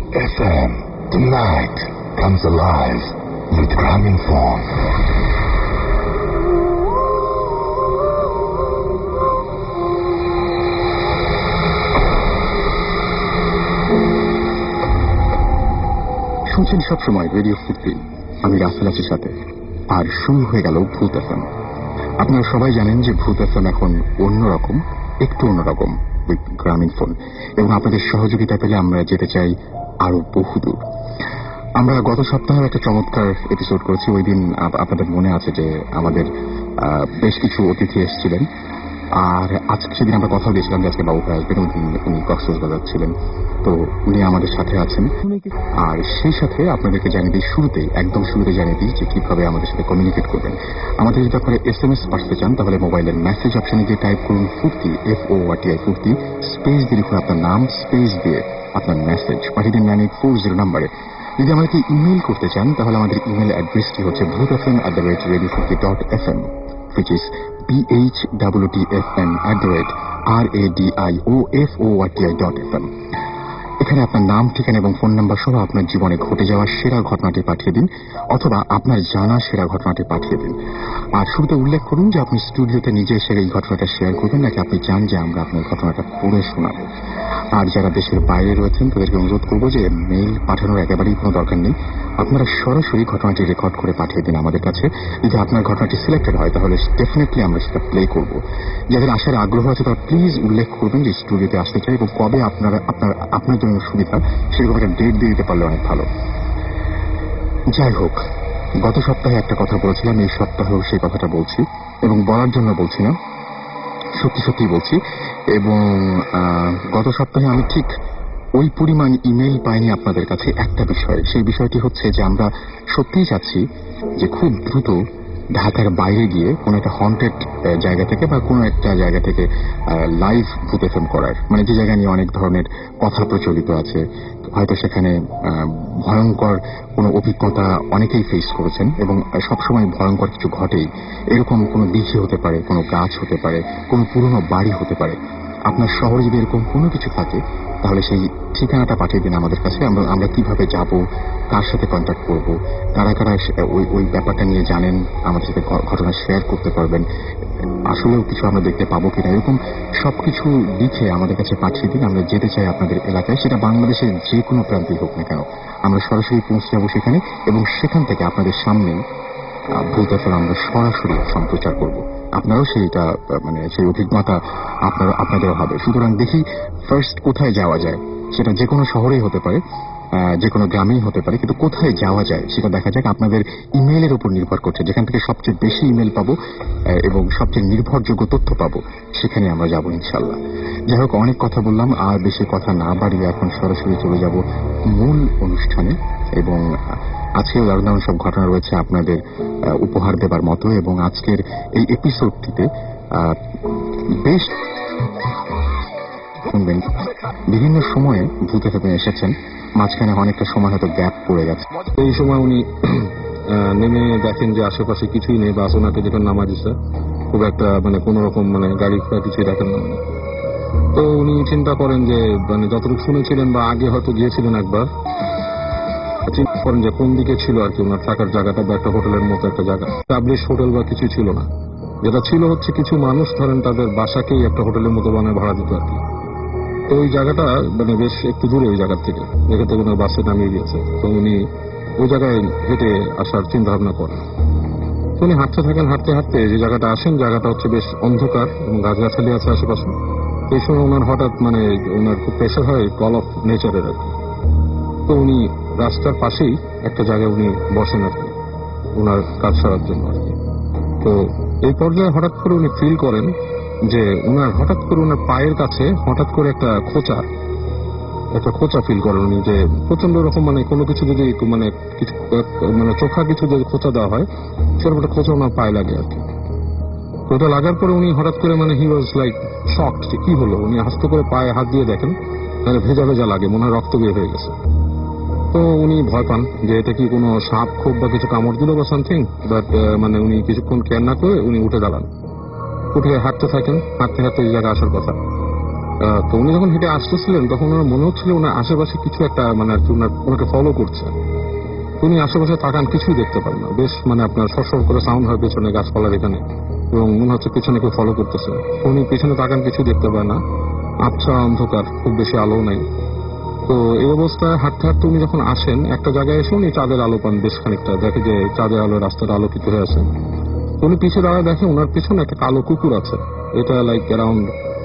FM. Tonight comes alive with Grameenphone. শুনছেন সবসময় radio ফুর্তি, আমি রাসেল আছি সাথে। আর শুরু হয়ে গেল ভূত এফএম। আপনারা সবাই জানেন যে ভূত এফএম এখন অন্যরকম, একটু অন্যরকম উইথ গ্রামীণফোন, এবং আপনাদের সহযোগিতা পেলে আমরা যেতে চাই আরো বহুদূর। আমরা গত সপ্তাহে একটা চমৎকার এপিসোড করেছি। ওই দিন আপনাদের মনে আছে যে আমাদের বেশ কিছু অতিথি এসেছিলেন, আর আজকে সেদিন আমরা কথা দিয়েছিলাম যে আজকে বাবু ভাই আসবেন। উনি কক্সবাজার ছিলেন, তো উনি আমাদের সাথে আছেন। আর সেই সাথে আপনাদেরকে জানিয়ে দিই, একদম শুরুতে জানিয়ে দিই যে কিভাবে আমাদের সাথে কমিউনিকেট করবেন। আমাদের যদি আপনারা SMS পাঠাতে চান তাহলে মোবাইলের মেসেজ অপশনে গিয়ে টাইপ করুন ফুর্তি, FORTI ফুর্তি, স্পেস দিয়ে লিখুন আপনার নাম, স্পেস দিয়ে আপনার মেসেজ পাঠিয়ে দিন 9840 নাম্বারে। যদি আমাদেরকে ইমেইল করতে চান তাহলে আমাদের ইমেল অ্যাড্রেসটি হচ্ছে bhutfm@radiofurti.fm, which is bhutfm@radiofurti.fm। এখানে আপনার নাম, ঠিকানা এবং ফোন নাম্বার সহ আপনার জীবনে ঘটে যাওয়া সেরা ঘটনাটি পাঠিয়ে দিন, অথবা আপনার জানা সেরা ঘটনাটি পাঠিয়ে দিন। আর শুরুতে উল্লেখ করুন যে আপনি স্টুডিওতে নিজে এসে এই ঘটনাটা শেয়ার করবেন, নাকি আপনি চান যে আমরা আপনার ঘটনাটা পড়ে শোনাবো। আর যারা দেশের বাইরে রয়েছেন তাদেরকে অনুরোধ করবো যে মেইল পাঠানোর একেবারেই কোনো দরকার নেই। আপনারা সরাসরি ঘটনাটি রেকর্ড করে পাঠিয়ে দিন আমাদের কাছে। যদি আপনার ঘটনাটি সিলেক্টেড হয় তাহলে ডেফিনেটলি আমরা সেটা প্লে করব। যাদের আসার আগ্রহ আছে তারা প্লিজ উল্লেখ করবেন যে স্টুডিওতে আসতে চাই এবং কবে আপনার জন্য সুবিধা, সেরকম একটা ডেট দিয়ে দিতে পারলে অনেক ভালো। যাই হোক, গত সপ্তাহে একটা কথা বলেছিলাম, এই সপ্তাহেও সেই কথাটা বলছি, এবং বলার জন্য বলছি না, সত্যি সত্যি বলছি। এবং গত সপ্তাহে আমি ঠিক ওই পরিমাণ ইমেল পাইনি আপনাদের কাছে একটা বিষয়ে। সেই বিষয়টি হচ্ছে যে আমরা সত্যিই চাচ্ছি যে খুব দ্রুত ঢাকার বাইরে গিয়ে কোনো একটা হন্টেড জায়গা থেকে বা কোনো একটা জায়গা থেকে লাইভ ভূত এফএম করার, মানে যে জায়গা নিয়ে অনেক ধরনের কথা প্রচলিত আছে, হয়তো সেখানে ভয়ঙ্কর কোনো অভিজ্ঞতা অনেকেই ফেস করেছেন এবং সবসময় ভয়ঙ্কর কিছু ঘটেই। এরকম কোনো দিঘি হতে পারে, কোনো গাছ হতে পারে, কোনো পুরনো বাড়ি হতে পারে। আপনার শহরে যদি এরকম কোনো কিছু থাকে তাহলে সেই ঠিকানাটা পাঠিয়ে দিন আমাদের কাছে। আমরা কিভাবে যাব, কার সাথে কন্ট্যাক্ট করব, কারা কারা ওই ব্যাপারটা নিয়ে জানেন, আমাদের সাথে ঘটনা শেয়ার করতে পারবেন, আসলেও কিছু আমরা দেখতে পাবো কিনা, এরকম সবকিছু লিখে আমাদের কাছে পাঠিয়ে দিন। আমরা যেতে চাই আপনাদের এলাকায়, সেটা বাংলাদেশের যে কোনো প্রান্তেই হোক না কেন। আমরা সরাসরি পৌঁছে যাবো সেখানে, এবং সেখান থেকে আপনাদের সামনে ভূত এফএম আমরা সরাসরি সম্প্রচার করব। আপনারাও সেই অভিজ্ঞতা আপনাদেরও হবে। সুতরাং দেখি ফার্স্ট কোথায় যাওয়া যায়, সেটা যে কোনো শহরেই হতে পারে, যে কোনো গ্রামেই হতে পারে, কিন্তু কোথায় যাওয়া যায় সেটা দেখা যাক। আপনাদের ইমেইলের উপর নির্ভর করছে, যেখান থেকে সবচেয়ে বেশি ইমেল পাবো এবং সবচেয়ে নির্ভরযোগ্য তথ্য পাবো সেখানে আমরা যাবো ইনশাল্লাহ। যাই হোক, অনেক কথা বললাম, আর বেশি কথা না বাড়িয়ে এখন সরাসরি চলে যাব মূল অনুষ্ঠানে। এবং আজকেও দারুণ সব ঘটনা রয়েছে আপনাদের উপহার দেবার মতো, এবং আজকের এই এপিসোডটিতে বেশ শুনবেন বিভিন্ন সময়ে ভূত এফএমে এসেছেন, মাঝখানে অনেকটা সময় হয়তো গ্যাপ পড়ে গেছে। এই সময় উনি নেমে দেখেন যে আশেপাশে কিছুই নেই, বাস ওনাকে যেখানে নামা দিচ্ছে খুব একটা কোন রকম গাড়ি ঘোড়া কিছুই দেখেন না। তো উনি চিন্তা করেন যে যতটুকু শুনেছিলেন বা আগে হয়তো গিয়েছিলেন একবার, চিন্তা করেন যে কোন দিকে ছিল আর কি ওনার থাকার জায়গাটা, বা একটা হোটেলের মতো একটা জায়গা, এস্টাবলিশ হোটেল বা কিছু ছিল না। যেটা ছিল হচ্ছে কিছু মানুষ ধরেন তাদের বাসাকেই একটা হোটেলের মতো বানায় ভাড়া দিত আর কি। তো ওই জায়গাটা বেশ একটু দূরে ওই জায়গার থেকে, যেখান থেকে ওনার বাসে নামিয়ে দিয়েছে। তো উনি ওই জায়গায় হেঁটে আসার চিন্তা ভাবনা করেন। তো উনি হাঁটতে থাকেন, হাঁটতে হাঁটতে যে জায়গাটা আসেন, জায়গাটা হচ্ছে বেশ অন্ধকার এবং গাছগাছালি আছে আশেপাশে। এই সময় ওনার হঠাৎ ওনার খুব প্রেশার হয় কল অফ নেচারের আর কি। তো উনি রাস্তার পাশেই একটা জায়গায় উনি বসেন আর কি, ওনার কাজ সারার জন্য আর কি। তো এই পর্যায়ে হঠাৎ করে উনি ফিল করেন যে হঠাৎ করে ওনার পায়ের কাছে হঠাৎ করে একটা খোঁচা ফিল করেন উনি, যে প্রচন্ড রকম কোনো কিছু যদি কিছু চোখা কিছু যদি খোঁচা দেওয়া হয়, সেরকম একটা খোঁচা ওনার পায়ে লাগে আর কি। তো ওটা লাগার পরে উনি হঠাৎ করে হি ওয়াজ লাইক শকড যে কি হলো। উনি আস্তে করে পায়ে হাত দিয়ে দেখেন ভেজা ভেজা লাগে, মনে হয় রক্ত বের হয়ে গেছে। তো উনি ভয় পান যে এটা কি কোনো সাপ খোপ বা কিছু কামড় দিল বা সামথিং, বাট উনি কিছুক্ষণ কেয়ার না করে উনি উঠে দাঁড়ান, উঠে হাঁটতে থাকেন। হাঁটতে হাঁটতে এই জায়গায় আসার কথা। তো উনি যখন হেঁটে আসতেছিলেন তখন ওনার মনে হচ্ছিল ওনার আশেপাশে কিছু একটা মানে আর কি ওনাকে ফলো করছে। উনি আশেপাশে তাকান, কিছুই দেখতে পান না। বেশ মানে আপনার সরসর করে সাউন্ড হয় পেছনে গাছপালার এখানে, এবং মনে হচ্ছে পেছনে কেউ ফলো করতেছে। উনি পেছনে তাকান, কিছুই দেখতে পায় না, আবছা অন্ধকার, খুব বেশি আলো নাই। তো এই অবস্থায় হাঁটতে হাঁটতে উনি যখন আসেন একটা জায়গায় এসে উনি চাঁদের আলো পান বেশ খানিকটা, দেখে যে চাঁদের আলো রাস্তাটা আলোকিত হয়ে আছে। উনি পিছিয়ে দাঁড়ায় দেখে ওনার পিছনে একটা কালো কুকুর আছে। এটা like around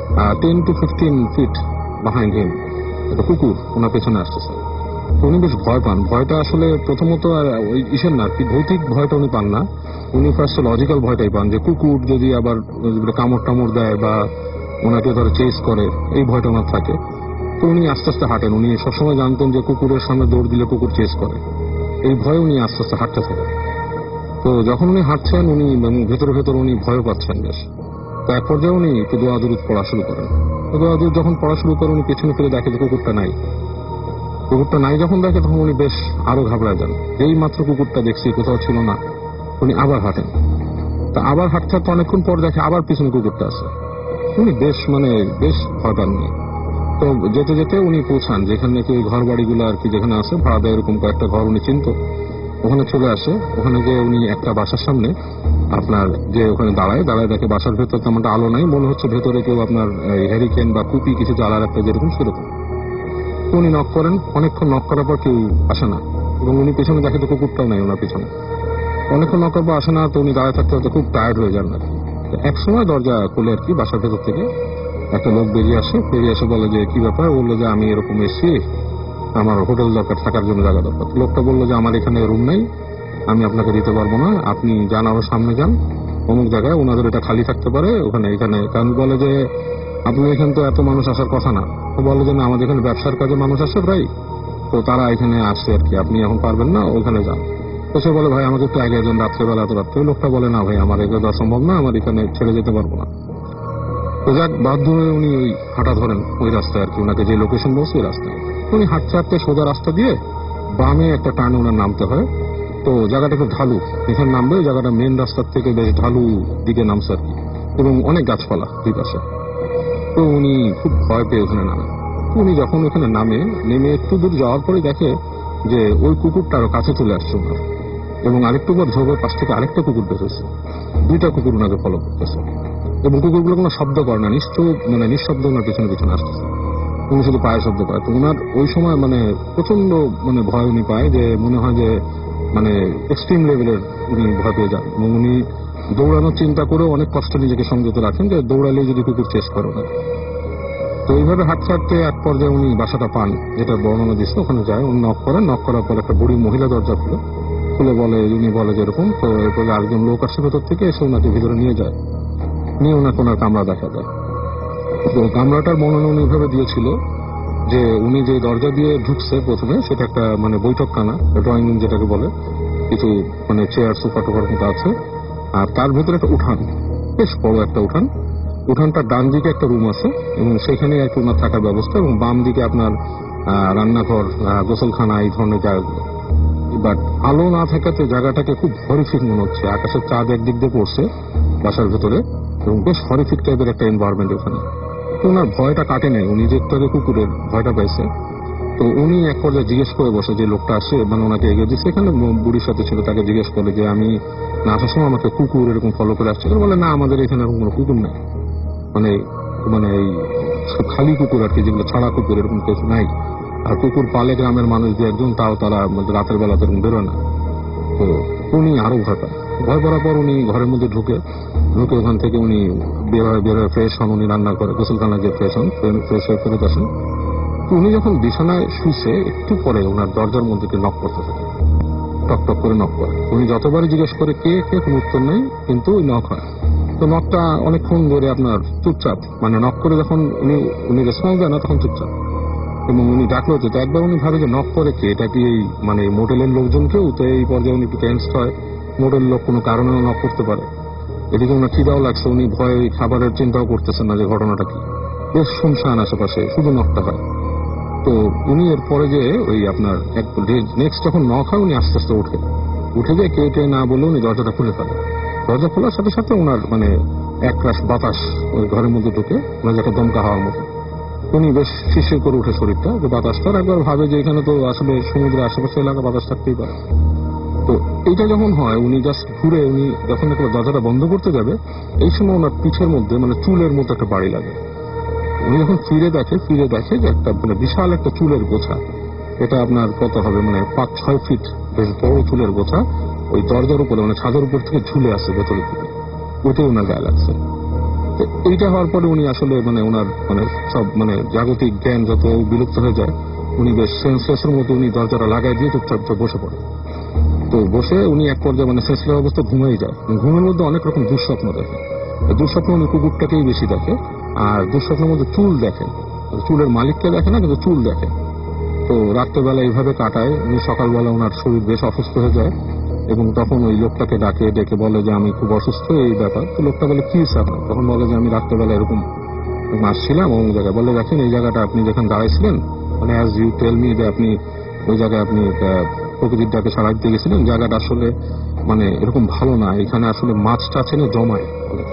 10 to 15 feet behind him. একটা কুকুর ওনার পেছনে আসতেছে। উনি বেশ ভয় পান। ভয়টা আসলে প্রথমত ওই ইসের না, কি ভৌতিক ভয়টা উনি পান না। উনি ফার্স্ট লজিক্যাল ভয়টাই পান, যে কুকুর যদি আবার কামড় টামড় দেয় বা ওনাকে ধরে চেস করে, এই ভয়টা ওনার থাকে। তো উনি আস্তে আস্তে হাঁটেন। উনি সবসময় জানতেন যে কুকুরের সামনে দৌড় দিলে কুকুর চেস করে, এই ভয়ে উনি আস্তে আস্তে হাঁটতে থাকেন। তো যখন উনি হাঁটছেন উনি ভেতরে ভেতরে উনি ভয় পাচ্ছেন বেশ। তো এক পর্যায়ে উনি একটু দোয়া দরুদ পড়া শুরু করেন। দোয়া দরুদ যখন পড়া শুরু করেন উনি পেছনে ফিরে দেখে যে কুকুরটা নাই। কুকুরটা নাই যখন দেখে তখন উনি বেশ আরো ঘাবড়ায় যান। এই মাত্র কুকুরটা দেখছি, কোথাও ছিল না। উনি আবার হাঁটেন। তা আবার হাঁটতে হাঁটতে অনেকক্ষণ পর দেখে আবার পিছনে কুকুরটা আছে। উনি বেশ বেশ ভয় পাননি। তো যেতে যেতে উনি পৌঁছান যেখানে নাকি ঘর বাড়িগুলো আর কি যেখানে আছে ভাড়া দেয়, এরকম কয়েকটা ঘর উনি চিনত। ওখানে চলে আসে। ওখানে গিয়ে উনি একটা বাসার সামনে আপনার যে ওখানে দাঁড়ায় দেখে বাসার ভেতর তেমনটা আলো নাই, মনে হচ্ছে ভেতরে কেউ আপনার হ্যারিকেন বা কুপি কিছু জ্বালার একটা যেরকম সেরকম। উনি নক করেন, অনেকক্ষণ নক করার পর কেউ আসে না, এবং উনি পেছনে দেখে তো কুকুরটাও নাই ওনার পেছনে। অনেকক্ষণ নক করার পর আসে না, তো উনি দাঁড়ায় থাকতে হয়তো খুব টায়ার্ড হয়ে যান আর কি। এক সময় দরজা খুলে আর কি বাসার ভেতর থেকে একটা লোক বেরিয়ে এসে বলে যে কি ব্যাপার। বললো যে আমি এরকম এসছি, আমার হোটেল দরকার, থাকার জন্য জায়গা দরকার। লোকটা বললো যে আমার এখানে রুম নাই, আমি আপনাকে দিতে পারবো না, আপনি যান আরো সামনে যান, অমুক জায়গায় ওনাদের এটা খালি থাকতে পারে, ওখানে এখানে। কারণ বলে যে আপনার এখানে তো এত মানুষ আসার কথা না। তো বলে যে না, আমাদের এখানে ব্যবসার কাজে মানুষ আসে প্রায়, তো তারা এখানে আসছে আর কি, আপনি এখন পারবেন না, ওখানে যান। তো সে বলে ভাই আমাকে একটু আগে একজন রাত্রেবেলা এত রাত্রে। লোকটা বলে না ভাই, আমার এগুলো দেওয়া সম্ভব না, আমার এখানে ছেড়ে যেতে পারবো না। তো যাক, বাধ্য হয়ে উনি ওই হাঁটা ধরেন ওই রাস্তায় আর কি, ওনাকে যে লোকেশন বলছে ওই রাস্তায়। উনি হাঁটতে হাঁটতে সোজা রাস্তা দিয়ে বামে একটা টার্নে ওনার নামতে হয়। তো জায়গাটা একটু ঢালু, এখানে নামবে ওই জায়গাটা মেন রাস্তার থেকে বেশ ঢালু দিকে নামছে আর কি, এবং অনেক গাছপালা দুই পাশে। তো উনি খুব ভয় পেয়ে ওখানে নামেন। উনি যখন ওখানে নেমে একটু দূর যাওয়ার পরে দেখে যে ওই কুকুরটা আরো কাছে চলে আসছে ওনার, এবং আরেকটু পর ঝোপের পাশ থেকে আরেকটা কুকুর বেরোচ্ছে। দুইটা কুকুর ওনাকে ফলো করতেছে, এবং কুকুরগুলো কোনো শব্দ করে না, নিঃশব্দ ওনার পেছনে পেছনে আসতেছে। উনি শুধু পায়ের শব্দ পায়। তো ওনার ওই সময় প্রচন্ড ভয় উনি পায়, যে মনে হয় যে এক্সট্রিম লেভেলের উনি ভয় পেয়ে যান, এবং উনি দৌড়ানোর চিন্তা করেও অনেক কষ্ট নিজেকে সংযত রাখেন, যে দৌড়ালে যদি কুকুর চেস করে না। তো এইভাবে হাঁটতে হাঁটতে এক পর্যায়ে উনি বাসাটা পান, যেটা বর্ণনা দিচ্ছে। ওখানে যায়, উনি নক করার পর একটা বুড়ি মহিলা দরজা খুলে উনি বলে যে এরকম। তো এরপরে আরেকজন লোক আসে ভেতর থেকে, এসে ওনাকে ভিতরে নিয়ে যায়, নিয়ে ওনাকে ওনার কামরা দেখা যায়। তো কামরাটার বর্ণনা উনি এইভাবে দিয়েছিল যে উনি যে দরজা দিয়ে ঢুকছে প্রথমে, সেটা একটা বৈঠকখানা, ড্রয়িং রুম যেটাকে বলে, কিছু চেয়ার সোফা টোফার মতো আছে। আর তার ভেতরে একটা উঠান, বেশ বড় একটা উঠানটার ডান দিকে একটা রুম আছে, এবং সেখানে আর কি ওনার থাকার ব্যবস্থা, এবং বাম দিকে আপনার রান্নাঘর, গোসলখানা, এই ধরনের জায়গাগুলো। বাট আলো না থাকাতে জায়গাটাকে খুব হরিফিক মনে হচ্ছে। আকাশের চাঁদ একদিক দিয়ে পড়ছে বাসার ভেতরে, এবং বেশ হরিফিক টাইপের একটা এনভায়রনমেন্ট ওখানে। তো ওনার ভয়টা কাটে নাই, উনি যে একটু কুকুরের ভয়টা পাইছে। তো উনি এক পর্যায়ে জিজ্ঞেস করে বসে, যে লোকটা আসে ওনাকে এগিয়ে দিচ্ছে, এখানে বুড়ির সাথে ছিল, তাকে জিজ্ঞেস করে যে আমি না আসার সময় আমাকে কুকুর এরকম ফলো করে আসছে। বলে না, আমাদের এখানে এরকম কোনো কুকুর নাই, এই খালি কুকুর আর কি, যেগুলো ছাড়া কুকুর এরকম কিছু নাই। আর কুকুর পালে গ্রামের মানুষ যে একজন, তাও তারা রাতের বেলা এরকম বেরোয় না। তো উনি আরো ভয় পাওয়ার পর উনি ঘরের মধ্যে ঢুকে ওখান থেকে উনি বেরোয় ফ্রেশ হন। উনি রান্না করে গোসলখানা গিয়ে ফ্রেশ হয়ে ফেরত আসেন। উনি যখন বিছানায় শুইছে একটু পরে ওনার দরজার মধ্যে নক করতে থাকে, টক টক করে নক করে। উনি যতবারই জিজ্ঞেস করে কে কে, কোনো উত্তর নেই, কিন্তু ওই নক হয়। তো নকটা অনেকক্ষণ ধরে আপনার চুপচাপ, নক করে যখন উনি রেসপন্স দেয় না তখন চুপচাপ, এবং উনি ডাকলো তো একবার উনি ভাবে যে নক করে কে, এটা কি এই মোটেলের লোকজন কেউ। তো এই পর্যায়ে উনি একটু টেন্সড হয়, মোটেল লোক কোনো কারণেও নক করতে পারে। এদিকে ওনার খিদাও লাগছে, উনি ভয়ে খাবারের চিন্তাও করতেছেন না যে ঘটনাটা কি। বেশ শুনশান আশেপাশে, শুধু নকটা হয়। তো উনি এরপরে যে ওই আপনার নেক্সট যখন নক হয়, উনি আস্তে আস্তে উঠে যে কে না বলে উনি দরজাটা খুলে ফেলেন। দরজা খোলার সাথে সাথে ওনার এক রাশ বাতাস ওই ঘরের মধ্যে ঢুকে, ওনার একটা দমকা হওয়ার মতো। উনি বেশ শিরশির করে উঠে শরীরটা, যে বাতাসটা, একবার ভাবে যে এখানে তো আসলে সমুদ্রের আশেপাশে এলাকা, বাতাস থাকতেই পারে। তো এইটা যখন হয়, উনি জাস্ট ঘুরে, উনি যখন একটা দরজাটা বন্ধ করতে যাবে, এই সময় ওনার পিঠের মধ্যে মানে চুলের মধ্যে একটা বাড়ি লাগে। উনি যখন ফিরে দেখে যে একটা মানে বিশাল একটা চুলের গোছা, এটা আপনার কত হবে মানে 5-6 ফিট বেশ বড় চুলের গোছা ওই দরজার উপরে মানে ছাদের উপর থেকে ঝুলে আসছে ভেতরের দিকে, ওইটাই ওনার গায়ে লাগছে। তো এইটা হওয়ার পরে উনি আসলে মানে ওনার মানে সব মানে জাগতিক জ্ঞান যত বিলুপ্ত হয়ে যায়, উনি বেশ সেন্সলেসের মতো উনি দরজাটা লাগাই দিয়ে চুপচাপ বসে পড়ে। তো বসে উনি এক পর্যায়ে মানে সেন্সলেস অবস্থা ঘুমিয়ে যায়। ঘুমের মধ্যে অনেক রকম দুঃস্বপ্ন দেখে। দুঃস্বপ্ন উনি কুকুরটাকেই বেশি দেখে, আর দুঃস্বপ্নের মধ্যে চুল দেখে, চুলের মালিককে দেখে না, কিন্তু চুল দেখে। তো রাত্রেবেলা এইভাবে কাটায়। উনি সকালবেলা ওনার শরীর বেশ অসুস্থ হয়ে যায়, এবং তখন ওই লোকটাকে ডেকে বলে যে আমি খুব অসুস্থ, এই ব্যাপার। তো লোকটা বলে কি স্যার? তখন বলে যে আমি রাত্রেবেলা এরকম আসছিলাম অমুক জায়গায়। বলে দেখেন এই জায়গাটা আপনি যেখানে দাঁড়াইছিলেন, মানে অ্যাজ ইউ টেল মি, যে আপনি ওই জায়গায় আপনি প্রকৃতির ডাকে সাড়া দিতে গেছিলেন, জায়গাটা আসলে মানে এরকম ভালো না, এখানে আসলে মাছ টাছ এনে জমায়,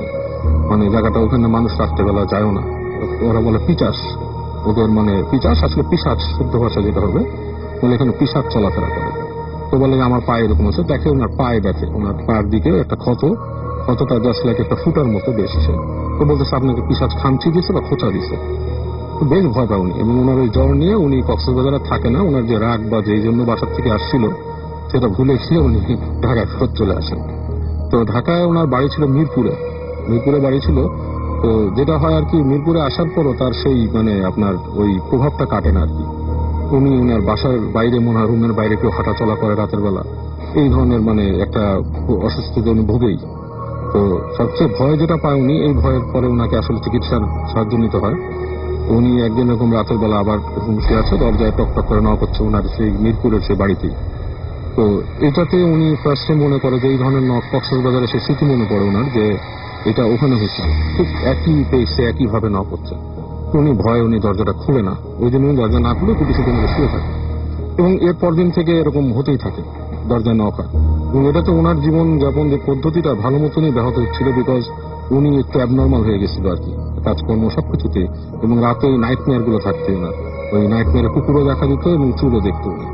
মানে জায়গাটা, ওখানে মানুষ রাত্রেবেলা যায়ও না। ওরা বলে পিচাস, ওদের মানে পিচাস আসলে পিশাচ, শুদ্ধ ভাষা যেটা হবে, বলে এখানে পিশাচ চলাফেরা করে। তো বলে যে আমার পায়ে এরকম আছে। দেখে ওনার পায়ে দেখে, ওনার পায়ের দিকে একটা ক্ষতটা জাস্ট লাইক একটা ফুটার মতো বেশ। তো বলতেছে আপনাকে পিশাচ খামচি দিয়েছে বা খোঁচা দিয়েছে। তো বেশ ভয় পায় উনি, এবং ওনার ওই জ্বর নিয়ে উনি কক্সবাজারে থাকে না। ওনার যে রাগ বা যেই জন্য বাসার থেকে আসছিল সেটা ভুলে গিয়ে উনি ঢাকায় ফেরত চলে আসেন। তো ঢাকায় ওনার বাড়ি ছিল মিরপুরে বাড়ি ছিল। তো যেটা হয় আর কি, মিরপুরে আসার পরও তার সেই মানে আপনার ওই প্রভাবটা কাটে না আর কি। উনি ওনার বাসার বাইরে মনে হয় রুমের বাইরে কেউ হাঁটা চলা করে রাতের বেলা, এই ধরনের মানে একটা অসুস্থতা উনি ভোগেই। তো সবচেয়ে ভয় যেটা পায় উনি, এই ভয়ের পরে ওনাকে আসলে চিকিৎসার সাহায্য নিতে হয়। উনি একদিন এরকম রাতের বেলা আবার শুয়ে আছে, দরজায় টকটক করে নক করছে ওনার সেই মিরপুরের সেই বাড়িতেই। তো এটাতে উনি ফার্স্টে মনে করে যে এই ধরনের নক, কক্সবাজারে সে স্মৃতি মনে পড়ে ওনার, যে এটা ওখানে হয়েছিল, ঠিক একই পেসে একই ভাবে নক করছে। উনি ভয়ে উনি দরজাটা খুলে না, ওই দিন উনি দরজা না খুলে কিছুদিন শুয়ে থাকে, এবং এরপর দিন থেকে এরকম হতেই থাকে, দরজা নক হয়। এবং এটাতে ওনার জীবন যাপন যে পদ্ধতিটা ভালো মতনই ব্যাহত হচ্ছিল, বিকজ উনি একটু অ্যাবনর্মাল হয়ে গেছিল আর কি, কাজকর্ম সবকিছুতে। এবং রাতে ওই নাইট মেয়ার গুলো থাকতো ওনার, ওই নাইট মেয়ারে কুকুরও দেখা দিত এবং চুলও দেখতো উনি।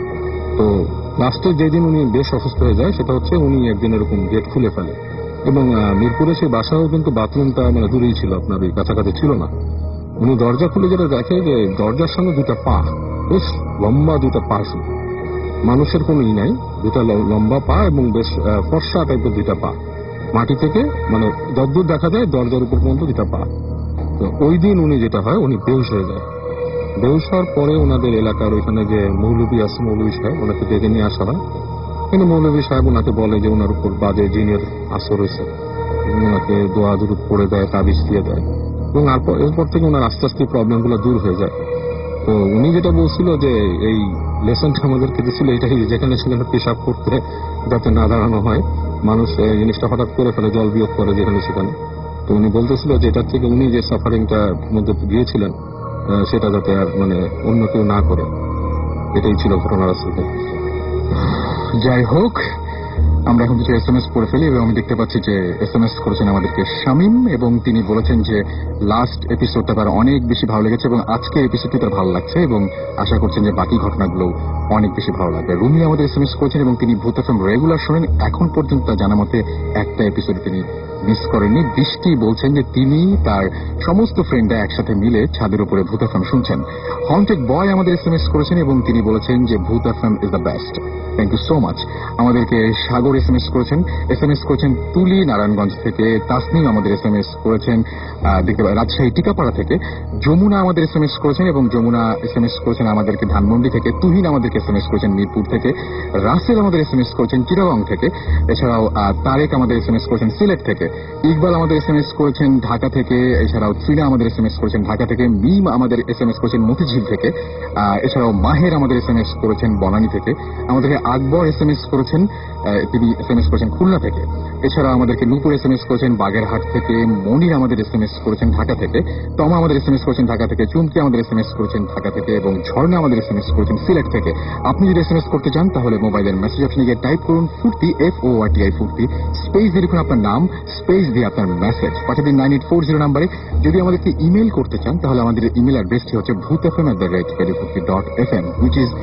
তো লাস্টে যেদিন উনি বেশ অসুস্থ হয়ে যায়, সেটা হচ্ছে উনি একদিন এরকম গেট খুলে ফেলে, এবং মিরপুরে সেই বাসাও কিন্তু বাথরুমটা মানে দূরেই ছিল, আপনার ওই কাছাকাছি ছিল না। উনি দরজা খুলে যেটা দেখে, যে দরজার সঙ্গে দুটা পা, বেশ লম্বা দুটা পা, শুধু মানুষের কোনো নাই, দুটা লম্বা পা, এবং বেশ ফর্সা টাইপের দুটা পা, মাটি থেকে মানে যতদূর দেখা যায় দরজার উপর পর্যন্ত দুটা পা। তো ওই দিন উনি যেটা হয়, উনি বেহুশ হয়ে যায়। বেহুশ হওয়ার পরে ওনাদের এলাকার ওইখানে যে মৌলবী আছে, মৌলবী সাহেব, ওনাকে ডেকে নিয়ে আসা হয়। কিন্তু মৌলবী সাহেব ওনাকে বলে যে ওনার উপর বাজে জিনের আসর হয়েছে, ওনাকে দোয়া দুরুদ পড়ে দেয়, তাবিজ দিয়ে দেয়, এবং এরপর থেকে ওনার আস্তে আস্তে প্রবলেম গুলো দূর হয়ে যায়। তো উনি যেটা বলছিল যে এই লেসনটা আমাদেরকে দিচ্ছিল এটাই, যেখানে সেখানে পেশাব করতে যাতে না দাঁড়ানো হয়, মানুষ এই জিনিসটা হঠাৎ করে ফেলে, জল বিয়োগ করে যেখানে সেখানে। তো উনি বলতেছিল যে এটার থেকে উনি যে সাফারিংটার মধ্যে গিয়েছিলেন, সেটা যাতে আর মানে অন্য কেউ না করে, এটাই ছিল ঘটনার আসলে। যাই হোক, আমরা এখন কিছু SMS পড়ে ফেলি, এবং আমি দেখতে পাচ্ছি যে SMS করেছেন আমাদেরকে শামীম, এবং তিনি বলেছেন যে লাস্ট এপিসোডটা তার অনেক বেশি ভালো লেগেছে, এবং আজকের এপিসোডটি তার ভালো লাগছে, এবং আশা করছেন যে বাকি ঘটনাগুলো অনেক বেশি ভালো লাগবে। রুমি আমাদের SMS করেছেন, এবং তিনি ভূত এফএম রেগুলার শোনেন, এখন পর্যন্ত তার জানা মতে একটা এপিসোড তিনি মিস করেননি। বৃষ্টি বলছেন যে তিনি তার সমস্ত ফ্রেন্ডরা একসাথে মিলে ছাদের উপরে ভূত এফএম শুনছেন। হন্টেড বয় আমাদের SMS করেছেন, এবং তিনি বলেছেন যে Bhoot FM is the best. Thank you so much. আমাদেরকে সাগর SMS করেছেন তুলি নারায়ণগঞ্জ থেকে। তাসনিম আমাদের SMS করেছেন দেখতে পাই রাজশাহী টিকাপাড়া থেকে। যমুনা আমাদের SMS করেছেন, এবং যমুনা SMS করেছেন আমাদেরকে ধানমন্ডি থেকে। তুহিন আমাদেরকে SMS করেছেন মিরপুর থেকে। রাসেল আমাদের SMS করেছেন চিটাগং থেকে। এছাড়াও তারেক আমাদের SMS করেছেন সিলেট থেকে। ইকবাল আমাদের SMS করেছেন ঢাকা থেকে। এছাড়াও ত্রিনা আমাদের SMS করেছেন ঢাকা থেকে। মিম আমাদের SMS করেছেন মতিঝিল থেকে। এছাড়াও মাহের আমাদের SMS করেছেন বনানী থেকে। আমাদেরকে আকবর SMS করেছেন, তিনি SMS করেছেন খুলনা থেকে। এছাড়া আমাদেরকে নূপুর SMS করেছেন বাগেরহাট থেকে। মনির আমাদের SMS করেছেন ঢাকা থেকে। তমা আমাদের SMS করেছেন ঢাকা থেকে। চুমকি আমাদের SMS করেছেন ঢাকা থেকে, এবং ঝর্ণা আমাদের SMS করেছেন সিলেট থেকে। আপনি যদি SMS করতে চান তাহলে মোবাইলের মেসেজ অপশনে গিয়ে টাইপ করুন ফুর্তি FORTI ফুর্তি, স্পেস দিয়ে লিখুন আপনার নাম, স্পেস দিয়ে আপনার মেসেজ পাঠিয়ে দিন 9840 নাম্বারে। যদি আমাদেরকে ইমেল করতে চান তাহলে আমাদের ইমেল অ্যাড্রেসটি হচ্ছে bhootfm@radiofuurti.fm, which is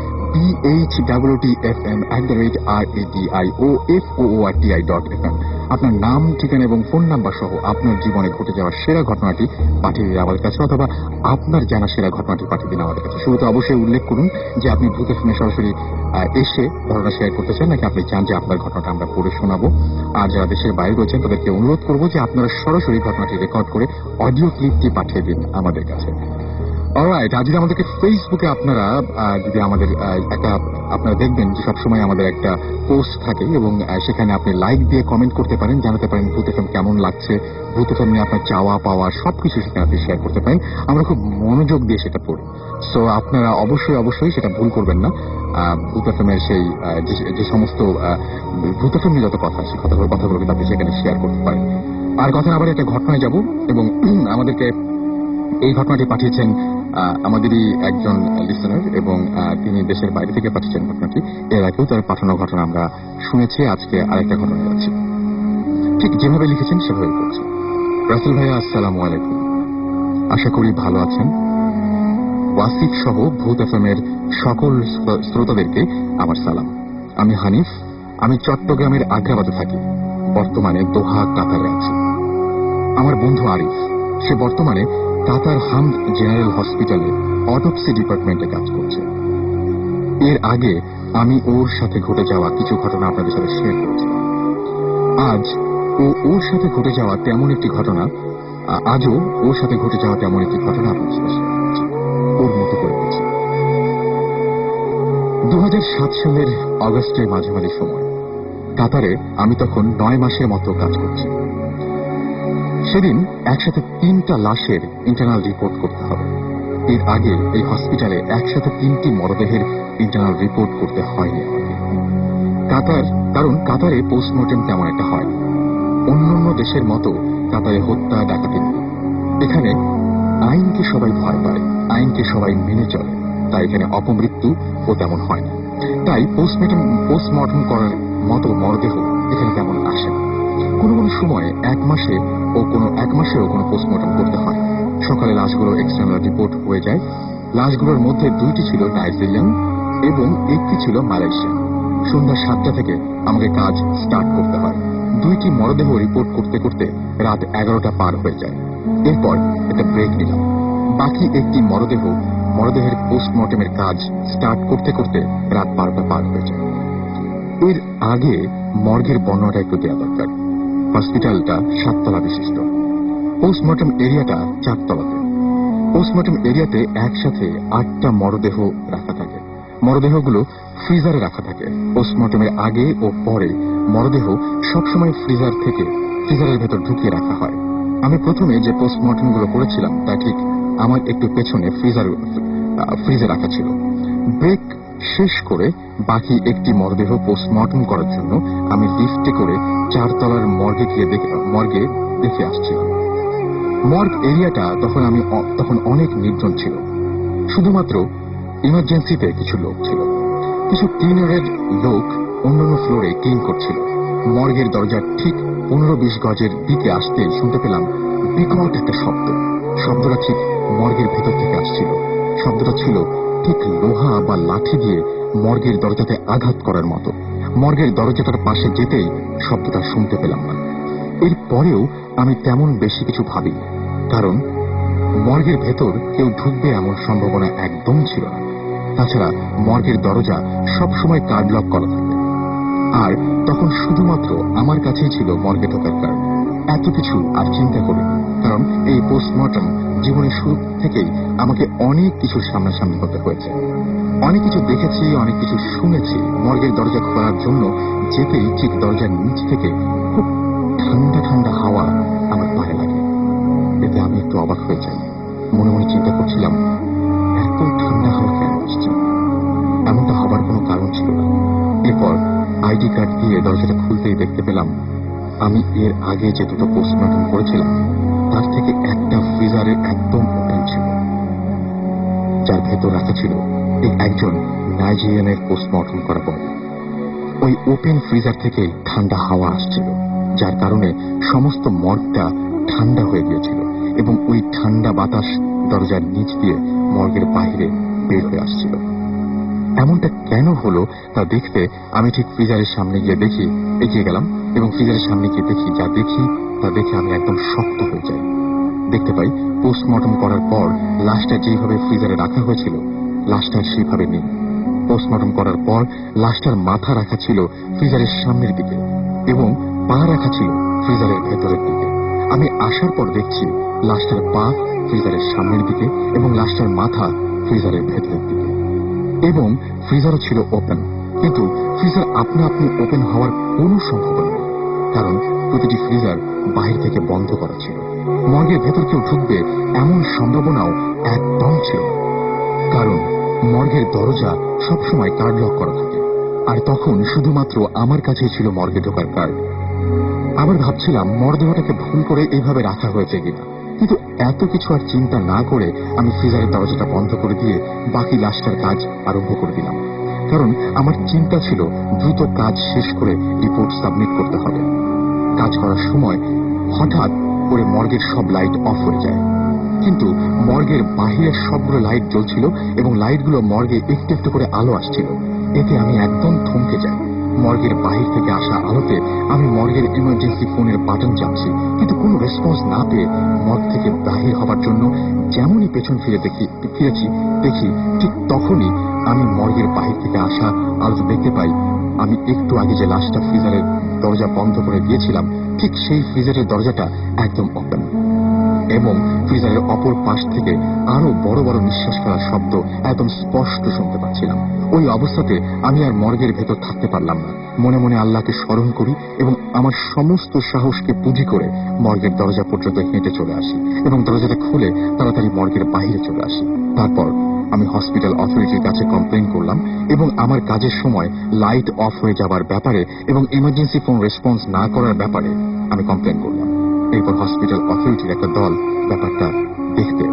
BHWTFM@radiofuurti.fm। আপনার নাম, ঠিকানা এবং ফোন নাম্বার সহ আপনার জীবনে ঘটে যাওয়া সেরা ঘটনাটি পাঠিয়ে দিন আমাদের কাছে, অথবা আপনার জানা সেরা ঘটনাটি পাঠিয়ে দিন আমাদের কাছে। শুরুতে অবশ্যই উল্লেখ করুন যে আপনি ভূত এফএমে সরাসরি এসে ঘটনা শেয়ার করতে চান, নাকি আপনি চান যে আপনার ঘটনাটা আমরা পড়ে শোনাবো। আর যারা দেশের বাইরে রয়েছেন তাদেরকে অনুরোধ করবো যে আপনারা সরাসরি ঘটনাটি রেকর্ড করে অডিও ক্লিপটি পাঠিয়ে দিন আমাদের কাছে। অলরাইট, আর যদি আমাদেরকে ফেসবুকে আপনারা যদি আমাদের আপনারা দেখবেন যে সবসময় আমাদের একটা পোস্ট থাকে এবং সেখানে আপনি লাইক দিয়ে কমেন্ট করতে পারেন, জানাতে পারেন ভূত এফএম কেমন লাগছে, ভূত এফএম নিয়ে আপনার চাওয়া পাওয়া সবকিছু সেখানে আপনি শেয়ার করতে পারেন। আমরা খুব মনোযোগ দিয়ে সেটা পড়ি। সো আপনারা অবশ্যই সেটা ভুল করবেন না। ভূত এফএমের সেই যে সমস্ত ভূত এফএম নিয়ে যত কথা আছে কথাগুলো কিন্তু আপনি সেখানে শেয়ার করতে পারেন। আর কথা আবার একটা ঘটনায় যাব, এবং আমাদেরকে এই ঘটনাটি পাঠিয়েছেন আমাদেরই একজন লিসনার, এবং তিনি দেশের বাইরে থেকে পাঠিয়েছেন ঘটনাটি। এর আগেও তার পাঠানো ঘটনা আমরা শুনেছি, আজকে আরেকটা ঘটনা যাচ্ছি। ঠিক যেভাবে লিখেছেন সেভাবে করছি। রাসেল ভাইয়া, আসসালামু আলাইকুম, আশা করি ভালো আছেন। ওয়াসিফ সহ ভূত এফএমের সকল শ্রোতাদেরকে আমার সালাম। আমি হানিফ, আমি চট্টগ্রামের আগ্রাবাদে থাকি, বর্তমানে দোহা কাতারে আছি। আমার বন্ধু আরিফ, সে বর্তমানে কাতার হামদ জেনারেল হসপিটালে অটোপসি ডিপার্টমেন্টে কাজ করছে। এর আগে আমি ওর সাথে ঘটে যাওয়া কিছু ঘটনা আপনাদের সাথে শেয়ার করেছি। আজ ওর সাথে ঘটে যাওয়া তেমন একটি ঘটনা আপনাদের সাথে শেয়ার করছি, ওর মতো করে বলছি। 2007 সালের অগস্টের মাঝামাঝি সময় কাতারে আমি তখন 9 মাসের মতো কাজ করছি। সেদিন একসাথে 3টা লাশের ইন্টারনাল রিপোর্ট করতে হবে। এর আগে এই হসপিটালে একসাথে 3টি মরদেহের ইন্টারনাল রিপোর্ট করতে হয়নি কারণ কাতারে পোস্টমর্টেম তেমন একটা হয়। অন্যান্য দেশের মতো কাতারে হত্যা ডাকাতি নেই। এখানে আইনকে সবাই ভয় পায়, আইনকে সবাই মেনে চলে, তাই এখানে অপমৃত্যু ও তেমন হয় না। তাই পোস্টমর্টম করার মতো মরদেহ এখানে তেমন আসে না। কোনো সময়ে 1 মাসেও কোনো পোস্টমর্টম করতে হয়। সকালে লাশগুলো এক্সটার্নাল রিপোর্ট হয়ে যায়। লাশগুলোর মধ্যে 2টি ছিল নাইজেরিয়ান এবং 1টি ছিল মালয়েশিয়ান। সন্ধ্যা 7টা থেকে আমাকে কাজ স্টার্ট করতে হয়। 2টি মরদেহ রিপোর্ট করতে করতে রাত 11টা পার হয়ে যায়। এরপর একটা ব্রেক নিলাম। বাকি একটি মরদেহের পোস্টমর্টমের কাজ স্টার্ট করতে করতে রাত 12টা পার হয়ে যায়। এর আগে মর্গের বর্ণনাটা একটু দেওয়া দরকার। হসপিটালটা 7 তলা বিশিষ্ট, পোস্টমর্টম এরিয়াটা 4 তলাতে। পোস্টমর্টম এরিয়াতে একসাথে 8টা মরদেহ রাখা থাকে। মরদেহগুলো ফ্রিজারে রাখা থাকে। পোস্টমর্টমের আগে ও পরে মরদেহ সবসময় ফ্রিজারের ভেতর ঢুকিয়ে রাখা হয়। আমি প্রথমে যে পোস্টমর্টমগুলো করেছিলাম তা ঠিক আমার একটু পেছনে ফ্রিজে রাখা ছিল। ব্রেক শেষ করে বাকি একটি মরদেহ পোস্টমর্টম করার জন্য আমি লিফটে করে 4 তলার মর্গে দেখে আসছিলাম। মর্গ এরিয়াটা তখন অনেক নির্জন ছিল। শুধুমাত্র ইমার্জেন্সিতে কিছু লোক ছিল। কিছু ক্লিনারের লোক অন্যান্য ফ্লোরে ক্লিন করছিল। মর্গের দরজার ঠিক 15-20 গজের দিকে আসতেই শুনতে পেলাম বিকট একটা শব্দটা ঠিক মর্গের ভেতর থেকে আসছিল। শব্দটা ছিল ঠিক লোহা বা লাঠি দিয়ে মর্গের দরজাতে আঘাত করার মতো। মর্গের দরজাটার পাশে যেতেই শব্দটা শুনতে পেলাম না। এরপরেও আমি তেমন বেশি কিছু ভাবিনি, কারণ মর্গের ভেতর কেউ ঢুকবে এমন সম্ভাবনা একদম ছিল না। তাছাড়া মর্গের দরজা সবসময় কার্ড লক করা থাকে, আর তখন শুধুমাত্র আমার কাছেই ছিল মর্গে ঢোকার কার্ড। এত কিছু আর চিন্তা করিনি, কারণ এই পোস্টমর্টম জীবনের শুরু থেকেই আমাকে অনেক কিছু সামনাসামনি হতে হয়েছে। অনেক কিছু দেখেছি, অনেক কিছু শুনেছি। মর্গের দরজা খোলার জন্য যেতেই ঠিক দরজার নিচ থেকে খুব ঠান্ডা ঠান্ডা হাওয়া আমার পায়ে লাগে। এতে আমি একটু অবাক হয়ে যাই। মনে মনে চিন্তা করছিলাম, এত ঠান্ডা হাওয়া কেন আসছে? এমনটা হবার কোনো কারণ ছিল না। এরপর আইডি কার্ড দিয়ে দরজাটা খুলতেই দেখতে পেলাম আমি এর আগে যে 2টো পোস্টমর্টম করেছিলাম তার থেকে একটা ফ্রিজারের একদম ওপেন ছিল, যার ভেতর রাখা ছিল একজন নাইজেরিয়ানের পোস্টমর্টম করা বডি। ওই ওপেন ফ্রিজার থেকে ঠান্ডা হাওয়া আসছিল, যার কারণে সমস্ত মর্গটা ঠান্ডা হয়ে গিয়েছিল এবং ওই ঠান্ডা বাতাস দরজার নিচ দিয়ে মর্গের বাইরে বের হয়ে আসছিল। এমনটা কেন হলো তা দেখতে আমি ঠিক ফ্রিজারের সামনে গিয়ে এগিয়ে গেলাম এবং ফ্রিজারের সামনে গিয়ে তা দেখে আমি একদম শক্ত হয়ে যাই। দেখতে পাই পোস্টমর্টম করার পর লাশটা যেভাবে ফ্রিজারে রাখা হয়েছিল লাশটা সেইভাবে নেই। পোস্টমর্টম করার পর লাশটার মাথা রাখা ছিল ফ্রিজারের সামনের দিকে এবং পা রাখা ছিল ফ্রিজারের ভেতরের দিকে। আমি আসার পর দেখছি লাশটার পা ফ্রিজারের সামনের দিকে এবং লাশটার মাথা ফ্রিজারের ভেতরের দিকে, এবং ফ্রিজারও ছিল ওপেন। কিন্তু ফ্রিজার আপনা আপনি ওপেন হওয়ার কোনো সম্ভাবনা নেই, কারণ প্রতিটি ফ্রিজার বাহির থেকে বন্ধ করা ছিল। মর্গের ভেতর কেউ ঢুকবে এমন সম্ভাবনাও একদম ছিল না, কারণ মর্গের দরজা সবসময় কার্ড লক করা থাকে, আর তখন শুধুমাত্র আমার কাছেই ছিল মর্গে ঢোকার কার্ড। আবার ভাবছিলাম মরদেহটাকে ভুল করে এইভাবে রাখা হয়েছে কিনা, কিন্তু এত কিছু আর চিন্তা না করে আমি ফ্রিজারের দরজাটা বন্ধ করে দিয়ে বাকি লাশটার কাজ আরম্ভ করে দিলাম, কারণ আমার চিন্তা ছিল দ্রুত কাজ শেষ করে রিপোর্ট সাবমিট করতে হবে। কাজ করার সময় হঠাৎ করে মর্গের সব লাইট অফ হয়ে যায়, কিন্তু মর্গের বাহিরের সবগুলো লাইট জ্বলছিল এবং লাইটগুলো মর্গে একটু একটু করে আলো আসছিল। এতে আমি একদম থমকে যাই। মর্গের বাহির থেকে আসা আলোতে আমি মর্গের ইমার্জেন্সি ফোনের বাটন চাপছি, কিন্তু কোনো রেসপন্স না পেয়ে মর্গ থেকে বাহির হবার জন্য যেমনই পেছন ফিরেছি দেখি ঠিক তখনই আমি মর্গের বাহির থেকে আসা আলোতে দেখতে পাই আমি একটু আগে যে লাশটা ফ্রিজারের দরজা বন্ধ করে দিয়েছিলাম ঠিক সেই ফ্রিজারের দরজাটা একদম ওপেন, এবং ফ্রিজারের অপর পাশ থেকে আরো বড় বড় নিঃশ্বাস ফেলার শব্দ একদম স্পষ্ট শুনতে পাচ্ছিলাম। ওই অবস্থাতে আমি আর মর্গের ভেতর থাকতে পারলাম না। মনে মনে আল্লাহকে স্মরণ করি এবং আমার সমস্ত সাহসকে পুঁজি করে মর্গের দরজা পর্যন্ত হেঁটে চলে আসি এবং দরজাটা খুলে তাড়াতাড়ি মর্গের বাইরে চলে আসি। তারপর আমি হসপিটাল অথরিটির কাছে কমপ্লেন করলাম এবং আমার কাজের সময় লাইট অফ হয়ে যাবার ব্যাপারে এবং ইমার্জেন্সি ফোন রেসপন্স না করার ব্যাপারে আমি কমপ্লেন করলাম। এরপর হসপিটাল অথরিটির একটা দল ব্যাপারটা দেখতে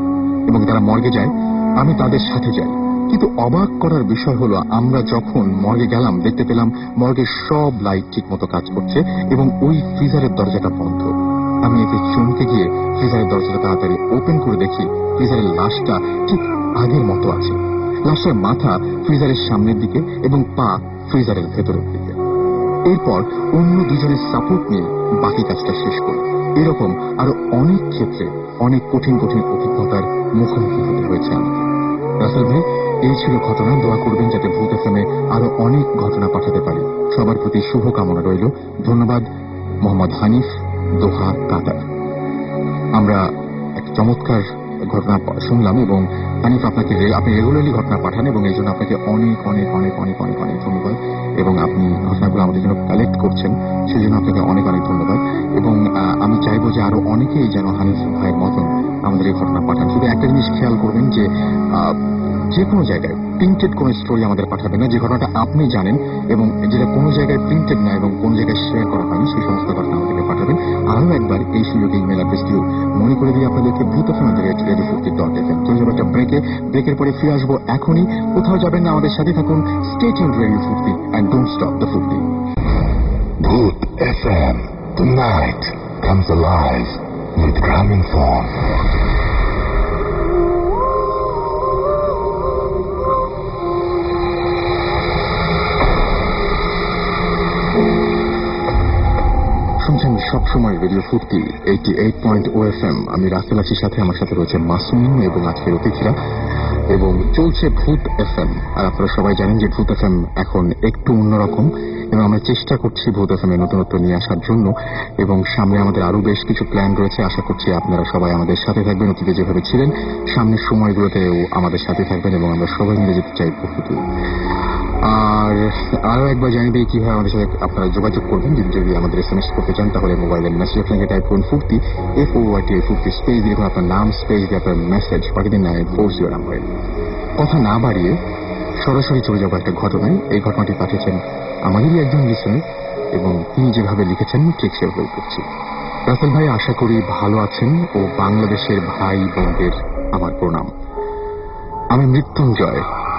এবং তারা মর্গে যায়, আমি তাদের সাথে যাই। কিন্তু অবাক করার বিষয় হলো আমরা যখন মর্গে গেলাম দেখতে পেলাম মর্গের সব লাইট ঠিক মতো কাজ করছে এবং ওই ফ্রিজারের দরজাটা বন্ধ। আমি এতে চমকে গিয়ে ফ্রিজারের দরজাটা তাড়াতাড়ি ওপেন করে দেখি ফ্রিজারের লাশটা ঠিক আগের মতো আছে। লাশের মাথা ফ্রিজারের সামনের দিকে এবং পা ফ্রিজারের ভেতরের দিকে। এরপর অন্য দুজনের সাপোর্ট নিয়ে বাকি কাজটা শেষ করি। এরকম আরো অনেক ক্ষেত্রে অনেক কঠিন কঠিন অভিজ্ঞতার মুখোমুখি হতে হয়েছে আমাকে। রাসেল ভাই, এই ছিল ঘটনা। দোয়া করবেন যাতে ভূত এফএমে আরো অনেক ঘটনা পাঠাতে পারি। সবার প্রতি শুভকামনা রইল। ধন্যবাদ। মোহাম্মদ হানিফ, দোহা, কাতার। আমরা এক চমৎকার ঘটনা শুনলাম এবং হানিফ আপনি রেগুলারলি ঘটনা পাঠান এবং এই জন্য আপনাকে অনেক অনেক অনেক অনেক অনেক অনেক ধন্যবাদ। এবং আপনি ঘটনাগুলো আমাদের জন্য কালেক্ট করছেন, সেই জন্য আপনাকে অনেক অনেক ধন্যবাদ। এবং আমি চাইবো যে আরো অনেকেই যেন হানিফ ভাইয়ের মতন আমাদের এই ঘটনা পাঠান। শুধু একটা জিনিস খেয়াল করবেন যে যে কোনো জায়গায় প্রিন্টেড কোনো স্টোরি আমাদের পাঠাবেন না। যে ঘটনাটা আপনি জানেন এবং যেটা কোনো জায়গায় প্রিন্টেড না এবং কোনো জায়গায় শেয়ার করা হয়নি সেই সমস্ত ঘটনা আমাদেরকে পাঠাবেন। আরও একবার এই সুযোগে ইমেল অ্যাড্রেসটিও মনে করে দিয়ে আপনাদেরকে ভূতফ্যামিলি@radio50.fm। চলে যাবো একটা ব্রেকের পরে ফিরে আসবো এখনই। কোথাও যাবেন না, আমাদের সাথে থাকুন। Stay tuned radio 50 and don't stop the 50. Bhoot FM. The night comes alive with Gramophone. শুনছেন সবসময় রেডিও 50 88.0 FM। আমি রাসেল আছি, সাথে আমার সাথে রয়েছে মাসুম এবং আজকের অতিথিরা, এবং চলছে ভূত এফএম। আর আপনারা সবাই জানেন যে ভূত এফএম এখন একটু অন্যরকম এবং আমরা চেষ্টা করছি ভূত এফএম এর নতুনত্ব নিয়ে আসার জন্য, এবং সামনে আমাদের আরো বেশ কিছু প্ল্যান রয়েছে। আশা করছি আপনারা সবাই আমাদের সাথে থাকবেন, অতীতে যেভাবে ছিলেন সামনের সময়গুলোতেও আমাদের সাথে থাকবেন এবং আমরা সবাই মিলে যেতে চাই ভূতে। আর আরো একবার জানিয়ে দিই কিভাবে আমাদের সাথে আপনারা যোগাযোগ করবেন। যদি আমাদের SMS করতে চান তাহলে মোবাইলের মেসেজ লিখে টাইপ করুন 50 FORT 50 স্পেস দিয়ে আপনার নাম স্পেস দিয়ে আপনার মেসেজ পাঠিয়ে দিন 940 নাম্বারে। কথা না বাড়িয়ে সরাসরি চলে যাবো একটা ঘটনায়। এই ঘটনাটি পাঠিয়েছেন আমাদেরই একজন লিসেনার এবং তিনি যেভাবে লিখেছেন ঠিক সেভাবে করছি। রাসেল ভাই, আশা করি ভালো আছেন ও বাংলাদেশের ভাই বোনদের আমার প্রণাম। আমি মৃত্যুঞ্জয়,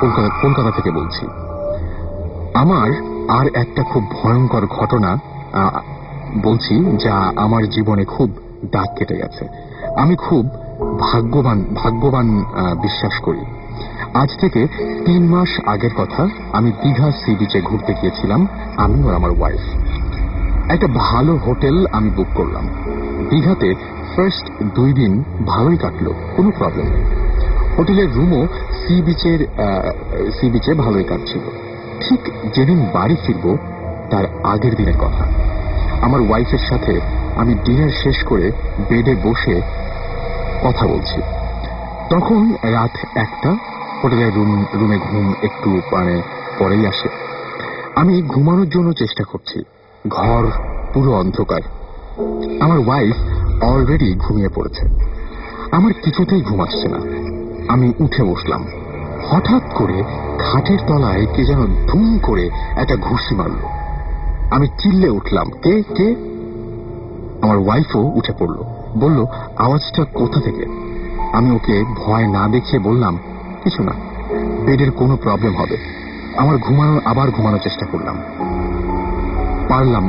কলকাতা থেকে বলছি। আমার আর একটা খুব ভয়ঙ্কর ঘটনা বলছি, যা আমার জীবনে খুব দাগ কেটে গেছে। আমি খুব ভাগ্যবান বিশ্বাস করি। আজ থেকে 3 মাস আগের কথা, আমি দীঘা সি বিচে ঘুরতে গিয়েছিলাম, আমি আর আমার ওয়াইফ। একটা ভালো হোটেল আমি বুক করলাম। দীঘাতে ফার্স্ট 2 দিন ভালোই কাটলো, কোনো প্রবলেম নেই। হোটেলের রুমও সি বিচে ভালোই কাটছিল। ঠিক যেদিন বাড়ি ফিরব তার আগের দিনের কথা, আমার ওয়াইফের সাথে আমি ডিনার শেষ করে বেডে বসে কথা বলছি। তখন রাত 1টা। হোটেলের রুমে ঘুম একটু পরেই আসে। আমি ঘুমানোর জন্য চেষ্টা করছি, ঘর পুরো অন্ধকার। আমার ওয়াইফ অলরেডি ঘুমিয়ে পড়েছে। আমার কিছুতেই ঘুম আসছে না। আমি উঠে বসলাম। হঠাৎ করে খাটের তলায় কে যেন ধুম করে একটা ঘুষি মারল। আমি চিল্লে উঠলাম, কে কে? আমার ওয়াইফও উঠে পড়ল, বলল, আওয়াজটা কোথা থেকে? আমি ওকে ভয় না দেখিয়ে বললাম, কিছু না, বেডের কোনো প্রবলেম হবে। আবার ঘুমানোর চেষ্টা করলাম, পারলাম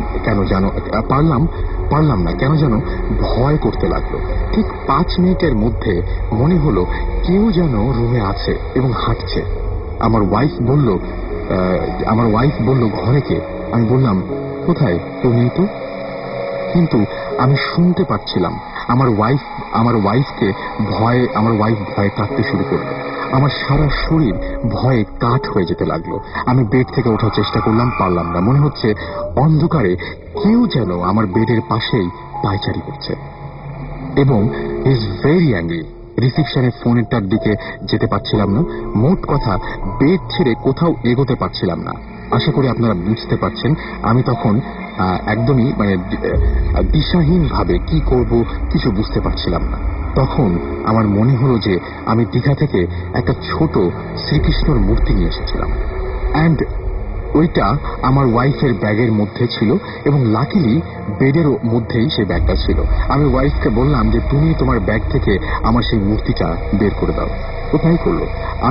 না, কেন যেন ভয় করতে লাগলো। ঠিক 5 মিনিটের মধ্যে মনে হলো কেউ যেন রুমে আছে এবং হাঁটছে। আমার ওয়াইফ বলল, ঘরে কে? আমি বললাম, কোথায়, কেউ নেই তো। কিন্তু আমি শুনতে পাচ্ছিলাম আমার ওয়াইফ ভয়ে কাঁদতে শুরু করলো। আমার সারা শরীর ভয়ে কাঠ হয়ে যেতে লাগলো। আমি বেড থেকে ওঠার চেষ্টা করলাম, পারলাম না। মনে হচ্ছে অন্ধকারে কেউ যেন আমার বেডের পাশেই পায়চারি করছে। এবং হি ইজ ভেরি অ্যাংরি। রিসিপশনে ফোনেরটার দিকে যেতে পারছিলাম না। মোট কথা, বেড ছেড়ে কোথাও এগোতে পারছিলাম না। আশা করি আপনারা বুঝতে পারছেন। আমি তখন একদমই দিশাহীন ভাবে কি করব কিছু বুঝতে পারছিলাম না। তখন আমার মনে হলো যে আমি দীঘা থেকে একটা ছোট শ্রীকৃষ্ণর মূর্তি নিয়ে এসেছিলাম, অ্যান্ড ওইটা আমার ওয়াইফের ব্যাগের মধ্যে ছিল এবং লাকিলি বেডের মধ্যেই সেই ব্যাগটা ছিল। আমি ওয়াইফকে বললাম যে তুমি তোমার ব্যাগ থেকে আমার সেই মূর্তিটা বের করে দাও। ও তাই করলো।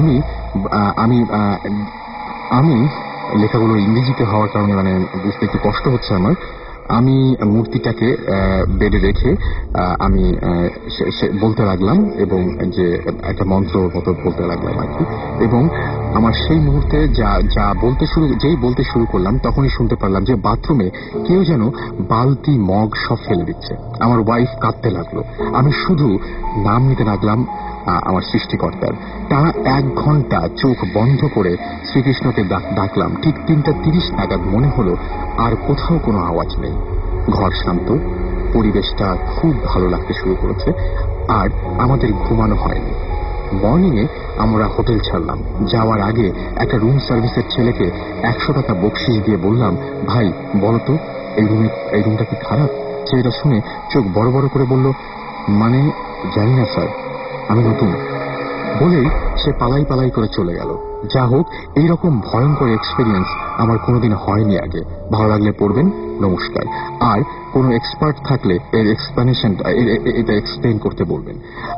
আমি লেখাগুলো ইংরেজিতে হওয়ার কারণে বুঝতে একটু কষ্ট হচ্ছে আমার। আমি মূর্তিটাকে বেডে রেখে আমি বলতে লাগলাম, এবং যে একটা মন্ত্র মতো বলতে লাগলাম আর কি। এবং আমার সেই মুহূর্তে যেই বলতে শুরু করলাম, তখনই শুনতে পারলাম যে বাথরুমে কেউ যেন বালতি মগ সব ফেলে দিচ্ছে। আমার ওয়াইফ কাঁদতে লাগলো। আমি শুধু নাম নিতে লাগলাম আমার সৃষ্টিকর্তার। টানা 1 ঘন্টা চোখ বন্ধ করে শ্রীকৃষ্ণকে ডাকলাম। ঠিক 3:30 নাগাদ মনে হলো আর কোথাও কোনো আওয়াজ নেই। ঘর শান্ত, পরিবেশটা খুব ভালো লাগতে শুরু করেছে, আর আমাদের ঘুমানো হয়নি। মর্নিংয়ে আমরা হোটেল ছাড়লাম। যাওয়ার আগে একটা রুম সার্ভিসের ছেলেকে 100 টাকা বকশিশ দিয়ে বললাম, ভাই বলতো এই রুমটা কি খারাপ? ছেলেটা শুনে চোখ বড় বড় করে বলল, মানে জানি না স্যার, আমি নতুন। বলেই সে পালাই করে চলে গেল। যা হোক, এইরকম ভয়ঙ্কর এক্সপেরিয়েন্স আমার কোনোদিন হয়নি আগে। ভালো লাগলে পড়বেন। নমস্কার। আর কোনো এক্সপার্ট থাকলে এর এটা এক্সপ্লেন করতে বলবেন।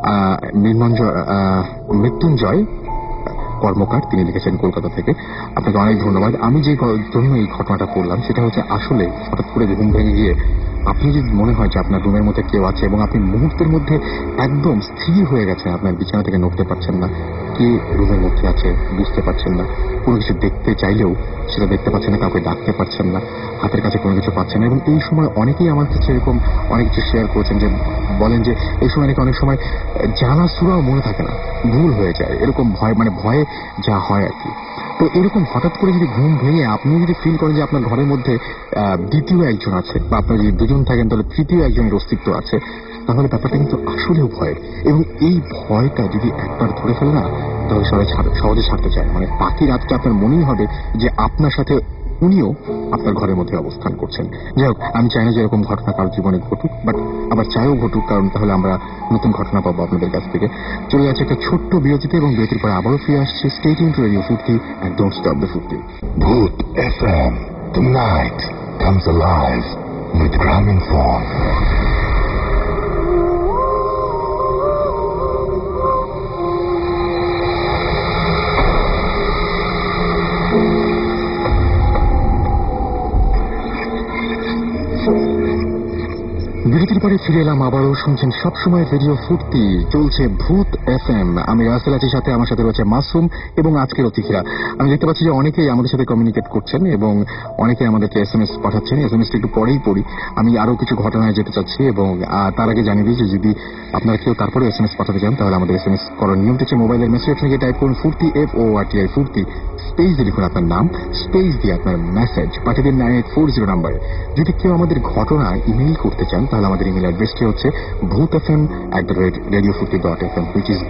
মৃত্যুঞ্জয় কর্মকার, তিনি লিখেছেন কলকাতা থেকে। আপনাকে অনেক ধন্যবাদ। আমি যে জন্য এই ঘটনাটা করলাম সেটা হচ্ছে, আসলে হঠাৎ করে ঘুম ভেঙে গিয়ে আপনি যদি মনে হয় যে আপনার রুমের মধ্যে কেউ আছে এবং আপনি মুহূর্তের মধ্যে একদম স্থির হয়ে গেছেন, আপনার বিছানা থেকে নড়তে পারছেন না, কে রুমের মধ্যে আছে বুঝতে পারছেন না, কোনো কিছু দেখতে চাইলেও সেটা দেখতে পাচ্ছেন না, কাউকে ডাকতে পারছেন না, হাতের কাছে কোনো কিছু পাচ্ছেন না। এবং এই সময় অনেকেই আমার কাছে এরকম অনেক কিছু শেয়ার করেছেন, যে বলেন যে এই সময় নাকি অনেক সময় জানা সুরাও মনে থাকে না, ভুল হয়ে যায়, এরকম ভয়ে যা হয় আর কি। তো এরকম হঠাৎ করে যদি ঘুম ভেঙে আপনি যদি ফিল করেন যে আপনার ঘরের মধ্যে দ্বিতীয় একজন আছে, বা আপনার যদি 2 জন থাকেন তাহলে তৃতীয় একজনের অস্তিত্ব আছে, তাহলে ব্যাপারটা কিন্তু আসলেও ভয়ের। এবং এই ভয়টা যদি একবার ধরে ফেলে না, তাহলে সহজে ছাড়তে চায়। মানে বাকি রাতটা আপনার মনেই হবে যে আপনার সাথে উনিও আপনার ঘরের মধ্যে অবস্থান করছেন। যাই হোক, আমি চাই না যে এরকম ঘটনা কারোর জীবনে ঘটুক, বাট আবার চাইও ঘটুক, কারণ তাহলে আমরা নতুন ঘটনা পাবো আপনাদের কাছ থেকে। চলে যাচ্ছে একটা ছোট্ট বিরতিতে, এবং বিরতির পরে আবারও ফিরে আসছে। Stay tuned to radio Foorti, and don't stop the Foorti. Bhoot FM, the night comes alive with Gramophone. পরে ফিরে এলাম আবারও। শুনছেন সবসময় রেডিও ফুর্তি, চলছে ভূত FM। আমি রাসেল আছি, সাথে আমার সাথে রয়েছে মাসুম এবং আজকের অতিথিরা। আমি দেখতে পাচ্ছি যে অনেকেই আমাদের সাথে কমিউনিকেট করছেন এবং অনেকেই আমাদেরকে SMS পাঠাচ্ছেন। SMS একটু পরেই পড়ি। আমি আরো কিছু ঘটনায় যেতে চাচ্ছি এবং তার আগে জানিয়ে দিই যে যদি আপনারা কেউ তারপরে SMS পাঠাতে চান তাহলে আমাদের SMS করার নিয়ম হচ্ছে মোবাইলের মেসেজ অপশনে গিয়ে টাইপ করুন ফুর্তি FORTI ফুর্তি, স্পেস দিয়ে লিখুন আপনার নাম, স্পেস দিয়ে আপনার মেসেজ পাঠিয়ে দিন 9840 নাম্বারে। যদি কেউ আমাদের ঘটনা ইমেইল করতে চান তাহলে আমাদের ইমেল অ্যাড্রেসটি হচ্ছে bhootfm@radiofurti.fm, which is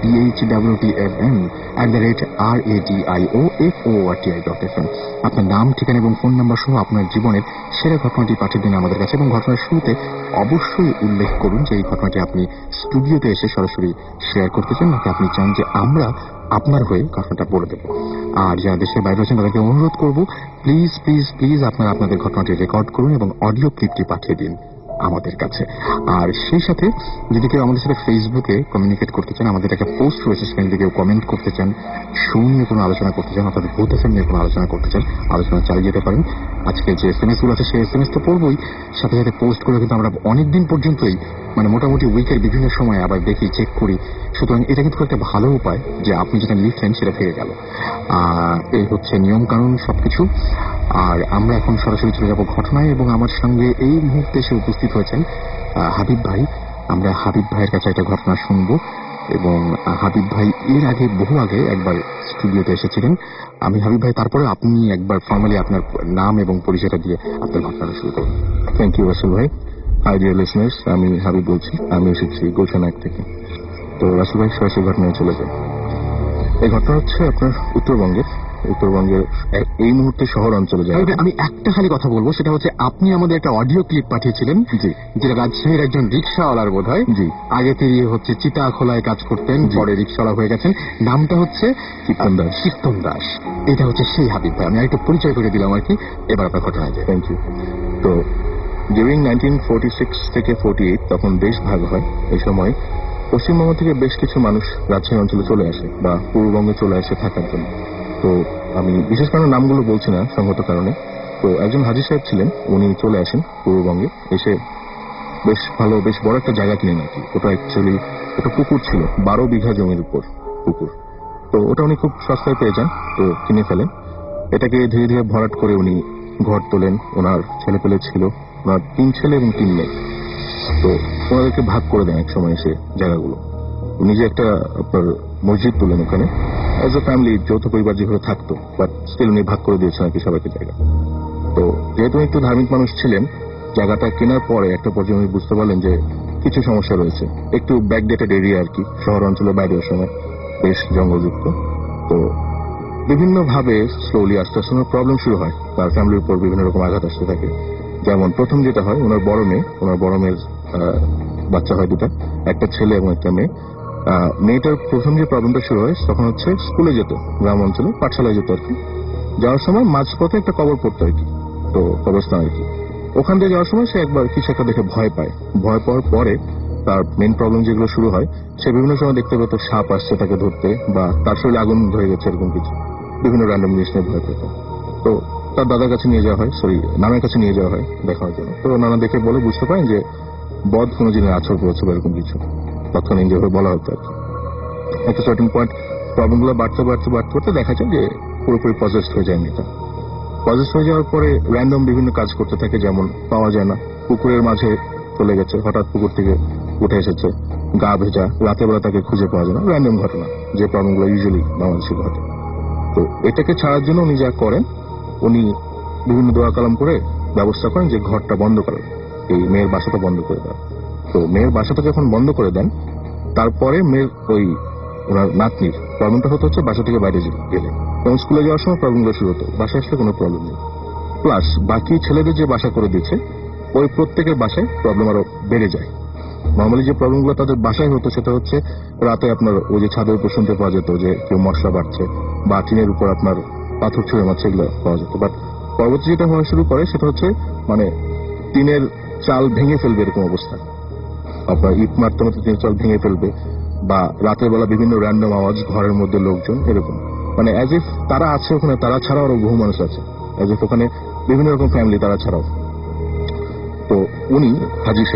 BHWTFM@radiofurti.fm। আপনার নাম, ঠিকানা এবং ফোন নাম্বার সহ আপনার জীবনের সেরা ঘটনাটি পাঠিয়ে দিন আমাদের কাছে এবং ঘটনার শুরুতে অবশ্যই উল্লেখ করুন যে এই ঘটনাটি আপনি স্টুডিওতে এসে সরাসরি শেয়ার করতে চান নাকি আপনি চান যে আমরা আপনার হয়ে ঘটনাটা বলে দেব। আর যারা দেশের বাইরে আছেন তাদেরকে অনুরোধ করব, প্লিজ প্লিজ প্লিজ আপনারা আপনাদের ঘটনাটি রেকর্ড করুন এবং অডিও ক্লিপটি পাঠিয়ে দিন আমাদের কাছে। আর সেই সাথে যদি কেউ আমাদের সাথে ফেসবুকে কমিউনিকেট করতে চান, আমাদের একটা পোস্ট রয়েছে, সেখানে যদি কেউ কমেন্ট করতে চান, শো নিয়ে কোনো আলোচনা করতে চান, অর্থাৎ ভূত FM নিয়ে কোনো আলোচনা করতে চান, আলোচনা চালিয়ে যেতে পারেন। আজকে যে SMS গুলো আছে সেই SMS তো পড়বই, সাথে সাথে পোস্ট করে কিন্তু আমরা অনেকদিন পর্যন্তই মানে মোটামুটি উইকের বিভিন্ন সময় আবার দেখি, চেক করি। সুতরাং এটা কিন্তু একটা ভালো উপায় যে আপনি যেটা লিখলেন সেটা থেকে গেল। এই হচ্ছে নিয়ম কানুন সবকিছু। আর আমরা এখন সরাসরি চলে যাব ঘটনায় এবং আমার সঙ্গে এই মুহূর্তে এসে উপস্থিত হয়েছেন হাবিব ভাই। আমরা হাবিব ভাইয়ের কাছে একটা ঘটনা শুনবো এবং হাবিব ভাই এর আগে বহু আগে একবার স্টুডিওতে এসেছিলেন। আমি হাবিব ভাই, তারপরে আপনি একবার ফর্মালি আপনার নাম এবং পরিচয়টা দিয়ে আপনার ঘটনাটা শুরু করুন। থ্যাংক ইউ রাসেল ভাই। হাই ডিয়ার লিসনার্স, আমি হাবিব বলছি। আমি এসেছি গুলশান এক থেকে। তো রাসেল ভাই সরাসরি ঘটনায় চলে যায়। এই ঘটনা হচ্ছে আপনার উত্তরবঙ্গের এই মুহূর্তে শহর অঞ্চলে যায়। আমি একটা খালি কথা বলবো, সেটা হচ্ছে আপনি আমাদের একটা অডিও ক্লিপ পাঠিয়েছিলেন, জি, যেটা রাজশাহীর একজন রিক্সাওয়ালার বোধ হয়। জি, আগে তিনি হচ্ছে চিতাখোলায় কাজ করতেন, পরে রিক্সাওয়ালা হয়ে গেছেন। নামটা হচ্ছে কীর্তন দাস। কীর্তন দাস। এটা হচ্ছে সেই হাবিব ভাই। আমি আরেকটু পরিচয় করে দিলাম আর কি। এবার আপনার ঘটনায় যায়। Thank you. তো ডিউরিং 1946 থেকে 48 তখন দেশ ভাগ হয়। এই সময় পশ্চিমবঙ্গ থেকে বেশ কিছু মানুষ রাজশাহী অঞ্চলে চলে আসে বা পূর্ববঙ্গে চলে আসে থাকার জন্য। তো আমি বিশেষ কারণে নামগুলো বলছি না সঙ্গত কারণে। তো একজন হাজী সাহেব ছিলেন, উনি চলে আসেন পূর্ববঙ্গে। এসে বেশ বড় একটা জায়গা কিনেন আর কি। ওটা অ্যাকচুয়ালি একটা পুকুর ছিল, 12 বিঘা জমির উপর পুকুর। তো ওটা উনি খুব সস্তায় পেয়ে যান, তো কিনে ফেলেন। এটাকে ধীরে ধীরে ভরাট করে উনি ঘর তোলেন। ওনার ছেলে পেলে ছিল, ওনার 3 ছেলে এবং 3 মেয়ে। তো ওনাদেরকে ভাগ করে দেন এক সময় এসে জায়গাগুলো। নিজে একটা আপনার মসজিদ তুলেন ওখানে। অ্যাজ এ ফ্যামিলি, যৌথ পরিবার যেভাবে থাকতো, বাট স্টিল উনি ভাগ করে দিয়েছেন আর কি সবাইকে জায়গা। তো যেহেতু একটু ধার্মিক মানুষ ছিলেন, জায়গাটা কেনার পরে একটা পর্যায়ে উনি বুঝতে পারলেন যে কিছু সমস্যা রয়েছে। একটু ব্যাকডেটেড এরিয়া আর কি, শহর অঞ্চলের বাইরের সময় বেশ জঙ্গলযুক্ত। তো বিভিন্ন ভাবে স্লোলি আস্তে আস্তে ওনার প্রবলেম শুরু হয়। তার ফ্যামিলির উপর বিভিন্ন রকম আঘাত আসতে থাকে। যেমন প্রথম যেটা হয়, ওনার বড় মেয়ের বাচ্চা হয় 2টা, একটা ছেলে এবং একটা মেয়ে। মেয়েটার প্রথম যে প্রবলেমটা শুরু হয় তখন হচ্ছে স্কুলে যেত, গ্রাম অঞ্চলে পাঠশালায় যেত আর কি। যাওয়ার সময় মাঝপথে একটা কবর পড়তো আর কি, তো কবরস্থান আর কি। ওখান দিয়ে যাওয়ার সময় সে একবার কিছু একটা দেখে ভয় পায়। ভয় পাওয়ার পরে তার মেন প্রবলেম যেগুলো শুরু হয়, সে বিভিন্ন সময় দেখতে পেত সাপ আসছে তাকে ধরতে, বা তার শরীরে আগুন ধরে গেছে, এরকম কিছু বিভিন্ন র্যান্ডম জিনিস নিয়ে ভয় পেত। তো তার দাদার কাছে নিয়ে যাওয়া হয়, নানার কাছে নিয়ে যাওয়া হয় দেখার জন্য। তো নানা দেখে বলে বুঝতে পারেন যে বদ কোনো জিনিস আছর করেছে বা এরকম কিছু, তৎক্ষণিক যেভাবে বলা হতো আর কি। একটা সার্টেন পয়েন্ট প্রবলেমগুলো বাড়তে দেখা যায় যে পুরোপুরি পজেসড হয়ে যায় মেয়েটা। পজেসড হয়ে যাওয়ার পরে র্যান্ডম বিভিন্ন কাজ করতে থাকে, যেমন পাওয়া যায় না, পুকুরের মাঝে চলে গেছে, হঠাৎ পুকুর থেকে উঠে এসেছে, গা ভেজা, রাতের বেলা তাকে খুঁজে পাওয়া যায় না। র্যান্ডম ঘটনা, যে প্রবলেমগুলো ইউজুয়ালি বাংলাদেশে ঘটে। তো এটাকে ছাড়ার জন্য উনি যা করেন, উনি বিভিন্ন দোয়া কালাম করে ব্যবস্থা করেন যে ঘরটা বন্ধ করার, এই মেয়ের বাসাটা বন্ধ করে দেওয়া। তো মেয়ের বাসাটা যখন বন্ধ করে দেন, তারপরে মেয়ের ওনার নাতনির প্রবলেমটা হচ্ছে বাসা থেকে বাইরে গেলে, এবং স্কুলে যাওয়ার সময় প্রবলেমগুলো শুরু হতো, বাসায় আসলে কোনো প্রবলেম নেই। প্লাস বাকি ছেলেদের যে বাসা করে দিয়েছে, ওই প্রত্যেকের বাসায় প্রবলেম আরো বেড়ে যায়। নর্মালি যে প্রবলেমগুলো তাদের বাসায় হতো সেটা হচ্ছে রাতে আপনার ওই যে ছাদের উপর শুনতে পাওয়া যেত যে কেউ মশলা বাড়ছে, বা টিনের উপর আপনার পাথর ছুঁড়ে মারছে, এগুলো পাওয়া যেত। বাট পরবর্তী যেটা হওয়া শুরু করে সেটা হচ্ছে মানে টিনের চাল ভেঙে ফেলবে এরকম অবস্থা। আপনার ইট মারতে মারতে টিনের চাল ভেঙে ফেলবে, বা রাতের বেলা বিভিন্ন র্যান্ডম আওয়াজ, ঘরের মধ্যে লোকজন, এরকম মানে অ্যাজ ইফ তারা আছে ওখানে, তারা ছাড়াও আরো বহু মানুষ আছে, অ্যাজ ইফ ওখানে বিভিন্ন রকম ফ্যামিলি তারা ছাড়াও। তো উনি হাজী সাহেব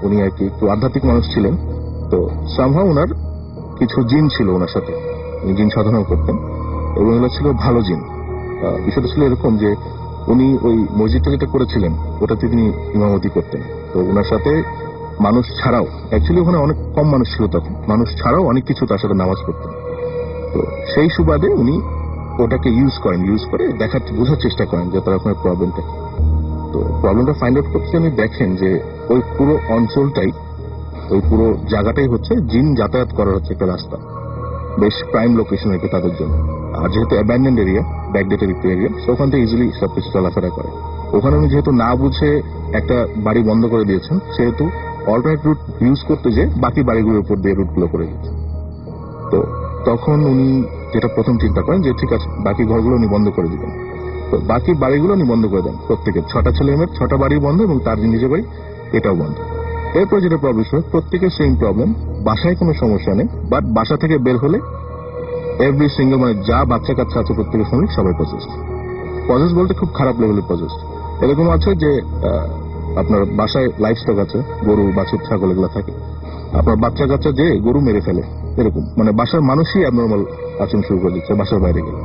উনি আর কি একটু আধ্যাত্মিক মানুষ ছিলেন। তো সামহাও ওনার কিছু জিন ছিল ওনার সাথে, উনি জিন সাধনাও করতেন এবং এগুলো ছিল ভালো জিন। বিষয়টা ছিল এরকম যে উনি ওই মসজিদটা যেটা করেছিলেন ওটাতে তিনি ইমামতি করতেন। তো ওনার সাথে মানুষ ছাড়াও, অ্যাকচুয়ালি ওখানে অনেক কম মানুষ ছিল তখন, মানুষ ছাড়াও অনেক কিছু তার সাথে নামাজ পড়তেন। তো সেই সুবাদে উনি ওটাকে ইউজ করে বোঝার চেষ্টা করেন যে তার ওখানে প্রবলেমটা কি। তো প্রবলেমটা ফাইন্ড আউট করতে উনি দেখেন যে ওই পুরো অঞ্চলটাই, ওই পুরো জায়গাটাই হচ্ছে জিন যাতায়াত করার হচ্ছে একটা রাস্তা, বেশ প্রাইম লোকেশন এটা তাদের জন্য। আর যেহেতু অ্যাবান্ডেন্ড এরিয়া, ব্যাকডেটেড এরিয়া, ওখান থেকে ইজিলি সবকিছু চলাফেরা করে। ওখানে উনি যেহেতু না বুঝে একটা বাড়ি বন্ধ করে দিয়েছেন, সেহেতু অল্টারনেট রুট ইউজ করতে যে বাকি বাড়িগুলোর উপর দিয়ে রুটগুলো করে দিয়েছেন। তো তখন উনি যেটা প্রথম চিন্তা করেন যে ঠিক আছে, বাকি ঘরগুলো উনি বন্ধ করে দিবেন। তো বাকি বাড়িগুলো উনি বন্ধ করে দেন, প্রত্যেকের 6টা ছেলে মেয়ের 6টা বাড়ি বন্ধ এবং তার নিজের বাড়ি এটাও বন্ধ। এরপর যেটা প্রবলেম ছিল, প্রত্যেকের সেম প্রবলেম, বাসায় কোনো সমস্যা নেই, বাট বাসা থেকে বের হলে এভরি সিঙ্গল মানে যা বাচ্চা কাচ্চা আছে প্রত্যেকের সঙ্গে সবাই পজেস বলতে খুব খারাপ লেভেলের পজেস। এরকম আছে যে আপনার বাসায় লাইফ স্টক আছে, গরু বাছুর ছাগল এগুলো থাকে, আপনার বাচ্চা কাচ্চা যে গরু মেরে ফেলে, এরকম মানে বাসার মানুষই অ্যাবনর্মাল আচরণ শুরু করে দিচ্ছে বাসার বাইরে গেলে।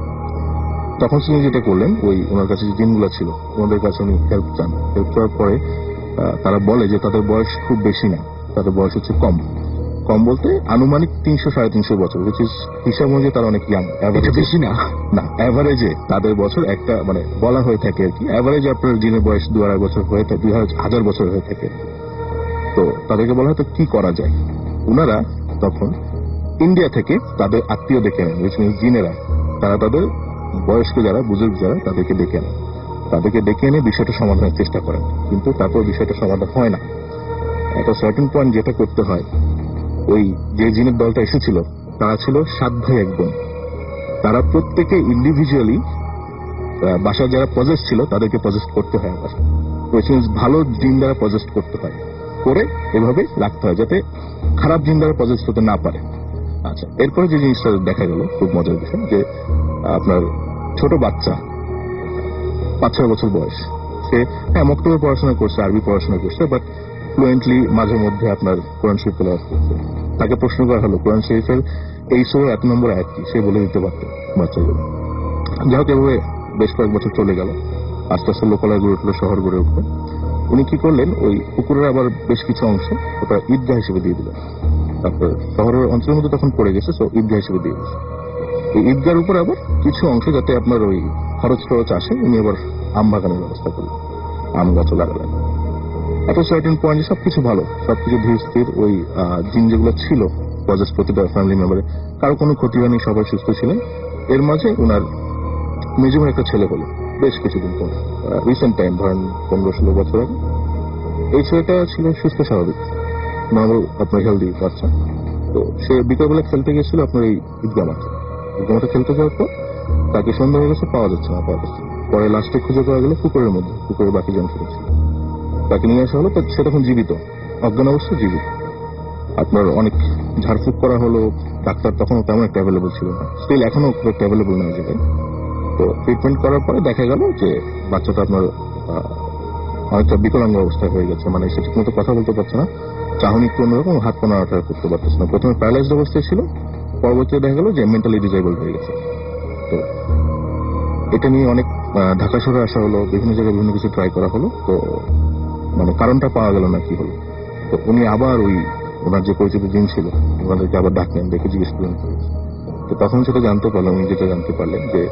তখন তিনি যেটা করলেন, ওই ওনার কাছে যে জিনগুলো ছিল ওনাদের কাছে উনি হেল্প চান। হেল্প চাওয়ার পরে তারা বলে যে তাদের বয়স খুব বেশি না, তাদের বয়স হচ্ছে কম বলতে আনুমানিক 300-350 বছর, উইচ ইজ হিসাব অনুযায়ী তারা অনেক ইয়াং। বেশি না, অ্যাভারেজে তাদের বছর একটা মানে বলা হয়ে থাকে আর কি, অ্যাভারেজে আপনার জিনের বয়স 2000 বছর হয়ে থাকে, 2000 বছর হয়ে থাকে। তো তাদেরকে বলা হয়তো কি করা যায়। ওনারা তখন ইন্ডিয়া থেকে তাদের আত্মীয় ডেকে নেন, উইচ মিনস জিনেরা, তারা তাদের বয়স্ক যারা বুজুর্গ যারা তাদেরকে ডেকে এনে বিষয়টা সমাধানের চেষ্টা করেন, কিন্তু তারপর বিষয়টা সমাধান হয় না। একটা সার্টেন পয়েন্ট যেটা করতে হয়, ওই যে জিনের দলটা এসেছিল তারা ছিল 7 ভাই 1 বোন। তারা প্রত্যেকে ইন্ডিভিজুয়ালি বাসার যারা পজেস ছিল তাদেরকে পজেস্ট করতে হয়, ভালো জিন দ্বারা পজেস্ট করতে হয়, করে এভাবে রাখতে হয় যাতে খারাপ জিন দ্বারা পজেস্ট হতে না পারে। আচ্ছা, এরপরে যে জিনিসটা দেখা গেল খুব মজার বিষয়, যে আপনার ছোট বাচ্চা 5-6 বছর বয়স, সে মক্তবে পড়াশোনা করছে, আরবি পড়াশোনা করছে, বাট ফ্লুয়েন্টলি মাঝে মধ্যে আপনার কোরআন শরীফ তেলাওয়াত করছে। তাকে প্রশ্ন করা হলো কোরআন শরীফের এই সূরার 1 নম্বর আয়াত কি, সে বলে দিতে পারত বাচ্চাগুলো। যাই হোক, এভাবে বেশ কয়েক বছর চলে গেল, আস্তে আস্তে লোকালয় গড়ে উঠলো, শহর গড়ে উঠলো। উনি কি করলেন, ওই পুকুরের আবার বেশ কিছু অংশ ওটা ঈদগাহ হিসেবে দিয়ে দিলেন। তারপর শহরের অঞ্চলের মধ্যে তখন পড়ে গেছে, সো ঈদগাহ হিসেবে দিয়ে দিয়েছে। এই ঈদগার উপর আবার কিছু অংশ যাতে আপনার ওই খরচ আসে, উনি আবার আম বাগানের ব্যবস্থা করলেন, আম গাছও লাগালেন। এত সার্টেন পয়েন্টে সবকিছু ভালো, সবকিছু ধীর স্থির। ওই জিন যেগুলো ছিল পজেস প্রতিটা ফ্যামিলি মেম্বারে কারো কোনো ক্ষতি হয়নি, সবাই সুস্থ ছিলেন। এর মাঝে ওনার মেজুমের একটা ছেলে হলো বেশ কিছুদিন পর, রিসেন্ট টাইম, ধরেন 15-16 বছর আগে। এই ছেলেটা ছিল সুস্থ স্বাভাবিক, নর্মাল আপনার হেলদি বাচ্চা। তো সে বিকালবেলা খেলতে গেছিল আপনার এই ঈদগাহ মাঠে খেলতে যাওয়ার পর তাকে সন্ধ্যা হয়ে গেছে, পাওয়া যাচ্ছে না। পরে লাস্টে খুঁজে পাওয়া গেল পুকুরের মধ্যে, পুকুরের বাকি যে অংশটা ছিল তাকে নিয়ে আসা হলো। সে তখন জীবিত, অজ্ঞান অবশ্যই জীবিত। আপনার অনেক ঝাড়ফুঁক করা হলো, ডাক্তার তখনও তেমন একটা অ্যাভেলেবল ছিল না, স্টিল এখনো একটা অ্যাভেলেবল না যেটা। তো ট্রিটমেন্ট করার পরে দেখা গেল যে বাচ্চাটা আপনার অনেকটা বিকলাঙ্গ অবস্থায় হয়ে গেছে, মানে সে ঠিক মতো কথা বলতে পারছে না, চাহনি একটু অন্যরকম, হাত পা নাড়াটা করতে পারতেছে না। প্রথমে প্যারালাইজড অবস্থায় ছিল, পরবর্তীতে দেখা গেল যে মেন্টালি ডিসেবলড হয়ে গেছে। তো এটা নিয়ে অনেক ঢাকা শহরে আসা হলো, বিভিন্ন জায়গায় বিভিন্ন কিছু ট্রাই করা হলো, তো মানে কারণটা পাওয়া গেল না কি হলো। তো উনি আবার ওই ওনার যে পরিচিত জিন ছিল ওনাদেরকে আবার ডাকলেন, দেখে জিজ্ঞেস করলেন। তো তখন সেটা জানতে পারলাম, উনি যেটা জানতে পারলেন যে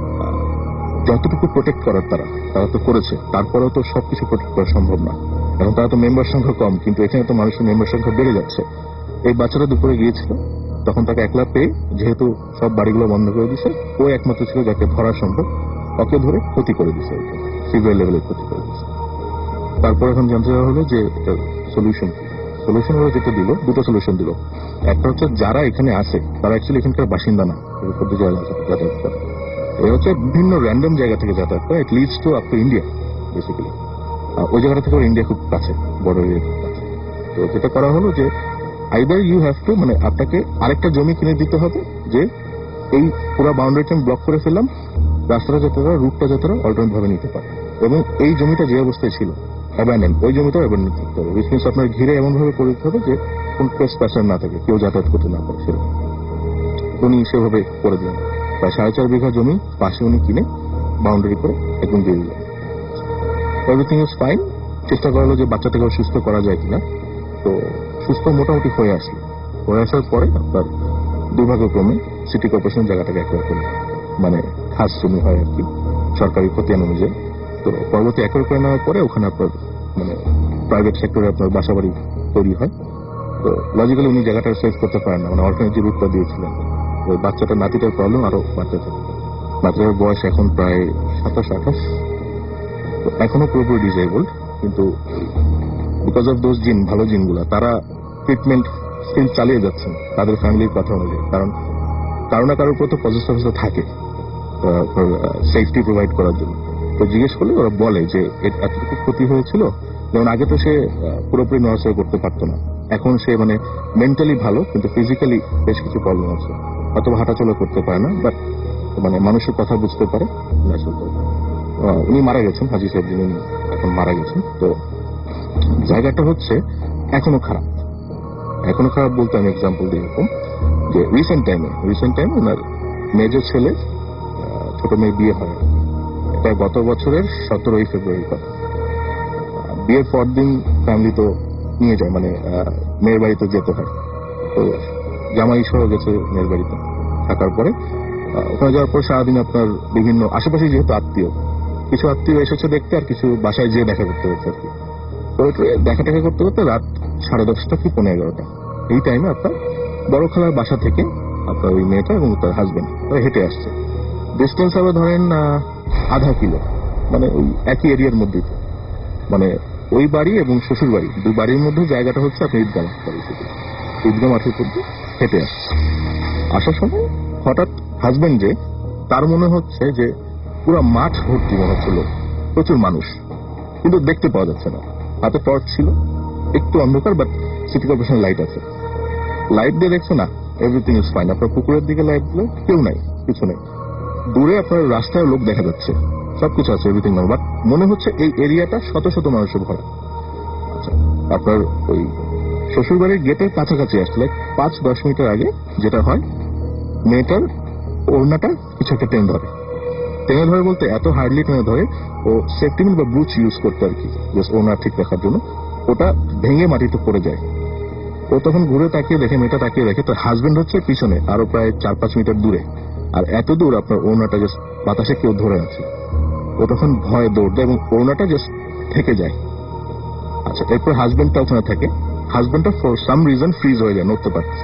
যতটুকু প্রোটেক্ট করার তারা তো করেছে, তারপরেও তো সবকিছু প্রোটেক্ট করা সম্ভব না। এখন তারা তো মেম্বার সংখ্যা কম, কিন্তু এখানে তো মানুষের মেম্বার সংখ্যা বেড়ে যাচ্ছে। এই বাচ্চাটা দুপুরে গিয়েছিল, তখন তাকে একলা পেয়ে, যেহেতু সব বাড়িগুলো বন্ধ করে দিছে, ও একমাত্র ছিল যাকে ধরা সম্ভব, ওকে ধরে ক্ষতি করে দিছে, সিভিয়ার লেভেলের ক্ষতি করে দিছে। তারপর এখন জানতে চাওয়া হলো যে সলিউশন ওরা যেটা দিল, দুটো সলিউশন দিল। একটা হচ্ছে যারা এখানে আসে তারা অ্যাকচুয়ালি এখানকার বাসিন্দা না, যাতায়াত করে, এটা হচ্ছে বিভিন্ন র্যান্ডম জায়গা থেকে যাতায়াত করে, it leads to up to India basically. ওই জায়গাটা থেকে ইন্ডিয়া খুব কাছে, বড় এরিয়া খুব কাছে। তো যেটা করা হলো যে আইদার ইউ হ্যাভ টু, মানে আপনাকে আরেকটা জমি কিনে দিতে হবে, যে এই পুরো বাউন্ডারিটা আমি ব্লক করে ফেললাম, রাস্তাটা যাতে রুটটা যাতে অল্টারনেট ভাবে নিতে পারে, এবং এই জমিটা যে অবস্থায় ছিল অ্যাবান্ডন, ওই জমিটাও অ্যাবান্ডন করতে হবে। উইচ মিনস আপনার ঘিরে এমন ভাবে করে দিতে হবে যে কোন ট্রেসপ্যাসার না থাকে, কেউ যাতায়াত করতে না পারে সেরকম। উনি সেভাবে করে দিলেন। প্রায় 4.5 বিঘা জমি পাশে উনি কিনে বাউন্ডারি করে একদম দিয়ে দিলেন। Everything is fine. চেষ্টা করা হলো যে বাচ্চাটাকে সুস্থ করা যায় কিনা। তো সুস্থ মোটামুটি হয়ে আসার পরে আপনার দুর্ভাগ্যক্রমে সিটি কর্পোরেশন জায়গাটাকে অ্যাকোয়ার করলো, মানে খাস জমি হয় আর কি, সরকারি খতিয়ান অনুযায়ী। তো পরবর্তী অ্যাকোয়ার করে নেওয়ার পরে ওখানে আপনার মানে প্রাইভেট সেক্টরে আপনার বাসাবাড়ি তৈরি হয়। তো লজিক্যালি উনি জায়গাটা সেভ করতে পারেন না, মানে অর্থনীতি রুটটা দিয়েছিলেন। ওই বাচ্চাটা নাতিটার প্রবলেম আরো বাড়তে থাকে। বাচ্চাটার বয়স এখন প্রায় 27-28, তো এখনো পুরোপুরি ডিসেবলড, কিন্তু বিকজ অফ দোজ জিন, ভালো জিনগুলা, তারা ট্রিটমেন্ট স্টিল চালিয়ে যাচ্ছেন তাদের ফ্যামিলির কথা অনুযায়ী। কারণ কারো না কারোর উপর তো পজিটিভ অবস্থা থাকে সেফটি প্রোভাইড করার জন্য। তো জিজ্ঞেস করলে ওরা বলে যে এতটুকু ক্ষতি হয়েছিল, যেমন আগে তো সে পুরোপুরি নড়াচড়া করতে পারতো না, এখন সে মানে মেন্টালি ভালো কিন্তু ফিজিক্যালি বেশ কিছু প্রবলেম আছে, হয়তো হাঁটাচলা করতে পারে না, বাট মানে মানুষের কথা বুঝতে পারে। উনি মারা গেছেন, হাজি সাহেব যিনি এখন মারা গেছেন। তো জায়গাটা হচ্ছে এখনো খারাপ বলতে আমি এক্সাম্পল দিই এরকম যে রিসেন্ট টাইমে ওনার মেজর ছেলে ছোট মেয়ে বিয়ে হয়, এটা গত বছরের 17 ফেব্রুয়ারি কথা। বিয়ের পর দিন ফ্যামিলি তো নিয়ে যায়, মানে মেয়ের বাড়িতে যেতে হয়। তো জামাই সহ গেছে মেয়ের বাড়িতে, থাকার পরে ওখানে যাওয়ার পর সারাদিন আপনার বিভিন্ন আশেপাশে যেহেতু কিছু আত্মীয় এসেছে দেখতে, আর কিছু বাসায় যেয়ে দেখা করতে হচ্ছে আর কি। তো দেখা করতে করতে রাত 10:30 কি 11:30 এই টাইমে আপনার বড় খালার বাসা থেকে আপনার ওই মেয়েটা এবং তার হাজবেন্ড হেঁটে আসছে। ডিস্টেন্স আবার ধরেন আধা কিলো, মানে ওই একই এরিয়ার মধ্যেই। মানে ওই বাড়ি এবং শ্বশুর বাড়ি, দুই বাড়ির মধ্যে জায়গাটা হচ্ছে আপনি ঈদগাহ মাঠের মধ্যে হেঁটে আসছে। আসার সময় হঠাৎ হাজবেন্ড যে, তার মনে হচ্ছে যে পুরো মাঠ ভর্তি মনে হচ্ছিল, প্রচুর মানুষ, কিন্তু দেখতে পাওয়া যাচ্ছে না। হাতে টর্চ ছিল, একটু অন্ধকার, বাট সিটি কর্পোরেশনের লাইট আছে। লাইট দিয়ে দেখছে না, এভরিথিং ইজ ফাইন। আপনার পুকুরের দিকে লাইট দিলে কেউ নাই, কিছু নেই। দূরে আপনার রাস্তায় লোক দেখা যাচ্ছে, সবকিছু আছে, এভরিথিং নর্মাল, বাট মনে হচ্ছে এই এরিয়াটা শত শত মানুষের ভরা। আচ্ছা, আপনার ওই শ্বশুরবাড়ির গেটের কাছাকাছি আসলে 5-10 মিটার আগে যেটা হয়, মেয়েটার ওড়নাটা কিছু একটা টেনে ধরে বলতে এত হার্ডলি টেনে ধরে, ও সেফটি মিল বা ব্রুচ ইউজ করতে আর কি, জাস্ট ওড়না ঠিক রাখার জন্য, ওটা ভেঙে মাটিতে পড়ে যায়। ও তখন ঘুরে তাকিয়ে দেখে, মেয়েটা তাকিয়ে দেখে তার হাজবেন্ড হচ্ছে পিছনে আরো প্রায় 4-5 মিটার দূরে, আর এত দূর আপনার ওড়নাটা জাস্ট বাতাসে কেউ ধরে আছে। ও তখন ভয়ে দৌড় দেয় এবং ওড়নাটা জাস্ট থেকে যায়। আচ্ছা, এরপর হাজবেন্ডটা ওখানে থাকে, হাজবেন্ডটা ফর সাম রিজন ফ্রিজ হয়ে যায়, নড়তে পারতেছে।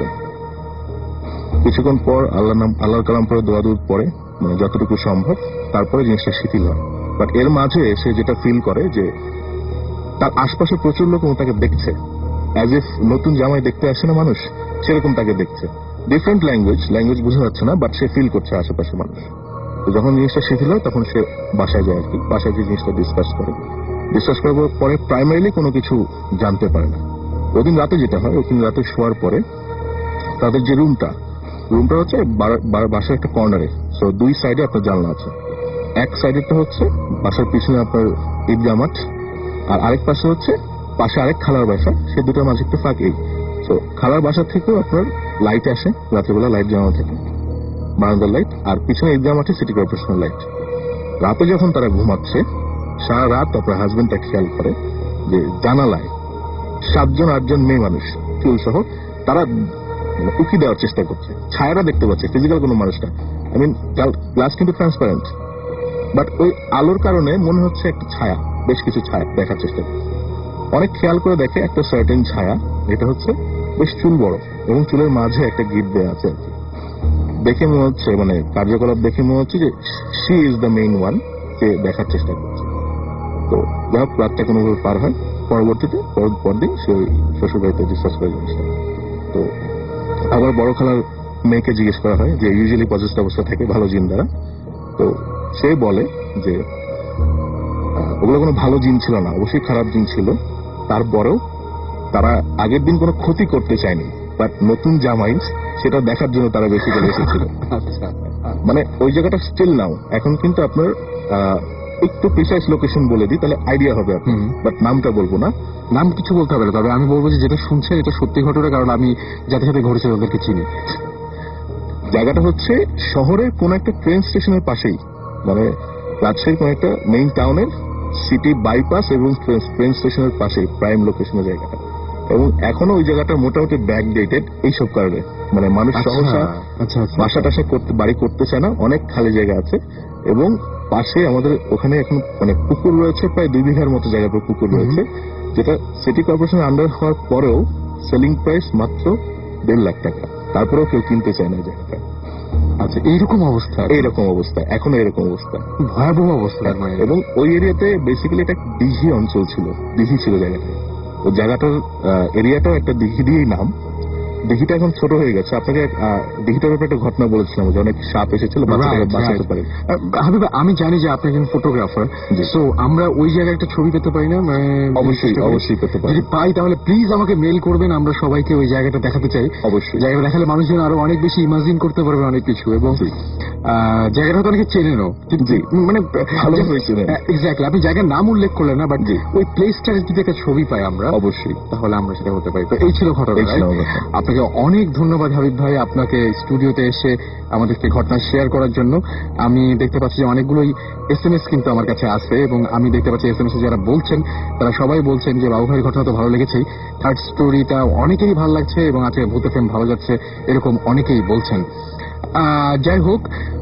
কিছুক্ষণ পর আল্লাহর কালাম পরে দোয়া-দুরূদ পড়ে, মানে যতটুকু সম্ভব, তারপরে জিনিসটা শিথিল হয়। বাট এর মাঝে সে যেটা ফিল করে যে তার আশপাশে প্রচুর লোক তাকে দেখছে, অ্যাজ ইফ নতুন জামাই দেখতে আসে না মানুষ, সেরকম তাকে দেখছে। ডিফারেন্ট ল্যাঙ্গুয়েজ বোঝা যাচ্ছে না, বাট সে ফিল করছে আশেপাশে মানুষ। তো যখন জিনিসটা শিথিল হয় তখন সে বাসায় যায় আর কি, বাসায় যে জিনিসটা ডিসকাস করার পরে প্রাইমারিলি কোনো কিছু জানতে পারে না। ওদিন রাতে যেটা হয়, ওদিন রাতে শোয়ার পরে তাদের যে রুমটা হচ্ছে বাসার একটা কর্নারে। সো দুই সাইডে আপনার জানলা আছে। এক সাইডেরটা হচ্ছে বাসার পিছনে আপনার ঈদগাহ মাঠ, আর আরেক পাশে হচ্ছে পাশে আরেক খালার বাসা, সে দুটোর মাঝে একটু ফাঁক। এই তো খালার বাসা থেকেও আপনার লাইট আসে, রাত্রেবেলা লাইট জ্বালানো থাকে, বারান্দার লাইট, আর পিছনে ঈদগাহ মাঠে সিটি কর্পোরেশনের লাইট। রাতে যখন তারা ঘুমাচ্ছে, সারা রাত আপনার হাজবেন্ডটা খেয়াল করে যে জানালায় 7-8জন মেয়ে মানুষ চুল সহ তারা উকি দেওয়ার চেষ্টা করছে, ছায়ারা দেখতে পাচ্ছে, ফিজিক্যাল কোনো মানুষটা। আই মিন গ্লাস কিন্তু ট্রান্সপারেন্ট, বাট ওই আলোর কারণে মনে হচ্ছে একটা ছায়া, বেশ কিছু ছায়া দেখার চেষ্টা করছে। অনেক খেয়াল করে দেখে একটা সার্টেন ছায়া, এটা হচ্ছে বেশ চুল বড় এবং চুলের মাঝে একটা গিট দেওয়া আছে আর কি। দেখে মনে হচ্ছে, মানে কার্যকলাপ দেখে মনে হচ্ছে যে she is the main one, কে দেখার চেষ্টা করছে। তো যাই হোক, রাতটা কোনোভাবে পার হয়। পরবর্তীতে পরদিন সে ওই শ্বশুরবাড়িতে ডিসকাস করে জিনিসটা। তো আবার বড় খালার মেয়েকে জিজ্ঞেস করা হয় যে ইউজুয়ালি পজিটিভ অবস্থা থাকে ভালো জিন দ্বারা। তো সে বলে যে ওগুলো কোনো ভালো জিন ছিল না, অবশ্যই খারাপ জিন ছিল। তারপরেও তারা আগের দিন কোনো ক্ষতি করতে চায়নি, বাট নতুন জামাই সেটা দেখার জন্য তারা বেসিক্যালি এসেছিল। মানে ওই জায়গাটা স্টিল নাও এখন কিন্তু আপনার একটু প্রিসাইজ লোকেশন বলে দিই, তাহলে আইডিয়া হবে আপনার, বাট নামটা বলবো না। নাম কিছু বলতে হবে না, তবে আমি বলবো যে যেটা শুনছেন এটা সত্যি ঘটনা, কারণ আমি যাদের সাথে ঘটেছে ওদেরকে চিনি। জায়গাটা হচ্ছে শহরের কোন একটা ট্রেন স্টেশনের পাশেই, মানে রাজশাহীর কোন একটা মেইন টাউনের সিটি বাইপাস এবং ট্রেন স্টেশনের পাশে প্রাইম লোকেশনের জায়গাটা। এবং এখনো ওই জায়গাটা মোটামুটি ব্যাক ডেটেড এইসব কারণে, মানে মানুষ সহসা বাসা টাসা করতে বাড়ি করতে চায় না, অনেক খালি জায়গা আছে। এবং পাশে আমাদের ওখানে এখন মানে পুকুর রয়েছে, প্রায় 2 বিঘার মতো জায়গা পর পুকুর রয়েছে, যেটা সিটি কর্পোরেশনের আন্ডার হওয়ার পরেও সেলিং প্রাইস মাত্র 1.5 লাখ টাকা, তারপরেও কেউ কিনতে চায় না জায়গাটা। আচ্ছা, এইরকম অবস্থা এখনো এরকম অবস্থা, ভয়াবহ অবস্থা। এবং ওই এরিয়াতে বেসিক্যালি এটা দিঘি অঞ্চল ছিল, দিঘি ছিল জায়গাটা। ওই জায়গাটার এরিয়াটাও একটা দিঘি দিয়েই নাম। দিঘিটা এখন ছোট হয়ে গেছে। আপনাকে দিঘিটার ব্যাপারে একটা ঘটনা বলেছিলাম যে অনেক সাপ এসেছিল, বাচ্চাটাকে বাঁচাতে পারে। হাবিব, আমি জানি যে আপনি একজন ফটোগ্রাফার, সো আমরা ওই জায়গায় একটা ছবি পেতে পারি না? অবশ্যই পেতে পারি। যদি পাই তাহলে প্লিজ আমাকে মেইল করবেন, আমরা সবাইকে ওই জায়গাটা দেখাতে চাই। অবশ্যই জায়গাটা দেখালে মানুষজন আরো অনেক বেশি ইমাজিন করতে পারবে অনেক কিছু, এবং জায়গাটা তো অনেকে চেনেনও, মানে এক্স্যাক্টলি। আপনি জায়গার নাম উল্লেখ করলেন না, বাট ওই প্লেসটার যদি একটা ছবি পাই আমরা, অবশ্যই তাহলে আমরা সেটা হতে পারি। তো এই ছিল ঘটনা। আপনাকে অনেক ধন্যবাদ হাবিব ভাই, আপনাকে স্টুডিওতে এসে আমাদেরকে ঘটনা শেয়ার করার জন্য। আমি দেখতে পাচ্ছি যে অনেকগুলোই SMS কিন্তু আমার কাছে আসছে, এবং আমি দেখতে পাচ্ছি SMS এ যারা বলছেন তারা সবাই বলছেন যে বাবু ভাইয়ের ঘটনা তো ভালো লেগেছেই, থার্ড স্টোরিটা অনেকেই ভালো লাগছে, এবং আজকে ভূত এফএম ভালো যাচ্ছে, এরকম অনেকেই বলছেন। যাই হোক,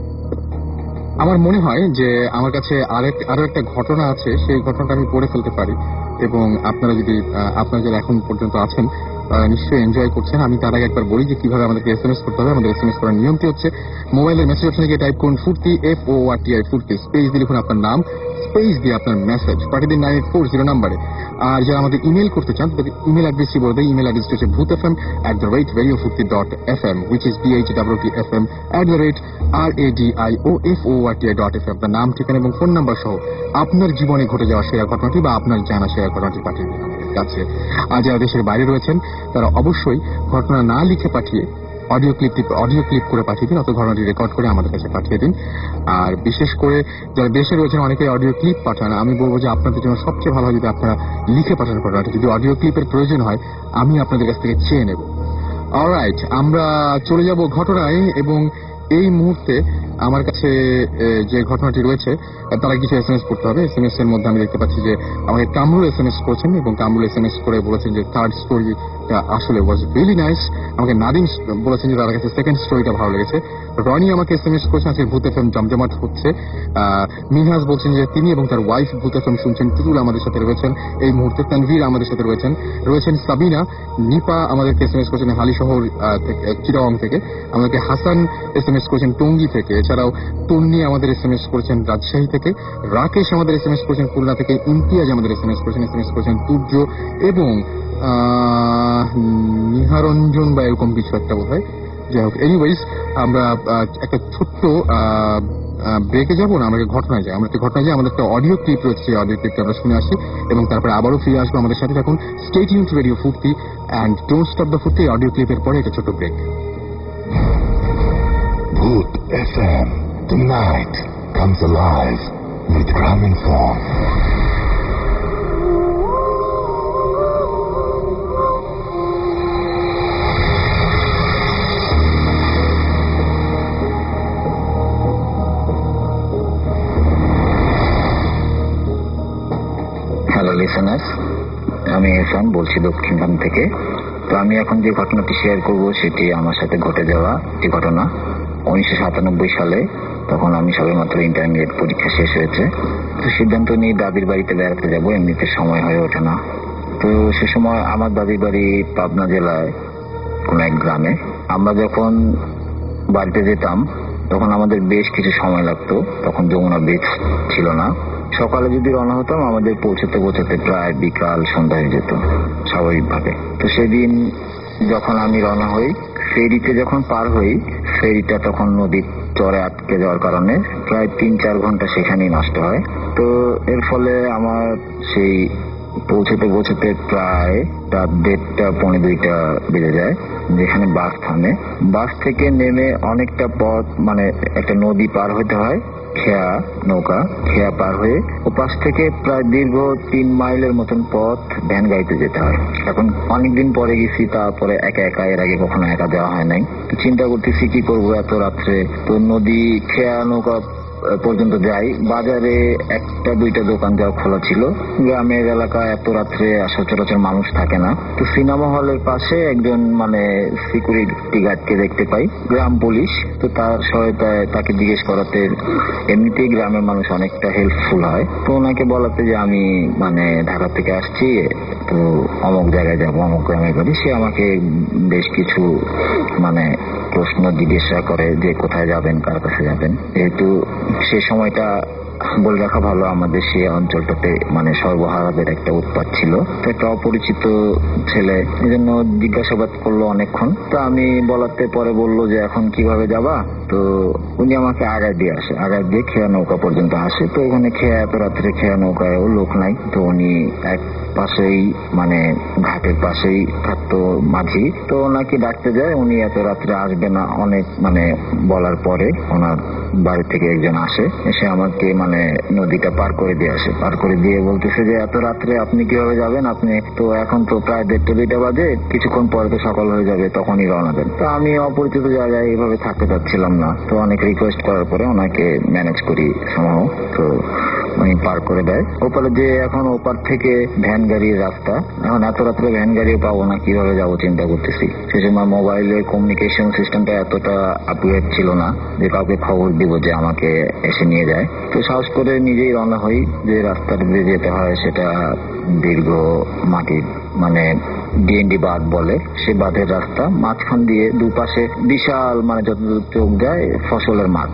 আমার মনে হয় যে আমার কাছে আরো একটা ঘটনা আছে, সেই ঘটনাটা আমি পড়ে ফেলতে পারি, এবং আপনারা যারা এখন পর্যন্ত আছেন নিশ্চয়ই এনজয় করছেন। আমি তার আগে একবার বলি যে কিভাবে আমাদেরকে SMS করতে হবে। আমাদের SMS করার নিয়মটি হচ্ছে, মোবাইলের মেসেজ অপশনে গিয়ে টাইপ করুন ফুর্তি, FORTI ফুর্তি, স্পেস দিয়ে লিখুন আপনার নাম, স্পেস দিয়ে আপনার মেসেজ পাঠিয়ে দিন 9840 নাম্বারে। আর যারা আমাদের ইমেল করতে চান তাদের ইমেল অ্যাড্রেসটি বলে দেয়। ইমেল অ্যাড্রেসটি হচ্ছে bhootfm@radiofurti.fm, which is BHWTFM@radioforti.fm। আপনার নাম, ঠিকানা এবং ফোন নাম্বার সহ আপনার জীবনে ঘটে যাওয়া সেরা ঘটনাটি বা আপনার জানা সেরা ঘটনাটি পাঠিয়ে দিন আমাদের কাছে। আর যারা দেশের বাইরে রয়েছেন তারা অবশ্যই ঘটনা না লিখে পাঠিয়ে অডিও ক্লিপ করে পাঠিয়ে দিন, অত ঘটনাটি রেকর্ড করে আমাদের কাছে পাঠিয়ে দিন। আর বিশেষ করে যারা দেশে রয়েছেন অনেকে অডিও ক্লিপ পাঠান, আমি বলবো যে আপনাদের জন্য সবচেয়ে ভালো হয় যদি আপনারা লিখে পাঠান ঘটনাটি। যদি অডিও ক্লিপের প্রয়োজন হয় আমি আপনাদের কাছ থেকে চেয়ে নেব। অলরাইট, আমরা চলে যাব ঘটনায়, এবং এই মুহূর্তে আমার কাছে যে ঘটনাটি রয়েছে তারা কিছু SMS করতে হবে। SMS এর মধ্যে আমি দেখতে পাচ্ছি যে আমাকে কামরুল SMS করেছেন, এবং কামরুল SMS করে বলেছেন যে থার্ড স্টোরিটা আসলে ওয়াজ রিয়েলি নাইস। আমাকে নাদিম বলেছেন যে তার কাছে সেকেন্ড স্টোরিটা ভালো লেগেছে। রনি আমাকে SMS করেছেন আজকে ভূত এফএম জমজমাট হচ্ছে। মিনহাজ বলছেন যে তিনি এবং তার ওয়াইফ ভূত এফএম শুনছেন। তুতুল আমাদের সাথে রয়েছেন এই মুহূর্তে, তানভীর আমাদের সাথে রয়েছেন সাবিনা। নিপা আমাদেরকে SMS করেছেন হালিশহর চিটাগং থেকে। আমাদেরকে হাসান SMS করেছেন টঙ্গী থেকে। এছাড়াও তন্নি আমাদের SMS করেছেন রাজশাহী থেকে। রাকেশ আমাদের SMS করেছেন খুলনা থেকে। ইমতিয়াজ আমাদের SMS করেছেন তুর্য, এবং নিহারঞ্জন বা এরকম কিছু একটা বোধ হয়। যাই হোক, এনিওয়েজ আমরা একটা ছোট্ট ব্রেকে যাবো না, আমরা ঘটনায় যাই। আমাদের একটা অডিও ক্লিপ রয়েছে, অডিও ক্লিপটা আমরা শুনে আসি এবং তারপরে আবারও ফিরে আসবো আমাদের সাথে। থাকুন, stay tuned to radio Foorti and don't stop the Foorti. Audio ক্লিপের পরে একটা ছোট্ট break. Bhoot FM, tonight comes alive with Gramophone. Hello listeners, আমি এহসান বলছি দক্ষিণখান থেকে। তো আমি এখন যে ঘটনাটি শেয়ার করব সেটি আমার সাথে ঘটে যাওয়া একটি ঘটনা। 1997 সালে, তখন আমি সবেমাত্র ইন্টারমিডিয়েট পরীক্ষা শেষ হয়েছে। তো সিদ্ধান্ত নিয়ে দাদির বাড়িতে বেড়াতে যাব, এমনিতে সময় হয়ে ওঠে না। তো সে সময় আমার দাদির বাড়ি পাবনা জেলায় কোন এক গ্রামে। আমরা যখন বাড়িতে যেতাম তখন আমাদের বেশ কিছু সময় লাগতো, তখন যমুনা ব্রিজ ছিল না। সকালে যদি রওনা হতাম আমাদের পৌঁছাতে প্রায় বিকাল সন্ধ্যা হয়ে যেত স্বাভাবিকভাবে। তো সেদিন যখন আমি রওনা হই, ফেরিতে যখন পার হই, ফেরিটা তখন নদীর চরে আটকে যাওয়ার কারণে প্রায় 3-4 ঘন্টা সেখানেই নষ্ট হয়। তো এর ফলে আমার সেই পৌঁছাতে প্রায় রাত 1:30-1:45 বেজে যায়, যেখানে বাস থামে। বাস থেকে নেমে অনেকটা পথ, মানে একটা নদী পার হতে হয়। খেয়া নৌকা, খেয়া পার হয়ে ও পাশ থেকে প্রায় দীর্ঘ 3 মাইলের মতন পথ ভ্যান গাড়িতে যেতে হয়। এখন অনেকদিন পরে গেছি, তারপরে একা একা, এর আগে কখনো একা যাওয়া হয় নাই। তো চিন্তা করতেছি কি করবো এত রাত্রে। তো নদী খেয়া নৌকা পর্যন্ত যাই। বাজারে 1-2টা দোকান যা খোলা ছিল। গ্রামের এলাকায় এত রাত্রে সচরাচর মানুষ থাকে না। তো সিনেমা হলের পাশে একজন মানে সিকিউরিটি গার্ডকে দেখতে পাই, গ্রাম পুলিশ। তো তার সহায়তায় তাকে জিজ্ঞেস করাতে, এমনিতেই গ্রামের মানুষ অনেকটা হেল্পফুল হয়, তো ওনাকে বলাতে যে আমি মানে ঢাকা থেকে আসছি, তো অমুক জায়গায় যাবো, অমুক গ্রামের বাড়ি। সে আমাকে বেশ কিছু মানে প্রশ্ন জিজ্ঞাসা করে যে কোথায় যাবেন, কার কাছে যাবেন। যেহেতু সে সময়টা বলে রাখা ভালো, আমাদের সেই অঞ্চলটাতে মানে সর্বহারাদের একটা উৎপাত ছিল। তো একটা অপরিচিত ছেলে, এই জন্য জিজ্ঞাসাবাদ করলো অনেকক্ষণ। তো আমি বলাতে পরে বললো যে এখন কিভাবে যাবা। তো উনি আমাকে আগায় দিয়ে আসে, আগায় দিয়ে খেয়া নৌকা পর্যন্ত আসে। তো ওখানে খেয়া এত রাত্রে খেয়া নৌকায়ও লোক নাই। তো উনি এক পাশেই মানে ঘাটের পাশেই থাকতো মাঝি। তো ওনাকে ডাকতে যায়, উনি এত রাত্রে আসবে না অনেক মানে বলার পরে ওনার বাড়ি থেকে একজন আসে, এসে আমাকে মানে নদীটা পার করে দিয়ে আসে। পার করে দিয়ে বলতেছে যে এত রাত্রে আপনি কিভাবে যাবেন, আপনি তো এখন তো প্রায় 1:30-2টা বাজে, কিছুক্ষণ পরে তো সকাল হয়ে যাবে, তখনই রওনা দেন। তো আমি অপরিচিত জায়গায় এইভাবে থাকতে চাচ্ছিলাম না। তো অনেক রিকোয়েস্ট করার পরে ওনাকে ম্যানেজ করি সম্ভব। তো উনি পার করে দেয় ওপারে। যে এখন ওপার থেকে ভ্যান গাড়ির রাস্তা, এখন এত রাত্রে ভ্যান গাড়িও পাবো না, কিভাবে যাবো চিন্তা করতেছি। সে সময় মোবাইলের কমিউনিকেশন সিস্টেমটা এতটা আপগ্রেড ছিল না যে কাউকে খবর দিব যে আমাকে এসে নিয়ে যায়। তো সাহস করে নিজেই রওনা হই। যে রাস্তাটা দিয়ে যেতে হয় সেটা দীর্ঘ মাটির মানে ডিএনডি বাঁধ বলে, সে বাঁধের রাস্তা। মাঝখান দিয়ে দুপাশে বিশাল মানে যতদূর চোখ যায় ফসলের মাঠ,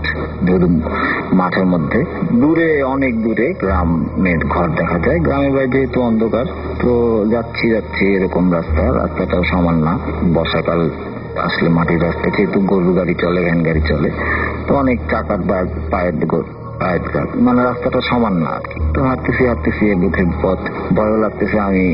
মাঠের মধ্যে দূরে অনেক দূরে গ্রামের ঘর দেখা যায়। গ্রামের বাইরে যেহেতু অন্ধকার, তো যাচ্ছি এরকম রাস্তাটাও সমান না। বর্ষাকাল আসলে মাটির রাস্তা, যেহেতু গরু গাড়ি চলে, ভ্যান গাড়ি চলে, তো অনেক চাকার দাগ, পায়ের দাগ, মানে রাস্তাটা সমান না আর কি। তো হাঁটতেছি বুথের পথ, ভয় লাগতেছে।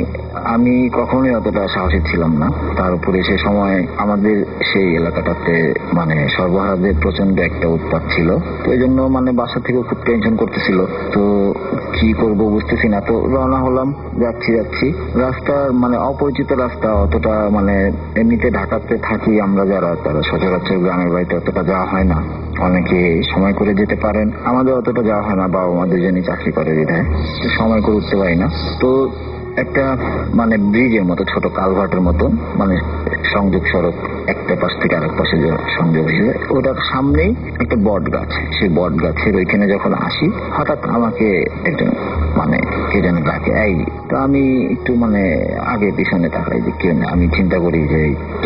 আমি কখনোই অতটা সাহসী ছিলাম না। তার উপরে সে সময় আমাদের সেই এলাকাটাতে মানে সর্বহারাদের প্রচন্ড একটা উৎপাত ছিল। তো এই জন্য মানে বাসা থেকে খুব টেনশন করতেছিল। তো কি করব বুঝতেছি না। তো রওনা হলাম, যাচ্ছি রাস্তা মানে অপরিচিত রাস্তা, অতটা মানে এমনিতে ঢাকাতে থাকি আমরা যারা, তারা সচরাচর গ্রামের বাড়িতে অতটা যাওয়া হয় না। অনেকে সময় করে যেতে পারেন, আমাদের অতটা যাওয়া হয় না, বাবা মা দুজনই চাকরি করে বিধায় সময় করে উঠতে পারি না। তো একটা মানে ব্রিজের মতো, ছোট কালভার্টের মতো মানে সংযোগ সড়ক, একটা পাশ থেকে আরেক পাশে সংযোগ হিসেবে, ওটার সামনেই একটা বট গাছ। সেই বট গাছের ওইখানে যখন আসি, হঠাৎ আমাকে একজন মানে কে যেন ডাকে, এই। তো আমি একটু মানে আগে পিছনে তাকাই যে কে না। আমি চিন্তা করি যে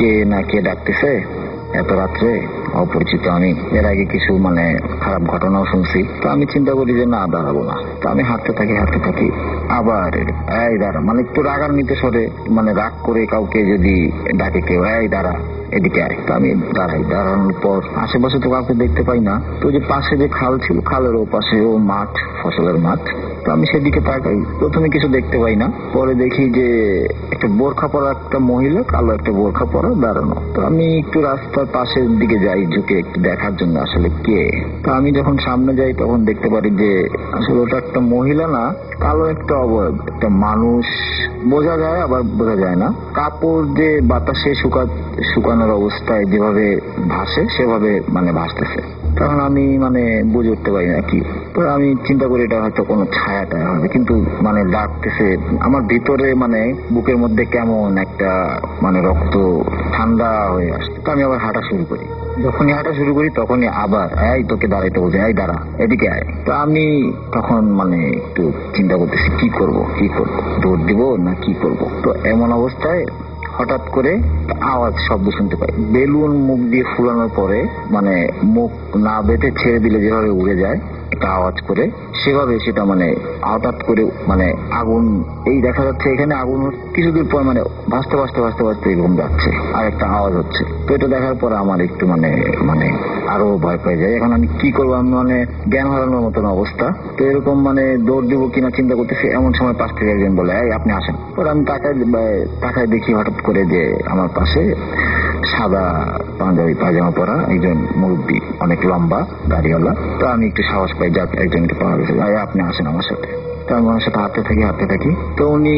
কে ডাকতেছে এত রাত্রে, অপরিচিত। আমি এর আগে কিছু মানে খারাপ ঘটনাও শুনছি। তো আমি চিন্তা করি যে না, দাঁড়াবো না। তো আমি হাঁটতে থাকি, আবার এই দাঁড়া, মানে একটু রাগান্বিত স্বরে, মানে রাগ করে কাউকে যদি ডাকে কেউ, এই দাঁড়া, এদিকে আয়। তো আমি দাঁড়ানোর পর আশেপাশে তো কাউকে দেখতে পাই না। তো যে পাশে যে খাল ছিল, খালের ও পাশে ও মাঠ, ফসলের মাঠ। তো আমি সেদিকে তাকাই, প্রথমে কিছু দেখতে পাই না। পরে দেখি যে একটা বোরখা পরা একটা মহিলা, কালো একটা বোরখা পরা দাঁড়ানো। তো আমি একটু রাস্তার পাশের দিকে যাই, ঝুঁকে একটু দেখার জন্য আসলে কে। তো আমি যখন সামনে যাই তখন দেখতে পারি যে আসলে ওটা একটা মহিলা না, কালো একটা অবয়ব, একটা মানুষ বোঝা যায় আবার বোঝা যায় না। কাপড় যে বাতাসে শুকানোর অবস্থায় যেভাবে ভাসে, সেভাবে মানে ভাসতেছে। তখন আমি মানে বুঝে উঠতে পারি না কি। তো আমি চিন্তা করি এটা হয়তো কোনো ছায়াটা হবে, কিন্তু মানে ডাকতেছে আমার ভিতরে, মানে বুকের মধ্যে কেমন একটা মানে রক্ত ঠান্ডা হয়ে আসছে। তো আমি আবার হাঁটা শুরু করি। যখনই হাঁটা শুরু করি তখনই আবার, এই তোকে দাঁড়াইতে বলছে, এই দাঁড়া, এদিকে আয়। তো আমি তখন মানে একটু চিন্তা করতেছি কি করব, দৌড় দিব না কি করব। তো এমন অবস্থায় হঠাৎ করে আওয়াজ, শব্দ শুনতে পাই। বেলুন মুখ দিয়ে ফুলানোর পরে মানে মুখ না বেঁধে ছেড়ে দিলে যেভাবে উড়ে যায় একটা আওয়াজ করে, সেভাবে সেটা মানে হঠাৎ করে মানে আগুন, এই দেখা যাচ্ছে এখানে আগুন কিছুদূর পর মানে ভাসতে এরকম যাচ্ছে, আর একটা আওয়াজ হচ্ছে। তো এটা দেখার পর আমার একটু মানে আরো ভয় পেয়ে যায়। এখন আমি কি করবো, আমি মানে জ্ঞান হারানোর মতন অবস্থা। তো এরকম মানে দৌড় দিব কিনা চিন্তা করতেছি, এমন সময় পাশ থেকে একজন বলে, এই আপনি আসেন। পরে আমি তাকায় দেখি হঠাৎ করে যে আমার পাশে সাদা পাঞ্জাবি পায়জামা পরা একজন মুরব্বী, অনেক লম্বা দাড়িওয়ালা। তো আমি একটু সাহস পাই, যাক একজনকে পাওয়া গেছে, আপনি আসেন আমার সাথে। তো আমি ওনার সাথে হাঁটতে থাকি। তো উনি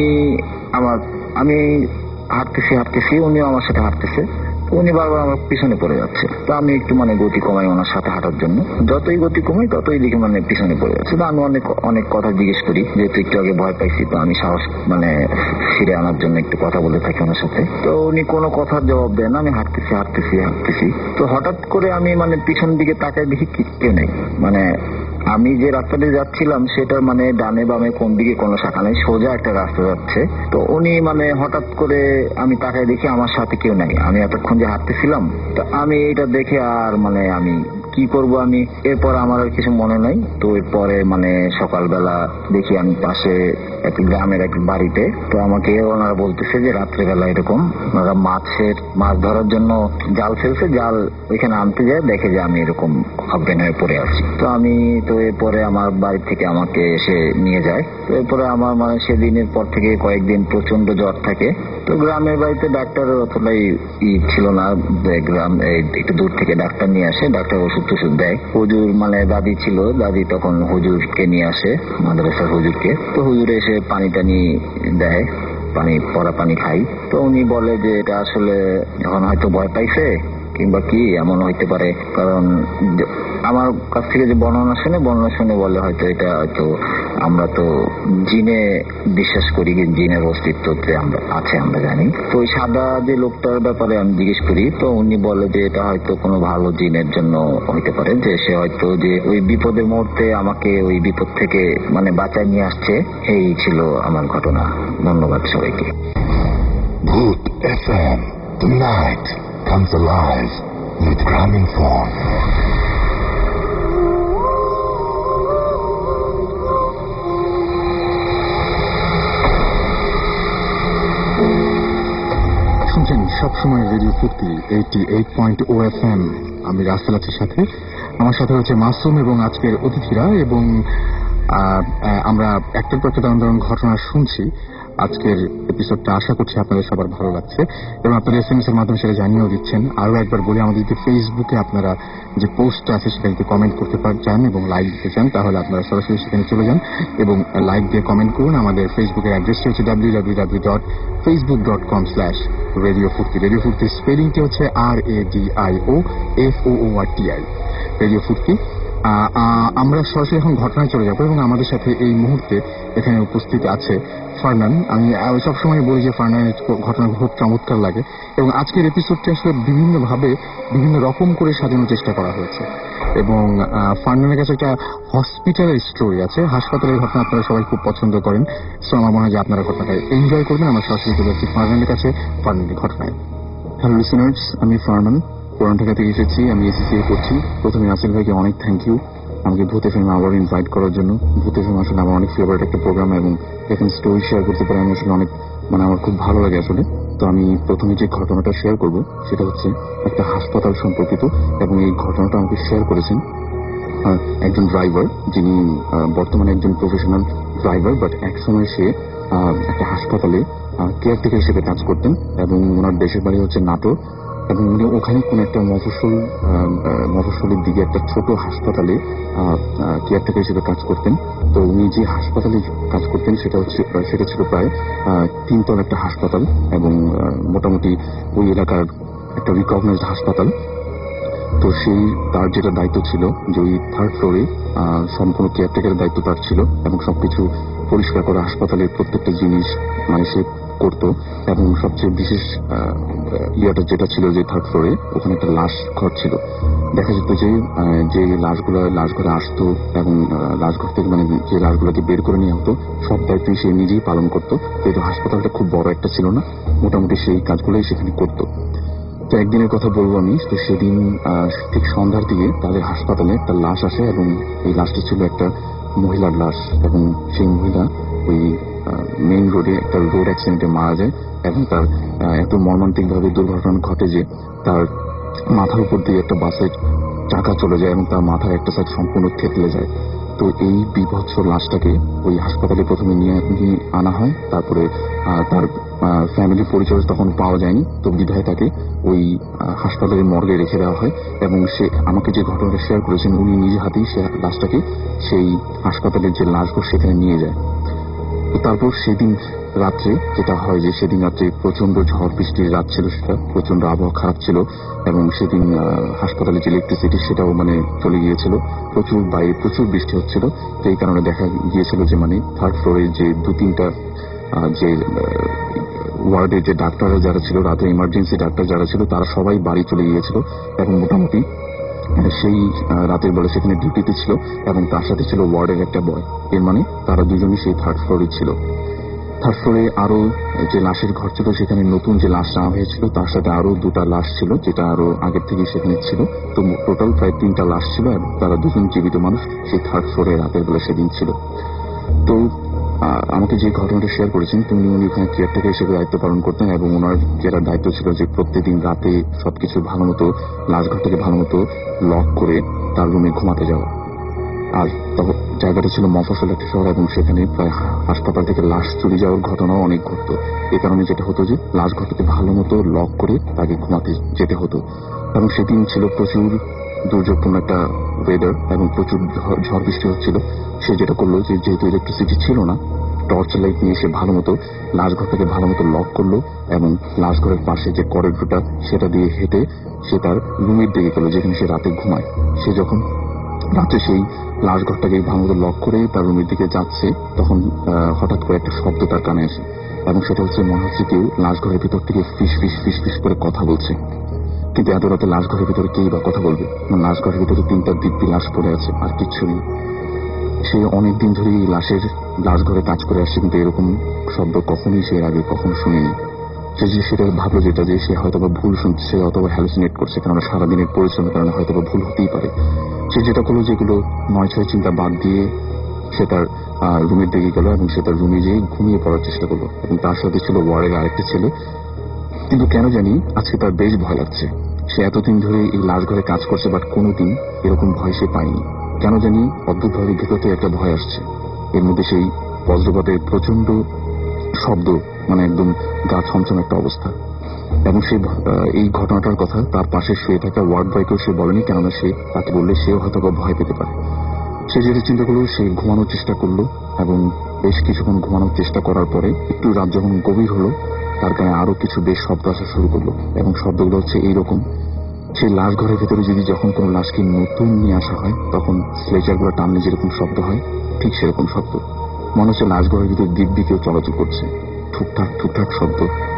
আমি হাঁটতেছি, উনিও আমার সাথে হাঁটতেছে। উনি বারবার আমার পিছনে পড়ে যাচ্ছে। তো আমি একটু গতি কমাই ওনার সাথে হাঁটার জন্য। যতই গতি কমাই ততই দেখি পিছনে পড়ে যাচ্ছে। তো আমি অনেক কথা জিজ্ঞেস করি, যেহেতু একটু আগে ভয় পাইছি। তো আমি সাহস ফিরে আনার জন্য একটু কথা বলে থাকি ওনার সাথে। তো উনি কোনো কথার জবাব দেন না। আমি হাঁটতেছি। তো হঠাৎ করে আমি পিছন দিকে তাকাই, দেখি কেউ নেই। আমি যে রাস্তা দিয়ে যাচ্ছিলাম সেটার ডানে বামে কোন দিকে কোনো শাখা নেই, সোজা একটা রাস্তা যাচ্ছে। তো উনি হঠাৎ করে আমি তাকাই, দেখি আমার সাথে কেউ নাই। আমি এতক্ষণ যে হাঁটতেছিলাম, তো আমি এটা দেখে আর আমি কি করব, আমি এরপর আমার আর কিছু মনে নাই। তো এরপরে সকালবেলা দেখি আমি পাশে এক গ্রামের এক বাড়িতে। তো আমাকে ওনারা বলতেছে যে রাত্রেবেলা এরকম ওনারা মাছ ধরার জন্য জাল ফেলছে, জাল ওইখানে আনতে যায়, দেখে যে আমি এরকম অজ্ঞান হয়ে পড়ে আছি। তো এরপরে আমার বাড়ি থেকে আমাকে এসে নিয়ে যায়। তো এরপরে আমার সেদিনের পর থেকে কয়েকদিন প্রচন্ড জ্বর থাকে। তো গ্রামের বাড়িতে ডাক্তারের অতটাই ছিল না, গ্রাম একটু দূর থেকে ডাক্তার নিয়ে আসে, ডাক্তার ওষুধ দেয়। হুজুর দাদি ছিল, দাদি তখন হুজুরকে নিয়ে আসে, মাদ্রাসার হুজুরকে। তো হুজুর এসে পানি টানি দেয়, পরা পানি খাই। তো উনি বলে যে এটা আসলে এখন হয়তো ভয় পাইছে কিংবা কি এমন হইতে পারে, কারণ আমার কাছ থেকে যে বর্ণনা শুনে বলে হয়তো এটা হয়তো আমরা তো জিনে বিশ্বাস করি, জিনের অস্তিত্ব আছে আমরা জানি। তো ওই সাদা যে লোকটার ব্যাপারে আমি জিজ্ঞেস করি, তো উনি বলে যে এটা হয়তো কোনো ভালো জিনের জন্য হইতে পারে, যে সে হয়তো যে ওই বিপদের মুহূর্তে আমাকে ওই বিপদ থেকে বাঁচায় নিয়ে আসছে। এই ছিল আমার ঘটনা। ধন্যবাদ সবাইকে। Bhoot FM, tonight comes alive with Gramophone. শুনছেন সবসময় রেডিও ফুর্তি 88.0 FM। আমি রাসেল আছি সাথে, আমার সাথে হচ্ছে মাসুম এবং আজকের অতিথিরা। এবং আমরা একটার পর একটা দারুণ ঘটনা শুনছি। আজকের এপিসোডটা আশা করছি আপনাদের সবার ভালো লাগছে এবং আপনারা SMS এর মাধ্যমে সেটা জানিয়েও দিচ্ছেন। আরো একবার বলি, আমাদের যদি ফেসবুকে আপনারা যে পোস্টটা আছে সেটা যদি কমেন্ট করতে চান এবং লাইক দিতে চান, তাহলে আপনারা সরাসরি সেখানে চলে যান এবং লাইক দিয়ে কমেন্ট করুন। আমাদের ফেসবুকের অ্যাড্রেসটি হচ্ছে www.facebook.com/radiofurti। রেডিও ফুর্তির স্পেলিংটি হচ্ছে RADIOFOORTI, রেডিও ফুর্তি। আমরা সরাসরি এখন ঘটনায় চলে যাব এবং আমাদের সাথে এই মুহূর্তে এখানে উপস্থিত আছে ফারনান। আমি সবসময় বলি যে ফারনানের ঘটনা খুব চমৎকার লাগে এবং আজকের এপিসোডটি আসলে বিভিন্ন রকম করে সাজানোর চেষ্টা করা হয়েছে। এবং ফারনানের কাছে একটা হসপিটালের স্টোরি আছে, হাসপাতালের ঘটনা আপনারা সবাই খুব পছন্দ করেন। সো আমার মনে হয় যে আপনারা ঘটনাটা এনজয় করবেন। আমরা সরাসরি চলে যাচ্ছি ফারনানের কাছে, ফারনানের ঘটনায়। হ্যালো লিসেনার্স, আমি ফারনান, পুরান ঢাকা থেকে এসেছি। আমি এসিসিএ করছি। প্রথমে আসিল ভাইকে অনেক থ্যাংক ইউ আমাকে ভূত এফএম আবার ইনভাইট করার জন্য। ভূত এফএম আসলে আমার অনেক ফেভারিট একটা প্রোগ্রাম এবং এখানে স্টোরি শেয়ার করতে পারে আমি আসলে অনেক আমার খুব ভালো লাগে আসলে। তো আমি প্রথমে যে ঘটনাটা শেয়ার করব সেটা হচ্ছে একটা হাসপাতাল সম্পর্কিত এবং এই ঘটনাটা আমাকে শেয়ার করেছেন একজন ড্রাইভার, যিনি বর্তমানে একজন প্রফেশনাল ড্রাইভার, বাট এক সময় সে একটা হাসপাতালে কেয়ারটেকার হিসেবে কাজ করতেন এবং ওনার দেশের বাড়ি হচ্ছে নাটোর। এবং উনি ওখানে কোন একটা মফস্বলের দিকে একটা ছোট হাসপাতালে কেয়ারটেকার হিসেবে কাজ করতেন। তো উনি যে হাসপাতালে কাজ করতেন সেটা ছিল প্রায় 3 তলা একটা হাসপাতাল এবং মোটামুটি ওই এলাকার একটা রিকগনাইজড হাসপাতাল। তো তার যেটা দায়িত্ব ছিল যে ওই 3rd ফ্লোরে সম্পূর্ণ কেয়ারটেকারের দায়িত্ব তার ছিল এবং সবকিছু পরিষ্কার করা, হাসপাতালের প্রত্যেকটা জিনিস সে করতো। এবং সবচেয়ে বিশেষ যেটা ছিল যে 3rd ফ্লোরে ওখানে একটা লাশ ঘর ছিল। দেখা যেত যে লাশগুলো আসতো এবং লাশঘর থেকে যে লাশগুলোকে বের করে নিয়ে হতো, সব দায়িত্ব সে নিজেই পালন করতো। যেহেতু হাসপাতালটা খুব বড় একটা ছিল না, মোটামুটি সেই কাজগুলোই সেখানে করতো। তো একদিনের কথা বলবো আমি। তো সেদিন ঠিক সন্ধ্যার দিকে তাদের হাসপাতালে একটা লাশ আসে এবং এই লাশটি ছিল একটা মহিলার লাশ এবং সেই মহিলা ওই মেইন রোডে একটা রোড অ্যাক্সিডেন্টে মারা যায় এবং তার এত মর্মান্তিক ভাবে দুর্ঘটনা ঘটে যে তার মাথার উপর দিয়ে একটা বাসের চাকা চলে যায় এবং তার মাথার একটা সাইড সম্পূর্ণ থেতলে যায় তো এই বিভৎস লাশটাকে ওই হাসপাতালে প্রথমে নিয়ে আনা হয়। তারপরে তার ফ্যামিলি পরিচয় তখন পাওয়া যায়নি, তো বিধায় তাকে ওই হাসপাতালের মর্গে রেখে দেওয়া হয়। এবং সে আমাকে যে ঘটনাটা শেয়ার করেছেন, উনি নিজে হাতেই সে লাশটাকে সেই হাসপাতালের যে লাশঘর সেখানে নিয়ে যায়। তারপর সেদিন রাত্রে যেটা হয় যে সেদিন রাত্রে প্রচন্ড ঝড় বৃষ্টির রাত ছিল, সেটা প্রচন্ড আবহাওয়া খারাপ ছিল এবং সেদিন হাসপাতালে যে ইলেকট্রিসিটি সেটাও চলে গিয়েছিল, বাইরে প্রচুর বৃষ্টি হচ্ছিল। তো এই কারণে দেখা গিয়েছিল যে থার্ড ফ্লোরে যে 2-3টা যে ওয়ার্ডের যে ডাক্তাররা যারা ছিল, রাতে ইমার্জেন্সি ডাক্তার যারা ছিল, তারা সবাই বাড়ি চলে গিয়েছিল এবং মোটামুটি সেই রাতের বেলা সেখানে ডিউটিতে ছিল এবং তার সাথে ছিল ওয়ার্ডের একটা বয়। এর তারা দুজনই সেই থার্ড ফ্লোরে ছিল। থার্ড ফ্লোরে আরো যে লাশের ঘর ছিল, সেখানে নতুন যে লাশ নেওয়া হয়েছিল তার সাথে আরো 2টা লাশ ছিল, যেটা আরো আগের থেকে সেখানে ছিল। তো টোটাল প্রায় 3টা লাশ ছিল এবং তারা দুজন জীবিত মানুষ সেই থার্ড ফ্লোরে রাতের বেলা সেদিন ছিল। তো আমাকে যে ঘটনাটা শেয়ার করেছেন, উনি ওখানে কেয়ারটেকার হিসেবে দায়িত্ব পালন করতেন এবং ওনার যেটা দায়িত্ব ছিল যে প্রত্যেকদিন রাতে সবকিছু ভালো মতো লাশঘরটাকে ভালো মতো লক করে তার রুমে ঘুমাতে যাওয়া। আর তখন জায়গাটা ছিল মফস্বল একটা শহর এবং সেখানে প্রায় হাসপাতাল থেকে লাশ চুরি যাওয়ার ঘটনাও অনেক ঘটতো। এই কারণে যেটা হতো যে লাশঘরটাকে ভালো মতো লক করে তাকে ঘুমাতে যেতে হতো। এবং সেদিন ছিল প্রচুর দুর্যোগপূর্ণ একটা ওয়েদার এবং প্রচুর ঝড় বৃষ্টি হচ্ছিল। সে যেটা করলো যে যেহেতু ইলেকট্রিসিটি ছিল না, টর্চ লাইট নিয়ে সে ভালো মতো লাশঘরটাকে ভালো মতো লক করলো এবং লাশঘরের পাশে যে করিডোরটা সেটা দিয়ে হেঁটে সে তার রুমের দিকে গেল, যেখানে সে রাতে ঘুমায়। সে যখন রাতে সেই লাশঘরটাকে ভালো মতো লক করে তার রুমের দিকে যাচ্ছে, তখন হঠাৎ করে একটা শব্দ তার কানে আসে এবং সেটা মনে হচ্ছে কেউ লাশঘরের ভিতর থেকে ফিস ফিস ফিস ফিস করে কথা বলছে। কিন্তু এত রাতে লাশঘরের ভিতরে কেই বা কথা বলবে? লাশঘরের ভিতরে 3টা দিব্যি লাশ পড়ে আছে, আর কিচ্ছু নেই। সে অনেকদিন ধরে এই লাশঘরে কাজ করে আসছে, কিন্তু এরকম শব্দ কখনোই সে আগে কখনো শুনেনি। সে সেটা ভাবলো যেটা যে সে হয়তো ভুল শুনছে অথবা হ্যালুসিনেট করছে, কেননা সারাদিনের পরিশ্রমের কারণে হয়তো ভুল হতেই পারে। সে যেটা করলো যেগুলো 9-6 চিন্তা বাদ দিয়ে সে তার রুমের দিকে গেল এবং সে তার রুমে যেয়ে ঘুমিয়ে পড়ার চেষ্টা করলো এবং তার সাথে ছিল ওয়ার্ডের আরেকটা ছেলে। কিন্তু কেন জানি আজকে তার বেশ ভয় লাগছে। সে এতদিন ধরে এই লাশঘরে কাজ করছে, বাট কোনোদিন এরকম ভয় সে পায়নি। কেন জানি অদ্ভুতভাবে ভিতর থেকে একটা ভয় আসছে। এর মধ্যে সেই বজ্রপাতের প্রচন্ড শব্দ, একদম গা ছমছম একটা অবস্থা। এবং সে এই ঘটনাটার কথা তার পাশে শুয়ে থাকা ওয়ার্ড বয়কেও সে বলেনি, কেননা সে তাকে বললে সেও হয়তো ভয় পেতে পারে। সে যেটা চিন্তা করলো, সে ঘুমানোর চেষ্টা করলো এবং বেশ কিছুক্ষণ ঘুমানোর চেষ্টা করার পরে একটু রাত যখন গভীর হলো, তার গায়ে আরো কিছু বেশ শব্দ আসা শুরু করলো এবং শব্দগুলো এইরকম। সেই লাশ ঘরের ভেতরে যদি যখন কোনো লাশকে নতুন নিয়ে আসা হয়, তখন স্লেচার গুলো টানলে যেরকম শব্দ হয়, ঠিক সেরকম শব্দ। মনে হচ্ছে লাশ ঘরের ভিতরে দিব্যি কেউ চলাচল করছে, ঠুকঠাক ঠুকঠাক শব্দ।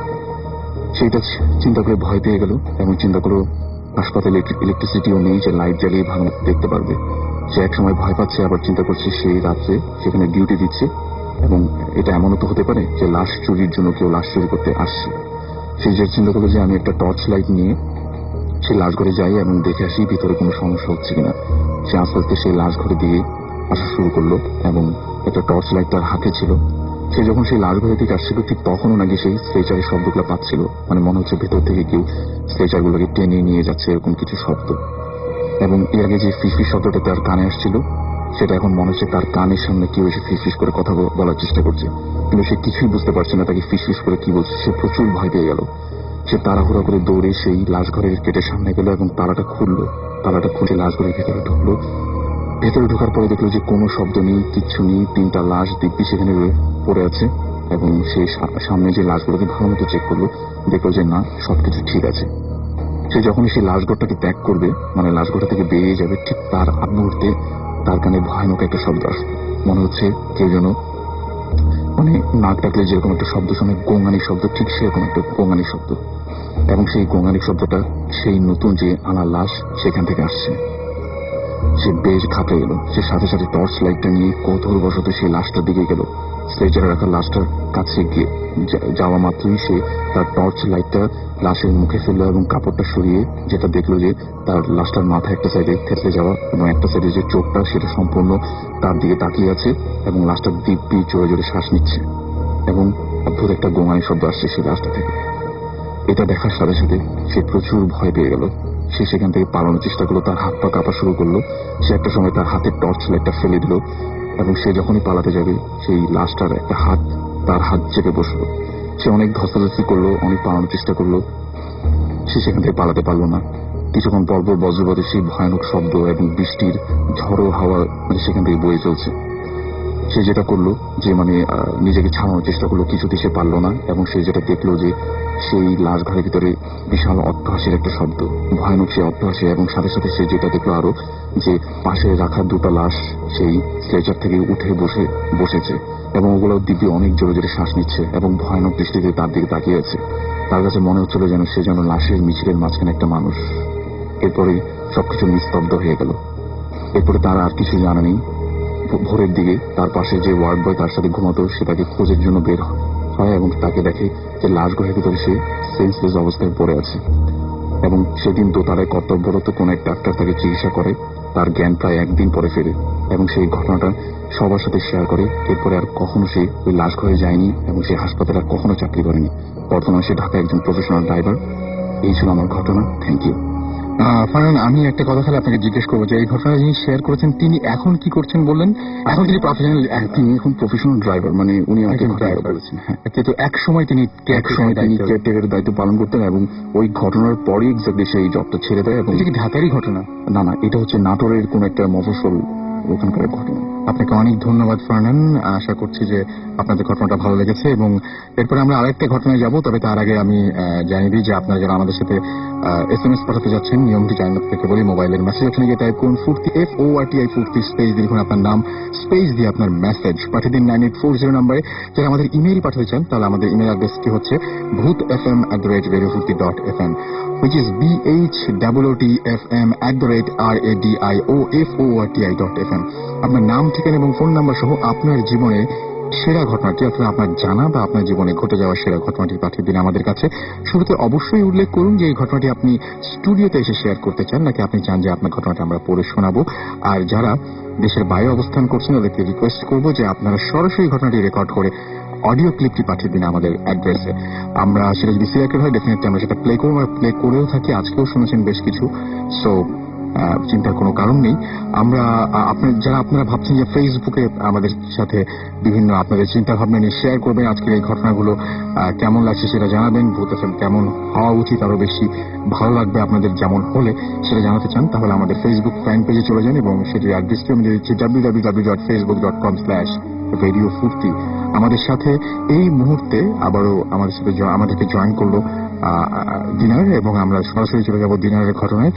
সেটা চিন্তা করে ভয় পেয়ে গেল এবং চিন্তা করলো হাসপাতালে ইলেকট্রিসিটিও নেই যে লাইট জ্বালিয়ে ভালো দেখতে পারবে। সে এক সময় ভয় পাচ্ছে, আবার চিন্তা করছে সেই রাত্রে সেখানে ডিউটি দিচ্ছে এবং এটা এমনও তো হতে পারে যে লাশ চুরির জন্য কেউ লাশ চুরি করতে আসছে। সেই যে চিন্তা করলো যে আমি একটা টর্চ লাইট নিয়ে সেই লাশ ঘরে যাই এবং দেখে আসি ভিতরে কোনো সমস্যা হচ্ছে কিনা। সে আস্তে আস্তে সেই লাশ ঘরে দিয়ে আসা শুরু করলো এবং একটা টর্চ লাইট তার হাতে ছিল। সে যখন সেই লাশ ঘরের দিকে আসছিল, ঠিক তখনও নাকি সেই স্ট্রেচারের শব্দগুলো পাচ্ছিল। মনে হচ্ছে ভেতর থেকে কেউ স্ট্রেচার গুলোকে টেনে নিয়ে যাচ্ছে, এরকম কিছু শব্দ। এবং এর আগে যে ফিসফিস শব্দটা তার কানে আসছিল, সেটা এখন মনে হচ্ছে তার কানের সামনে কেউ এসে ফিসফিস করে কথা বলার চেষ্টা করছে, কিন্তু সে কিছুই বুঝতে পারছে না তাকে ফিসফিস করে কি বলছে। সে প্রচুর ভয় পেয়ে গেল। সে তাড়াহুড়া করে দৌড়ে সেই লাশ ঘরের গেটের সামনে গেল এবং তালাটা খুললো। তালাটা খুলে লাশ ঘরের ভেতরে ঢুকলো। ভেতরে ঢোকার পরে দেখলো যে কোনো শব্দ নেই, কিচ্ছু নেই। 3টা লাশ দিব্যি সেখানে পড়ে আছে এবং সে সামনে যে লাশগুলোকে ভালো মতো চেক করলো, দেখলো যে না, সবকিছু ঠিক আছে। সে যখনই সেই লাশঘরটাকে ত্যাগ করবে, লাশঘরটা থেকে বেরিয়ে যাবে, ঠিক তার আগ মুহূর্তে তার কানে ভয়ানক একটা শব্দ আসবে। মনে হচ্ছে কেউ যেন নাক ডাকলে যেরকম একটা শব্দ শোনে, গোঙানি শব্দ, ঠিক সেরকম একটা গোঙানি শব্দ। এবং সেই গোঙানি শব্দটা সেই নতুন যে আনা লাশ সেখান থেকে আসছে। সে বেশ ঘাবড়ে গেল। সে সাথে সাথে টর্চ লাইটটা নিয়ে কৌতূহলবশত সেই লাশটার দিকে গেল। স্ট্রেচারে রাখা লাশটার কাছে গিয়ে যাওয়া মাত্রই সে তার টর্চ লাইটটা লাশের মুখে ফেললো এবং কাপড়টা সরিয়ে যেটা দেখলো যে তার লাশটার মাথা একটা সাইডে থেতলে যাওয়া এবং একটা সাইডে যে চোখটা সেটা সম্পূর্ণ তার দিকে তাকিয়ে আছে এবং লাশটা দিব্যি জোরে জোরে শ্বাস নিচ্ছে এবং অদ্ভুত একটা গোঙানি শব্দ আসছে সেই লাশটা থেকে। এটা দেখার সাথে সাথে সে প্রচুর ভয় পেয়ে গেল। সে সেখান থেকে পালানোর চেষ্টা করলো, তার হাত পা কাঁপা শুরু করলো। সে একটা সময় তার হাতের টর্চ লাইটটা ফেলে দিল এবং সে যখনই পালাতে যাবে সেই লাশটার একটা হাত তার হাত চেপে বসলো। সে অনেক ধস্তাধস্তি করলো, অনেক পালানোর চেষ্টা করলো, সে সেখান থেকে পালাতে পারলো না। কিছুক্ষণ পরপর বজ্রপাতের সেই ভয়ানক শব্দ এবং বৃষ্টির ঝড়ো হাওয়া সেখান থেকে বয়ে চলছে। সে যেটা করলো যে নিজেকে ছাড়ানোর চেষ্টা করলো, কিছুতেই সে পারলো না। এবং সে যেটা দেখলো যে সেই লাশ ঘরের ভিতরে বিশাল অট্টহাসির একটা শব্দ, ভয়ানক সেই অট্টহাসি। এবং সাথে সাথে সে যেটা দেখলো আরো যে পাশে রাখা দুটো লাশ সেই স্ট্রেচার থেকে উঠে বসেছে এবং ওগুলো দিব্যি অনেক জোরে জোরে শ্বাস নিচ্ছে এবং ভয়ানক দৃষ্টিতে তার দিকে তাকিয়ে আছে। তার কাছে মনে হচ্ছিল যেন সে যেন লাশের মিছিলের মাঝখানে একটা মানুষ। এরপরেই সবকিছু নিস্তব্ধ হয়ে গেল। এরপরে তার আর কিছু জানা নেই। ভোরের দিকে তার পাশে যে ওয়ার্ড বয় তার সাথে ঘুমাতো সে তাকে খোঁজের জন্য বের হয় এবং তাকে দেখে যে লাশ ঘরের ভিতরে সে সেন্সলেস অবস্থায় পড়ে আছে। এবং সেদিন দোতারায় কর্তব্যরত কোন এক ডাক্তার তাকে চিকিৎসা করে। তার জ্ঞান প্রায় একদিন পরে ফেরে এবং সেই ঘটনাটা সবার সাথে শেয়ার করে। এরপরে আর কখনো সে ওই লাশ ঘরে যায়নি এবং সে হাসপাতালে আর কখনো চাকরি করেনি। বর্তমানে সে ঢাকায় একজন প্রফেশনাল ড্রাইভার। এই ছিল আমার ঘটনা। Thank you. ফারহান, আমি একটা কথা তাহলে আপনাকে জিজ্ঞেস করবো যে এই ঘটনা যিনি শেয়ার করেছেন তিনি এখন কি করছেন বললেন? এখন তিনি প্রফেশনাল ড্রাইভার, উনি আমাকে ড্রাইভার বলেছেন। হ্যাঁ, কিন্তু এক সময় তিনি কেয়ারটেকারের দায়িত্ব পালন করতেন এবং ওই ঘটনার পরে এক্স্যাক্টলি সেই জবটা ছেড়ে দেয়। এবং এটা কি ঢাকারই ঘটনা? না, এটা হচ্ছে নাটোরের কোন একটা মফস্বল ওখানকার ঘটনা। আপনাকে অনেক ধন্যবাদ ফারহান। আশা করছি যে আপনাদের ঘটনাটা ভালো লেগেছে এবং এরপরে আমরা আরেকটা ঘটনায় যাব। তবে তার আগে আমি জানিয়ে দিই যে আপনারা যারা আমাদের সাথে SMS পাঠাতে যাচ্ছেন নিয়মটি জানানোর থেকে বলি, মোবাইলের মেসেজ অপশনে গিয়ে টাইপ করুন ফুর্তি FORTI ফুর্তি স্পেস দিয়ে লিখুন আপনার নাম, স্পেস দিয়ে আপনার মেসেজ পাঠিয়ে দিন 9840 নম্বরে। যারা আমাদের ইমেইল পাঠাতে চান তাহলে আমাদের ইমেইল অ্যাড্রেসটি হচ্ছে bhootfm@radiofurti.fm, which is BHOOTFM@radioforti.fm। আপনার নাম, ঠিকানা এবং ফোন নাম্বার সহ আপনার জীবনে সেরা ঘটনাটি অর্থাৎ আপনার জানা বা আপনার জীবনে ঘটে যাওয়া সেরা ঘটনাটি পাঠিয়ে দিন আমাদের কাছে। শুরুতে অবশ্যই উল্লেখ করুন যে এই ঘটনাটি আপনি স্টুডিওতে এসে শেয়ার করতে চান নাকি আপনি চান যে আপনার ঘটনাটি আমরা পড়ে শোনাবো। আর যারা দেশের বাইরে অবস্থান করছেন তাদেরকে রিকোয়েস্ট করবো যে আপনারা সরাসরি ঘটনাটি রেকর্ড করে অডিও ক্লিপটি পাঠিয়ে দিন আমাদের অ্যাড্রেসে। আমরা সেটা যদি সিলেক্টেড হয় ডেফিনেটলি আমরা সেটা প্লে করবো, আর প্লে করেও থাকি। আজকেও শুনেছেন বেশ কিছু, সো চিন্তার কোনো কারণ নেই। আপনারা ভাবছেন যে ফেসবুকে আমাদের সাথে বিভিন্ন আপনাদের চিন্তা ভাবনা নিয়ে শেয়ার করবেন, আজকের এই ঘটনাগুলো কেমন লাগছে সেটা জানাবেন। ভূত এফএম কেমন হওয়া উচিত, আরো বেশি ভালো লাগবে আপনাদের যেমন হলে সেটা জানাতে চান তাহলে আমাদের ফেসবুক ফ্যান পেজে চলে যান এবং সেটির অ্যাড্রেসটি আমি দিচ্ছি www.facebook.com/radiofurti। আমাদের সাথে এই মুহূর্তে আবারও আমাদেরকে জয়েন করলো দিনার এবং আমরা সরাসরি চলে যাবো দিনারের ঘটনায়।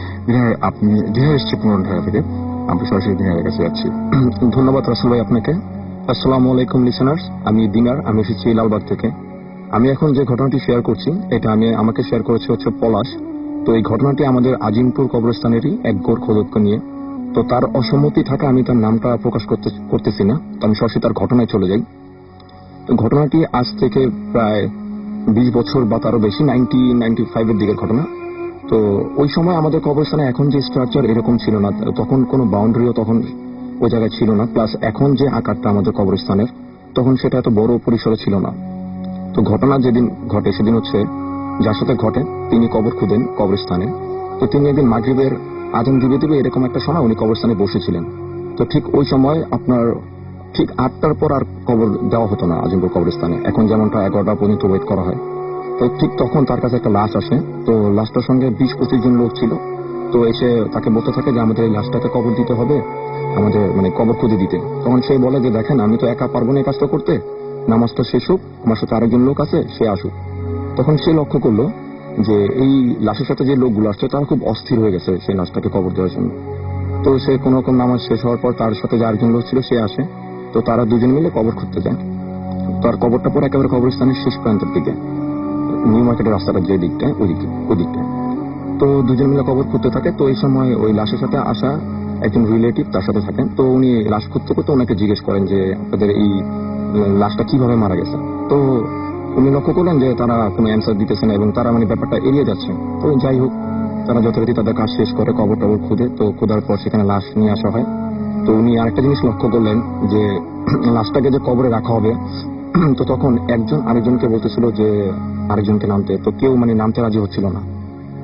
দিনার এসছে পুনর্ঢাকা থেকে, আমরা সরাসরি দিনারের কাছে যাচ্ছি। ধন্যবাদ রাসেল ভাই আপনাকে। আসসালামু আলাইকুম লিসেনার্স, আমি দিনার, আমি এসেছি লালবাগ থেকে। আমি এখন যে ঘটনাটি শেয়ার করছি এটা আমাকে শেয়ার করেছে হচ্ছে পলাশ। তো এই ঘটনাটি আমাদের আজিমপুর কবরস্থানেরই এক গোর খোদককে নিয়ে। তো তার অসম্মতি থাকে আমি তার নামটা প্রকাশ করতেছি না, তো আমি সরাসরি তার ঘটনায় চলে যাই। তো ঘটনাটি আজ থেকে প্রায় 20 বছর বা তারও বেশি, 95 দিকের ঘটনা। তো ওই সময় আমাদের কবরস্থানে এখন যে স্ট্রাকচার এরকম ছিল না, তখন কোনো বাউন্ডারিও তখন ওই জায়গায় ছিল না। প্লাস এখন যে আকারটা আমাদের কবরস্থানের তখন সেটা এত বড় পরিসরে ছিল না। তো ঘটনা যেদিন ঘটে সেদিন হচ্ছে যার সাথে ঘটে তিনি কবর খুঁদেন কবরস্থানে। তো তিনি একদিন মাগরিবের আজান দিবে এরকম একটা সময় উনি কবরস্থানে বসেছিলেন। তো ঠিক ওই সময় আপনার ঠিক 8টার পর আর কবর দেওয়া হতো না আজিমপুর কবরস্থানে, এখন যেমনটা 11টা পর্যন্ত ওয়েট করা হয়। তো ঠিক তখন তার কাছে একটা লাশ আসে। তো লাশটার সঙ্গে 20-25 জন লোক ছিল। তো এসে তাকে বলতে থাকে যে আমাদের এই লাশটাকে কবর দিতে হবে, আমাদের কবর খুঁজে দিতে। তখন সে বলে যে দেখেন আমি তো একা পারবো না এই কাজটা করতে, নামাজটা শেষ হোক, আমার সাথে আরেকজন লোক আছে সে আসুক। তখন সে লক্ষ্য করলো যে এই লাশের সাথে যে লোকগুলো আসছে তারা খুব অস্থির হয়ে গেছে সেই লাশটাকে কবর দেওয়ার জন্য। তো সে কোনো রকম নামাজ শেষ হওয়ার পর তার সাথে যে আরেকজন লোক ছিল সে আসে। তো তারা দুজন মিলে কবর খুঁজতে যায়। তার কবরটা পরে একেবারে কবরস্থানের শেষ প্রান্তের দিকে, নিউ মার্কেটের রাস্তাটা যে দিকটা ওই দিকটা। তো দুজন মিলে কবর খুঁজতে থাকে। তো এই সময় ওই লাশের সাথে আসা একজন রিলেটিভ তার সাথে থাকেন। তো উনি লাশ খুঁজতে করতে ওনাকে জিজ্ঞেস করেন যে আপনাদের এই লাশটা কিভাবে মারা গেছে। তো উনি লক্ষ্য করলেন যে তারা কোনো অ্যান্সার দিতেছে না এবং তারা ব্যাপারটা এড়িয়ে যাচ্ছে। তো যাই হোক, তারা যথারীতি তাদের কাজ শেষ করে কবর টবর খুঁজে, তো খোঁজার পর সেখানে লাশ নিয়ে আসা হয়। তো উনি আরেকটা জিনিস লক্ষ্য করলেন যে লাশটাকে যে কবরে রাখা হবে, তো তখন একজন আরেকজনকে বলতেছিল যে আরেকজনকে নামতে, তো কেউ নামতে রাজি হচ্ছিল না। তো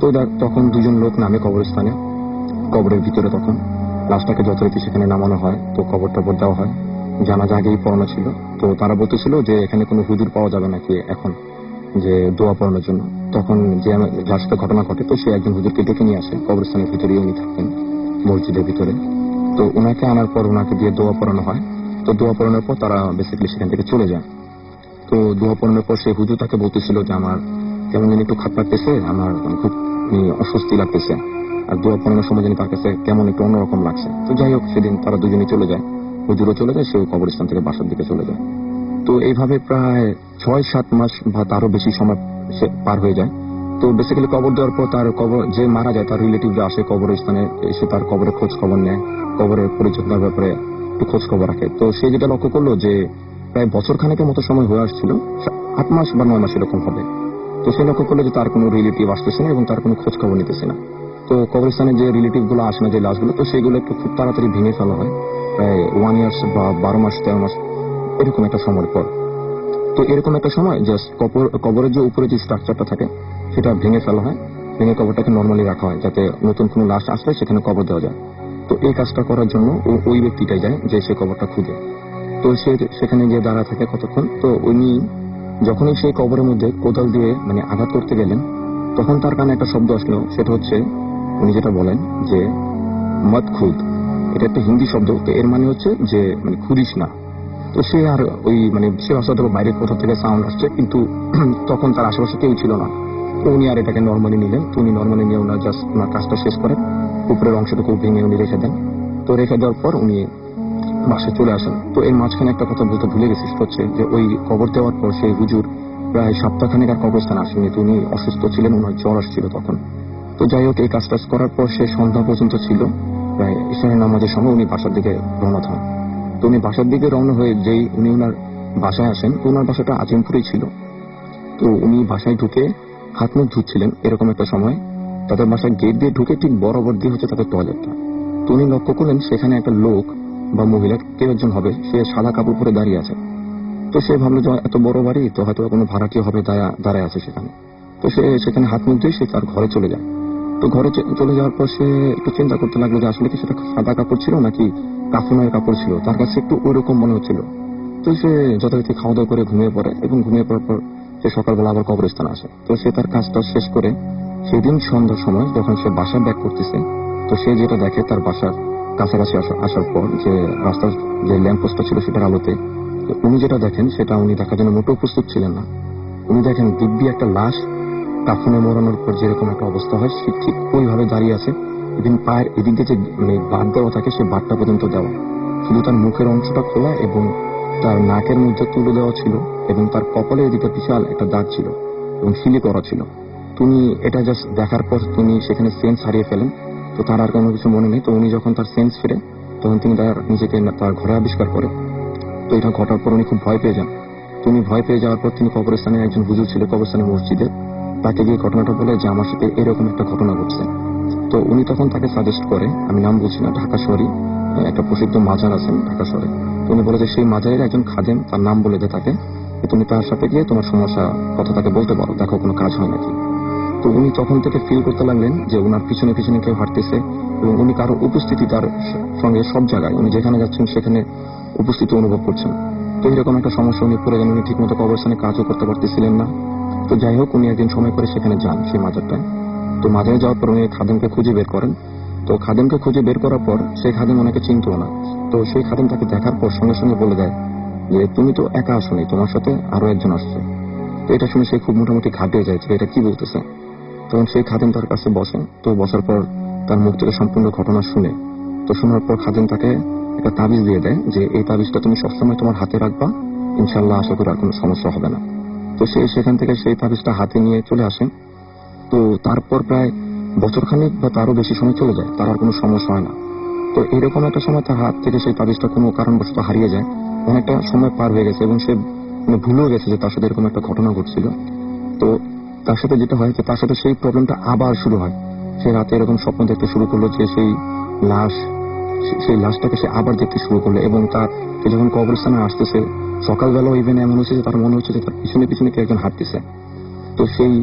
তো তখন দুজন লোক নামে কবরস্থানে, কবরের ভিতরে তখন লাশটাকে যথারীতি সেখানে নামানো হয়। তো কবর টবর দেওয়া হয়, জানাজা আগেই পড়ানো ছিল। তো তারা বলতেছিল যে এখানে কোনো হুজুর পাওয়া যাবে নাকি এখন, যে দোয়া পড়ানোর জন্য। তখন যে যার সাথে ঘটনা ঘটে, তো সে একজন হুজুরকে ডেকে নিয়ে আসে, কবরস্থানের ভিতরেই উনি থাকতেন মসজিদের ভিতরে। তো ওনাকে আনার পর ওনাকে দিয়ে দোয়া পড়ানো হয়। তো দোয়া পড়ানোর পর তারা বেসিক্যালি সেখান থেকে চলে যায়। তো দোয়া পড়ানোর পর সেই হুজুর তাকে বলতেছিল যে আমার কেমন যেন একটু খারাপ লাগতেছে, আমার খুব অস্বস্তি লাগতেছে, আর দোয়া পড়ানোর সময় যেন তার কাছে কেমন একটু অন্যরকম লাগছে। তো যাই হোক, সেদিন তারা দুজনেই চলে যায়, হুজুরও চলে যায়, সেও কবরস্থান থেকে বাসার দিকে চলে যায়। তো এইভাবে প্রায় 6-7 মাস বা তারও বেশি সময় সে পার হয়ে যায়। তো বেসিক্যালি কবর দেওয়ার পর তার কবর যে মারা যায় তার রিলেটিভরা আসে কবরস্থানে, এসে তার কবরের খোঁজ খবর নেয়, কবরের পরিচর্যার ব্যাপারে একটু খোঁজ খবর রাখে। তো সে যেটা লক্ষ্য করলো যে প্রায় বছর খানেকের মতো সময় হয়ে আসছিল, 8 মাস বা 9 মাস এরকম হবে। তো সে লক্ষ্য করলো যে তার কোনো রিলেটিভ আসতেছে না এবং তার কোনো খোঁজ খবর নিতেছে না। তো কবরস্থানে যে রিলেটিভ গুলো আসে না, যে লাশগুলো, তো সেগুলো একটু খুব তাড়াতাড়ি ভেঙে ফেলা হয়, প্রায় 1 ইয়ার্স বা 12 মাস 13 মাস এরকম একটা সময়ের পর। তো এরকম একটা সময় জাস্ট কবরের যে উপরে যে স্ট্রাকচারটা থাকে সেটা ভেঙে ফেলা হয়, ভেঙে কবরটাকে নর্মালি রাখা হয় যাতে নতুন কোনো লাশ আসলে সেখানে কবর দেওয়া যায়। তো এই কাজটা করার জন্য ওই ব্যক্তিটাই যায় যে সে কবরটা খুঁজে। তো সে সেখানে গিয়ে দাঁড়া থাকে কতক্ষণ। তো উনি যখনই সেই কবরের মধ্যে কোদাল দিয়ে আঘাত করতে গেলেন, তখন তার কানে একটা শব্দ আসলো, সেটা হচ্ছে উনি যেটা বলেন যে মত খুদ। এটা একটা হিন্দি শব্দ, তো এর মানে হচ্ছে যে খুদিস না। তো সে আর ওই সে হয়তো বাইরে কোথা থেকে সাউন্ড আসছে, কিন্তু তখন তার আশেপাশে কেউ ছিল না। তো উনি আর এটাকে নর্মালি নিলেন। তো উনি নর্মালি নিয়ে ওনার জাস্ট ওনার কাজটা শেষ করেন, উপরের অংশটুকু ভেঙে উনি রেখে দেন। তো রেখে দেওয়ার পর উনি বাসায় চলে আসেন। তো এর মাঝখানে একটা কথা বলতে ভুলে গেছি, হচ্ছে যে ওই কবর দেওয়ার পর সেই হুজুর প্রায় সপ্তাহখানেক আর কবরস্থান আসেনি। তো উনি অসুস্থ ছিলেন, ওনার জ্বর আসছিল তখন। তো যাই হোক, এই কাজটা করার পর সে সন্ধ্যা পর্যন্ত ছিল, প্রায় ঈশানের নামাজের সময় উনি বাসার দিকে রওনা হন। তো উনি বাসার দিকে রওনা হয়ে যেই উনি ওনার বাসায় আসেন, তো ওনার বাসাটা আজিমপুরেই ছিল। তো উনি বাসায় ঢুকে হাত মুখ ধুচ্ছিলেন, এরকম একটা সময় তাদের বাসায় গেট দিয়ে ঢুকে ঠিক বরাবর দিয়ে হচ্ছে তাদের টয়লেটটা। তো উনি লক্ষ্য করলেন সেখানে একটা লোক বা মহিলা কেউ একজন হবে, সে সাদা কাপড় পরে দাঁড়িয়ে আছে। তো সে ভাবলো যে এত বড় বাড়ি, তো হয়তো কোনো ভাড়াটিয়া হবে, দাঁড়ায় আছে সেখানে। তো সে সেখানে হাত মুখ দিয়ে সে তার ঘরে চলে যায়। তো ঘরে চলে যাওয়ার পর সে একটু চিন্তা করতে লাগলো যে আসলে কি সেটা সাদা কাপড় ছিল নাকি কাফনের কাপড় ছিল, তার কাছে একটু ওইরকম মনে হচ্ছিল। তো সে যথারীতি খাওয়া দাওয়া করে ঘুমিয়ে পড়ে, এবং ঘুমিয়ে পড়ার পর সে সকালবেলা আবার কবরস্থানে আসে। তো সে তার কাজটা শেষ করে সেদিন সন্ধ্যার সময় যখন সে বাসা ব্যাক করতেছে, তো সে যেটা দেখে তার বাসার কাছাকাছি আসার পর যে রাস্তার যে ল্যাম্পপোস্টটা ছিল সেটার আলোতে উনি যেটা দেখেন সেটা উনি দেখার জন্য মোটেও প্রস্তুত ছিলেন না। উনি দেখেন দিব্যি একটা লাশ কাফনে মোড়ানোর পর যেরকম একটা অবস্থা হয়, সে ঠিক ওইভাবে দাঁড়িয়ে আছে। এবং পায়ের এদিকে যে বাদ দেওয়া থাকে, সে বাদটা পর্যন্ত দেওয়া, শুধু তার মুখের অংশটা খোলা এবং তার নাকের মধ্যে তুলে দেওয়া ছিল, এবং তার কপালে এদিকে বিশাল একটা দাগ ছিল এবং সিলি করা ছিল। তুমি এটা জাস্ট দেখার পর তিনি সেখানে সেন্স হারিয়ে ফেলেন। তো তার আর কোনো কিছু মনে নেই। তো উনি যখন তার সেন্স ফিরে, তখন তিনি নিজেকে তার ঘরে আবিষ্কার করে। তো এটা ঘটার পর উনি খুব ভয় পেয়ে যান। তিনি ভয় পেয়ে যাওয়ার পর তিনি কবরস্থানে একজন হুজুর ছিল কবরস্থানের মসজিদে, তাকে গিয়ে ঘটনাটা বলে যে আমার সাথে এরকম একটা ঘটনা ঘটছে। তো উনি তখন তাকে সাজেস্ট করে, আমি নাম বলছি না, ঢাকা শহরে একটা প্রসিদ্ধ মাজার আছেন ঢাকা শহরে। তো উনি বলে যে সেই মাজারের একজন খাদেম, তার নাম বলে দেয় তাকে, তুমি তার সাথে গিয়ে তোমার সমস্যা কথা তাকে বলতে পারো, দেখো কোনো কাজ হয় নাকি। তো উনি তখন থেকে ফিল করতে লাগলেন যে ওনার পিছনে পিছনে কেউ হাঁটতেছে, এবং উনি কারো উপস্থিতি তার সঙ্গে সব জায়গায়, উনি যেখানে যাচ্ছেন সেখানে উপস্থিতি অনুভব করছেন। তো এরকম একটা সমস্যা উনি পড়ে যান, উনি ঠিক মতো কবরস্থানে কাজও করতে পারতেছিলেন না। তো যাই হোক, উনি একদিন সময় করে সেখানে যান সেই মাজারটায়। তো মাজারে যাওয়ার পর উনি খাদেমকে খুঁজে বের করেন। তো খাদেমকে খুঁজে বের করার পর সেই খাদেম ওনাকে চিনতো না। তো সেই খাদেম তাকে দেখার পর সঙ্গে সঙ্গে বলে দেয় যে তুমি তো একা আসোনি, তোমার সাথে আরো একজন আসছে। তো এটা শুনে সে খুব মোটামুটি ঘাবড়ে যায় যে এটা কি বলতেছে। তখন সেই খাদেম তার কাছে বসে। তো বসার পর তার মুখ থেকে সম্পূর্ণ ঘটনা শুনে, তো শোনার পর খাদেম তাকে একটা তাবিজ দিয়ে দেয় যে এই তাবিজটা তুমি সবসময় তোমার হাতে রাখবা, ইনশাল্লাহ আশা করি আর কোনো সমস্যা হবে না। তো সে সেখান থেকে সেই তাবিজটা হাতে নিয়ে চলে আসে। তো তারপর প্রায় বছরখানেক বা তারও বেশি সময় চলে যায়, তার আর কোনো সমস্যা হয় না। তো এরকম একটা সময় তার হাত থেকে সেই তাবিজটা কোনো কারণবশত হারিয়ে যায়। অনেকটা সময় পার হয়ে গেছে এবং সে ভুলেও গেছে যে তার সাথে এরকম একটা ঘটনা ঘটছিল। তো তার সাথে যেটা হয় যে তার সাথে সেই প্রবলেমটা আবার শুরু হয়। সে রাতে এরকম স্বপ্ন দেখতে শুরু করলো যে সেই লাশটাকে সে আবার দেখতে শুরু করলো, এবং তার যখন কবরস্থানে আসতেছে সকালবেলাও ইভেন এমন হচ্ছে যে তার মনে হচ্ছে যে তার পিছনে পিছনে কে একজন হাঁটতেছে। তো সেই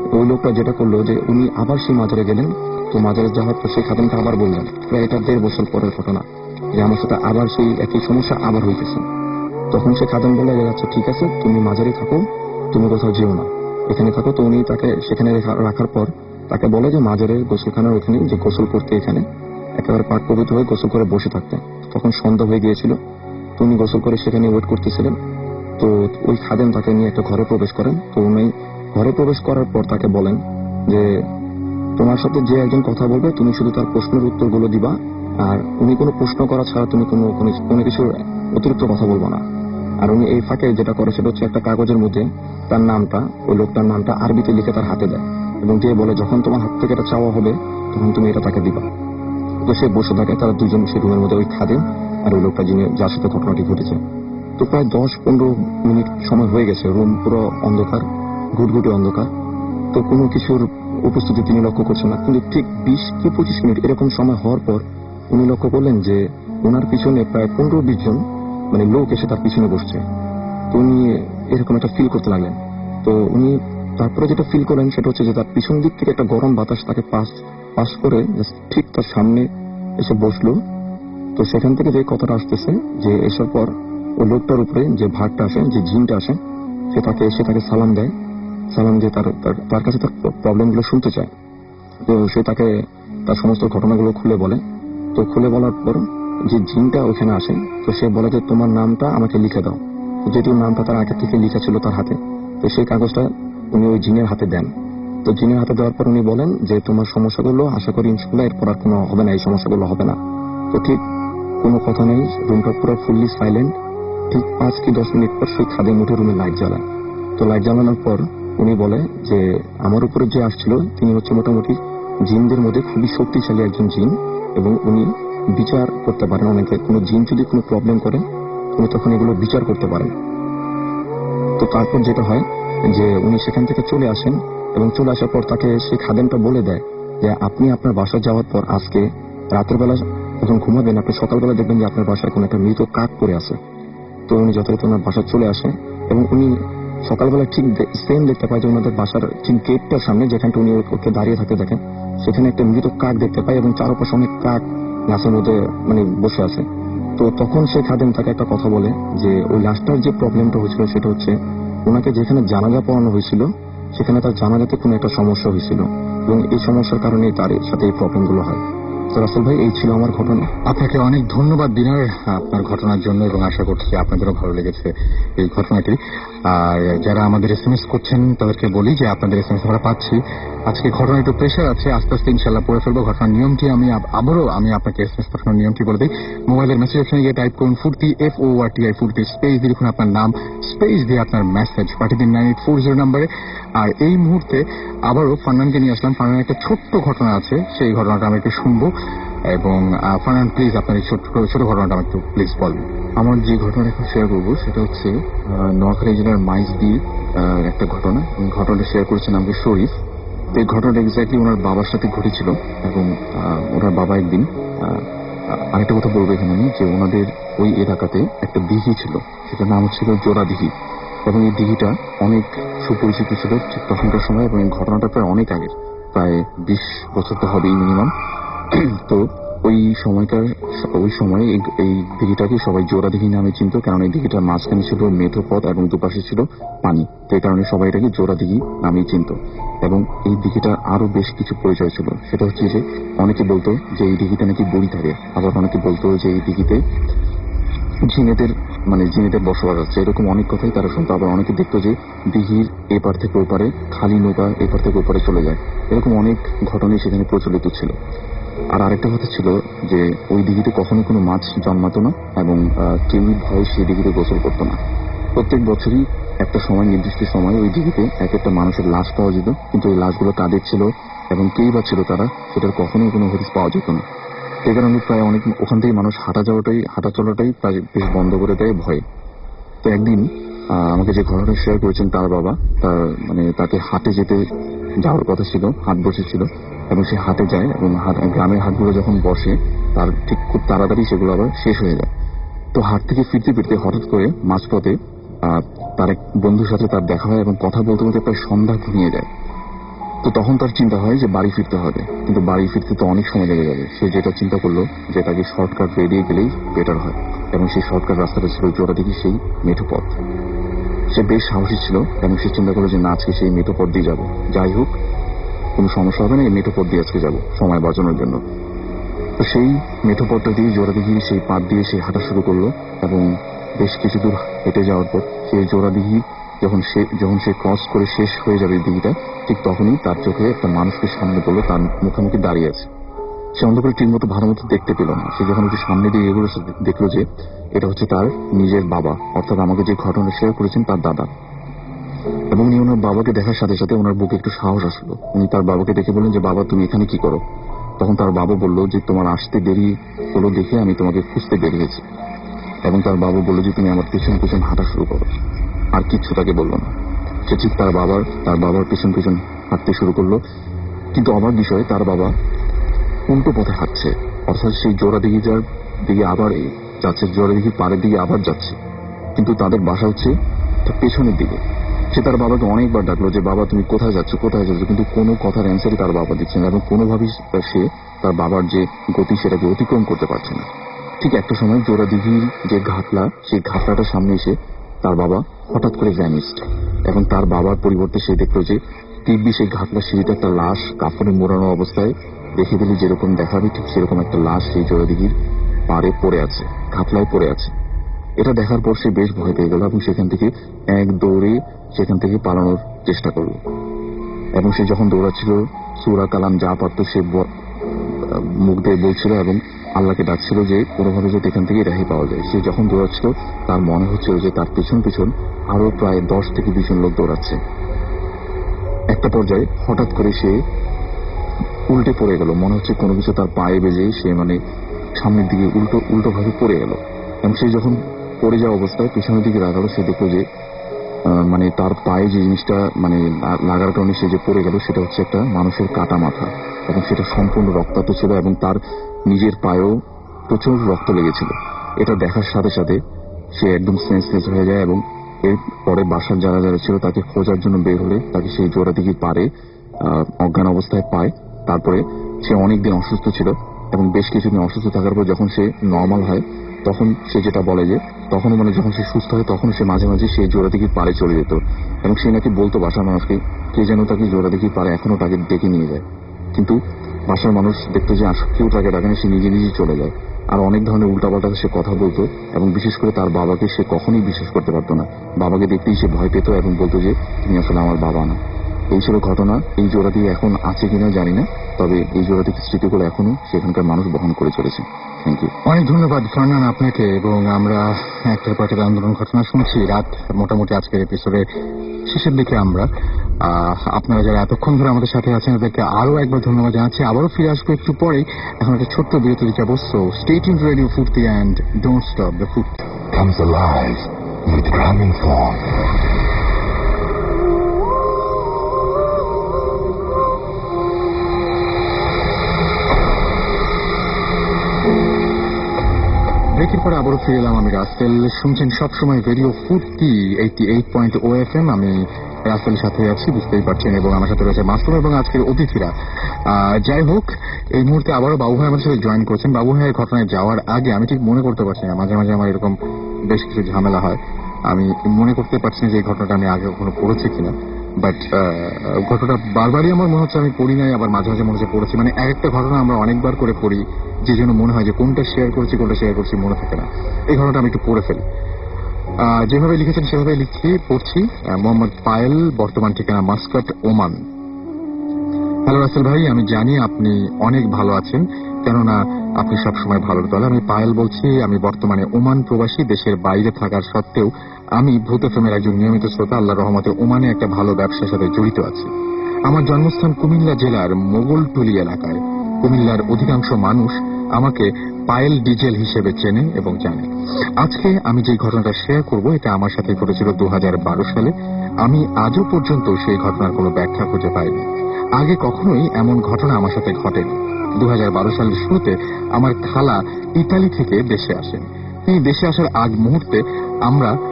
ওই লোকটা যেটা করলো যে উনি আবার সেই মাজারে গেলেন। তো মাজারে যাওয়ার পর সেই খাদেমটা আবার বললেন, প্রায় এটা 1.5 বছর পরের ঘটনা, যে আমার সাথে আবার সেই একই সমস্যা আবার হইতেছে। তখন সে খাদেম বলে যে আচ্ছা ঠিক আছে, তুমি মাজারে থাকো, তুমি কোথাও যেও না, এখানে থাকো। তো উনি তাকে সেখানে রাখার পর তাকে বলে যে মাজারের গোসলখানার ওখানে যে গোসল করতে, এখানে একেবারে পাক পবিত্র হয়ে গোসল করে বসে থাকতে। তখন সন্ধ্যা হয়ে গিয়েছিল, তো উনি গোসল করে সেখানে ওয়েট করতেছিলেন। তো ওই খাদেম তাকে নিয়ে একটা ঘরে প্রবেশ করেন। তো উনি ঘরে প্রবেশ করার পর তাকে বলেন যে তোমার সাথে যে একজন কথা বলবে তুমি শুধু তার প্রশ্নের উত্তরগুলো দিবা, আর উনি কোনো প্রশ্ন করা ছাড়া তুমি কোনো কিছু অতিরিক্ত কথা বলবো না। আর উনি এই ফাঁকে যেটা করে সেটা হচ্ছে একটা কাগজের মধ্যে তার নামটা, ওই লোকটার নামটা আরবিতে লিখে তার হাতে দেয় এবং দিয়ে বলে যখন তোমার হাত থেকে এটা চাওয়া হবে তখন তুমি এটা তাকে দিবা। তো সে বসে থাকে, তারা দুজন সেই রুমের মধ্যে, ওই খাদেম আর ওই লোকটা যিনি যার সাথে ঘটনাটি ঘটেছে। তো প্রায় 10-15 মিনিট সময় হয়ে গেছে, রুম পুরো অন্ধকার, ঘুটঘুটে অন্ধকার। তো কোনো কিছুর উপস্থিতি তিনি লক্ষ্য করছেন না, কিন্তু ঠিক 20 কি 25 মিনিট এরকম সময় হওয়ার পর উনি লক্ষ্য করলেন যে ওনার পিছনে প্রায় 15-20 জন মানে লোক এসে তার পিছনে বসছে। তো উনি এরকম একটা ফিল করতে লাগলেন। তো উনি তারপরে যেটা ফিল করলেন সেটা হচ্ছে যে তার পিছন দিক থেকে একটা গরম বাতাস তাকে পাস করে ঠিক তার সামনে এসে বসলো। তো সেখান থেকে যে কথাটা আসতেছে যে এসার পর ওই লোকটার উপরে যে ভাগটা আসে, যে জিনটা আসে, সে তাকে সালাম দেয়। সালাম দিয়ে তার কাছে তার প্রবলেমগুলো শুনতে চায়। তো সে তাকে তার সমস্ত ঘটনাগুলো খুলে বলে। তো খুলে বলার পর যে জিনটা ওখানে আসে, তো সে বলে যে তোমার নামটা আমাকে লিখে দাও। যেহেতু নামটা তার আগে থেকে লিখা ছিল তার হাতে, তো সেই কাগজটা উনি ওই জিনের হাতে দেন। তো জিনের হাতে দেওয়ার পর উনি বলেন যে তোমার সমস্যাগুলো আশা করি ইনশাল্লাহ এরপর আর কোনো হবে না, এই সমস্যাগুলো হবে না। তো ঠিক কোনো কথা নেই, রুমটা পুরো ফুললি সাইলেন্ট। ঠিক 5 কি 10 মিনিট পর সেই খাদেম উঠে রুমে লাইট জ্বালায়। তো লাইট জ্বালানোর পর উনি বলে যে আমার উপরে যে আসছিল তিনি হচ্ছে মোটামুটি জিনদের মধ্যে খুবই শক্তিশালী একজন জিন, এবং উনি বিচার করতে পারেন অনেকে। কোনো জিন যদি কোনো প্রবলেম করে উনি তখন এগুলো বিচার করতে পারেন। তো তারপর যেটা হয় যে উনি সেখান থেকে চলে আসেন, এবং চলে আসার পর তাকে সেই খাদেমটা বলে দেয় যে আপনি আপনার বাসা যাওয়ার পর আজকে রাতের বেলা যখন ঘুমাবেন আপনি সকালবেলা দেখবেন যে আপনার বাসায় কোনো একটা মৃত কাক পড়ে আছে। তো উনি যথাযথ ওনার বাসা চলে আসে, এবং উনি সকালবেলা ঠিক সেম দেখতে পায় যে ওনাদের বাসার ঠিক গেটটার সামনে যেখানটা উনি ওকে দাঁড়িয়ে থাকতে দেখেন, সেখানে একটা মৃত কাক দেখতে পায় এবং চারপাশে অনেক কাক গাছের মধ্যে মানে বসে আছে। তো তখন সে খাদেম তাকে একটা কথা বলে যে ওই লাস্টার যে প্রবলেমটা হয়েছিল সেটা হচ্ছে ওনাকে যেখানে জানাজা পড়ানো হয়েছিল সেখানে তার জানাজাতে কোনো একটা সমস্যা হয়েছিল, এবং এই সমস্যার কারণে তার সাথে এই প্রবলেমগুলো হয়। তো রাসেল ভাই, এই ছিল আমার ঘটনা। আপনাকে অনেক ধন্যবাদ দিনার আপনার ঘটনার জন্য, এবং আশা করছি আপনাদেরও ভালো লেগেছে এই ঘটনাটি। আর যারা আমাদের SMS করছেন তাদেরকে বলি যে আপনাদের SMS আমরা পাচ্ছি। আজকে ঘটনা একটু প্রেশার আছে, আস্তে আস্তে ইনশাল্লাহ পড়ে ফেলবো। ঘটনার নিয়মটি আমি আপনাকে SMS পাঠানোর নিয়মটি বলে দিই। মোবাইলের মেসেজ অপশনে গিয়ে টাইপ করুন ফুর্তি, FORTI ফুর্তি, স্পেস দিয়ে লিখুন আপনার নাম, স্পেস দিয়ে আপনার মেসেজ পাঠিয়ে দিন 9840 নম্বরে। আর এই মুহূর্তে আবারও ফারনানকে নিয়ে আসলাম। ফারনান একটা ছোট্ট ঘটনা আছে, সেই ঘটনাটা আমি একটু শুনবো। এবং ফারনান প্লিজ আপনার এই ছোট ঘটনাটা আমি একটু প্লিজ বলবেন। আমার যে ঘটনা এখন শেয়ার করবো সেটা হচ্ছে নোয়াখালী জেলার মাইজদি একটা ঘটনা। ঘটনাটা শেয়ার করেছেন আমাকে শরীফ। এই ঘটনাটা এক্স্যাক্টলি ওনার বাবার সাথে ঘটেছিল, এবং ওনার বাবা একদিন আরেকটা কথা বলবো এখানে আমি, যে ওনাদের ওই এলাকাতে একটা দিঘি ছিল, সেটার নাম ছিল জোড়া দিঘি, এবং এই দিঘিটা অনেক সুপরিচিত ছিল ঠিক তখনকার সময়, এবং এই ঘটনাটা প্রায় অনেক আগের, প্রায় 20 বছর তো হবেই মিনিমাম। তো ওই সময়ে এই দিঘিটাকে সবাই জোড়া দিঘি নামে চিনত, কারণ এই দিঘিটার মাঝখানে ছিল মেঠো পথ এবং দুপাশে ছিল পানি। তো এই কারণে সবাই এটাকে জোড়া দিঘি নামেই চিনত। এবং এই দিঘিটার আরো বেশ কিছু পরিচয় ছিল, সেটা হচ্ছে যে অনেকে বলতো যে এই দিঘিতে নাকি বড়ি থাকে, আবার অনেকে বলতো যে এই দিঘিতে জিনেদের বসবাস আছে, এরকম অনেক কথাই তারা শুনতো। আবার অনেকে দেখতো যে দিঘির এপার থেকে ওপারে খালি নৌকা এপার থেকে ওপারে চলে যায়, এরকম অনেক ঘটনাই সেখানে প্রচলিত ছিল। আর আরেকটা কথা ছিল যে ওই দিঘিতে কখনো কোনো মাছ জন্মাতো না, এবং কেউই ভয়ে সেই দিঘিতে গোসল করতো না। প্রত্যেক বছরই একটা সময়, নির্দিষ্ট সময় ওই দিঘিতে এক একটা মানুষের লাশ পাওয়া যেত, কিন্তু ওই লাশগুলো কাদের ছিল এবং কেই বা ছিল তারা, সেটার কখনোই কোনো হদিস পাওয়া যেত না। এই কারণে প্রায় অনেক ওখান থেকে মানুষ হাঁটা চলাটাই প্রায় বেশ বন্ধ করে দেয় ভয়ে। তো একদিন আমাকে যে ঘটনা শেয়ার করেছেন তার বাবা, তাকে হাটে যাওয়ার কথা ছিল, হাট বসেছিল, এবং সে হাটে যায়, এবং গ্রামের হাটগুলো যখন বসে তার ঠিক খুব তাড়াতাড়ি সেগুলো আবার শেষ হয়ে যায়। তো হাট থেকে ফিরতে ফিরতে হঠাৎ করে মাঝপথে তার এক বন্ধুর সাথে তার দেখা হয়, এবং কথা বলতে বলতে প্রায় সন্ধ্যা ঘনিয়ে যায়। তো তখন তার চিন্তা হয় যে বাড়ি ফিরতে হবে, কিন্তু বাড়ি ফিরতে তো অনেক সময় লেগে যাবে। সে যেটা চিন্তা করলো যে তাকে শর্টকাট বেরিয়ে গেলেই বেটার হয়, এবং সেই শর্টকাট রাস্তাটা ছিল জোড়াদিঘি সেই মেঠো পথ। সে বেশ সাহসী ছিল এবং সে চিন্তা করলো যে না, আজকে সেই মেঠো পথ দিয়ে যাবো, যাই হোক কোনো সমস্যা হবে না, এই মেঠো পথ দিয়ে আজকে যাবো সময় বাঁচানোর জন্য। তো সেই মেঠো পথটা দিয়ে জোড়াদিঘির সেই পাত দিয়ে সে হাঁটা শুরু করলো, এবং বেশ কিছু দূর হেঁটে যাওয়ার পর সেই জোড়াদিঘি যখন সে ক্রস করে শেষ হয়ে যাবে দিঘিটা, ঠিক তখনই তার চোখে একটা মানুষকে সামনে পড়লো, তার মুখোমুখি দাঁড়িয়ে আছে। সে অন্ধকারে ঠিক মতো ভালো মতো দেখতে পেল না। সে যখন একটু সামনে দিয়ে এগুলো দেখলো যে এটা হচ্ছে তার নিজের বাবা, অর্থাৎ আমাকে যে ঘটনা শেয়ার করেছেন তার দাদা। এবং উনি ওনার বাবাকে দেখার সাথে সাথে ওনার বুকে একটু সাহস আসলো। উনি তার বাবাকে দেখে বললেন যে বাবা, তুমি এখানে কি করো? তখন তার বাবা বলল যে তোমার আসতে দেরি হলো দেখে আমি তোমাকে খুঁজতে বেরিয়েছি। এবং তার বাবা বলল যে তুমি আমার পিছন পিছন হাঁটা শুরু করো। আর কিচ্ছু তাকে বললো না। সে ঠিক তার বাবার পিছন পিছন হাঁটতে শুরু করলো। কিন্তু অবাক বিষয়, তার বাবা উল্টো পথে হাঁটছে, অর্থাৎ সেই জোড়াদিঘিটার দিকে আবার যাচ্ছে, জোড়াদিঘির পাড়ের দিকে আবার যাচ্ছে, কিন্তু তাদের বাসা হচ্ছে তার পেছনের দিকে। সে তার বাবাকে অনেকবার ডাকলো যে বাবা তুমি কোথায় যাচ্ছ, কিন্তু কোনো কথার অ্যান্সারই তার বাবা দিচ্ছে না, এবং কোনোভাবেই সে তার বাবার যে গতি সেটাকে অতিক্রম করতে পারছে না। ঠিক একটা সময় জোড়াদিঘির যে ঘাটলা, সেই ঘাটলাটার সামনে এসে তার বাবা হঠাৎ করে ভ্যানিস্ট, এবং তার বাবার পরিবর্তে সে দেখলো যে দিব্যি সেই ঘাটলার সিঁড়িতে একটা লাশ কাফনে মোড়ানো অবস্থায়, দেখে দিলে যেরকম দেখাবে ঠিক সেরকম একটা লাশ সেই জোড়াদিঘির পাড়ে পড়ে আছে, ঘাটলায় পড়ে আছে। এটা দেখার পর সে বেশ ভয় পেয়ে গেল এবং সেখান থেকে এক দৌড়ে সেখান থেকে পালানোর চেষ্টা করলো। এবং সে যখন দৌড়াচ্ছিল সূরা কালাম যা পারত সে মুখ দিয়ে বলছিল এবং আল্লাহকে ডাকছিল যে কোনোভাবে যদি এখান থেকে রেহাই পাওয়া যায়। সে যখন দৌড়াচ্ছিল তার মনে হচ্ছিল যে তার পিছন পিছন আরো প্রায় 10 থেকে 20 জন লোক দৌড়াচ্ছে। একটা পর্যায়ে হঠাৎ করে সে উল্টে পড়ে গেল, মনে হচ্ছে কোনো কিছু তার পায়ে বেজে সে সামনের দিকে উল্টো ভাবে পড়ে গেল। এবং সে যখন পড়ে যাওয়া অবস্থায় পিছনের দিকে লাগালো, সে দেখলো যে তার পায়ে যে জিনিসটা লাগার কারণে সে যে পড়ে গেল সেটা হচ্ছে একটা মানুষের কাটা মাথা, এবং সেটা সম্পূর্ণ রক্তাক্ত ছিল, এবং তার নিজের পায়েও প্রচুর রক্ত লেগেছিল। এটা দেখার সাথে সাথে সে একদম সেন্সলেস হয়ে যায়, এবং এর পরে বাসার যারা যারা ছিল তাকে খোঁজার জন্য বের হলে তাকে সেই জোড়াদিঘির পাড়ে অজ্ঞান অবস্থায় পায়। তারপরে সে অনেকদিন অসুস্থ ছিল, এবং বেশ কিছুদিন অসুস্থ থাকার পর যখন সে নর্মাল হয় তখন সে যেটা বলে যে তখনও যখন সে সুস্থ হয় তখন সে মাঝে মাঝে সেই জোড়াদিঘির পাড়ে চলে যেত, এবং সে নাকি বলতো বাসার মানুষকে কে যেন তাকে জোড়াদিঘির পাড়ে এখনো তাকে ডেকে নিয়ে যায়। কিন্তু বাসার মানুষ দেখতো যে কেউ তাকে ডাকে না, সে নিজে নিজেই চলে যায়। আর অনেক ধরনের উল্টাপাল্টা সে কথা বলতো, এবং বিশেষ করে তার বাবাকে সে কখনোই বিশ্বাস করতে পারতো না। বাবাকে দেখতেই সে ভয় পেত এবং বলতো যে তুমি আসলে আমার বাবা না। এই ছিল ঘটনা। এই জোড়াদিঘি এখন আছে কিনা জানি না, তবে এই জোড়াদিঘির স্মৃতিগুলো এখনো সেখানকার মানুষ বহন করে চলেছে। Thank you. অনেক ধন্যবাদ ফারনান আপনাকে। এবং আমরা একটা পার্টির আন্দোলন ঘটনা শুনছি রাত মোটামুটি আজকের এপিসোডে শেষের দিকে। আমরা আপনারা যারা এতক্ষণ ধরে আমাদের সাথে আছেন তাদেরকে আরো একবার ধন্যবাদ জানাচ্ছি। আবারও ফিরে আসবো একটু পরেই, এখন একটা ছোট্ট বিরতি দিতে যাবো। So stay tuned radio Foorti and don't stop the Foorti comes alive with Gramophone. ব্রেকের পরে আবারও ফিরে এলাম। আমি রাসেল, শুনছেন সবসময় রেডিও ফুর্তি 88.0 FM। আমি রাসেলের সাথে আছি, বুঝতেই পারছেন, এবং আমার সাথে রয়েছে মাসুম এবং আজকের অতিথিরা। যাই হোক, এই মুহূর্তে আবারও বাবু ভাই আমাদের সাথে জয়েন করছেন। বাবু ভাইয়ের ঘটনায় যাওয়ার আগে আমি ঠিক মনে করতে পারছি না, মাঝে মাঝে আমার এরকম বেশ কিছু ঝামেলা হয়, আমি মনে করতে পারছি না যে এই ঘটনাটা আমি আগে কখনো পড়েছি কিনা। বাট ঘটনাটা বারবারই আমার মনে হচ্ছে আমি পড়ি নাই, আবার মাঝে মাঝে মনে হচ্ছে পড়েছি। এক একটা ঘটনা আমরা অনেকবার করে পড়ি, যে জন্য মনে হয় যে কোনটা শেয়ার করছি মনে থাকে না। এই ঘটনাটা আমি একটু পড়ে ফেলি। যেভাবে লিখেছেন সেভাবে পড়ছি। মোহাম্মদ পায়েল, বর্তমান ঠিকানা মাস্কাট, ওমান। হ্যালো রাসেল ভাই, আমি জানি আপনি অনেক ভালো আছেন, কেননা আপনি সবসময় ভালোর দল। আমি পায়েল বলছি, আমি বর্তমানে ওমান প্রবাসী। দেশের বাইরে থাকার সত্ত্বেও আমি ভূত এফএমের একজন নিয়মিত শ্রোতা। আল্লাহর রহমতে ওমানে একটা ভালো ব্যবসার সাথে জড়িত আছি। আমার জন্মস্থান কুমিল্লা জেলার মোগলটুলি এলাকায়। কুমিল্লার অধিকাংশ মানুষ আমাকে পায়েল ডিজেল হিসেবে চেনে এবং জানে। আজকে আমি যে ঘটনাটা শেয়ার করব এটা আমার সাথে ঘটেছিল 2012 সালে। আমি আজও পর্যন্ত সেই ঘটনার কোনো ব্যাখ্যা খুঁজে পাইনি। আগে কখনোই এমন ঘটনা আমার সাথে ঘটেনি। 2012 সালের শুরুতে আমার খালা ইতালি থেকে দেশে আসেন। তিনি দেশে আসার আগ মুহূর্তে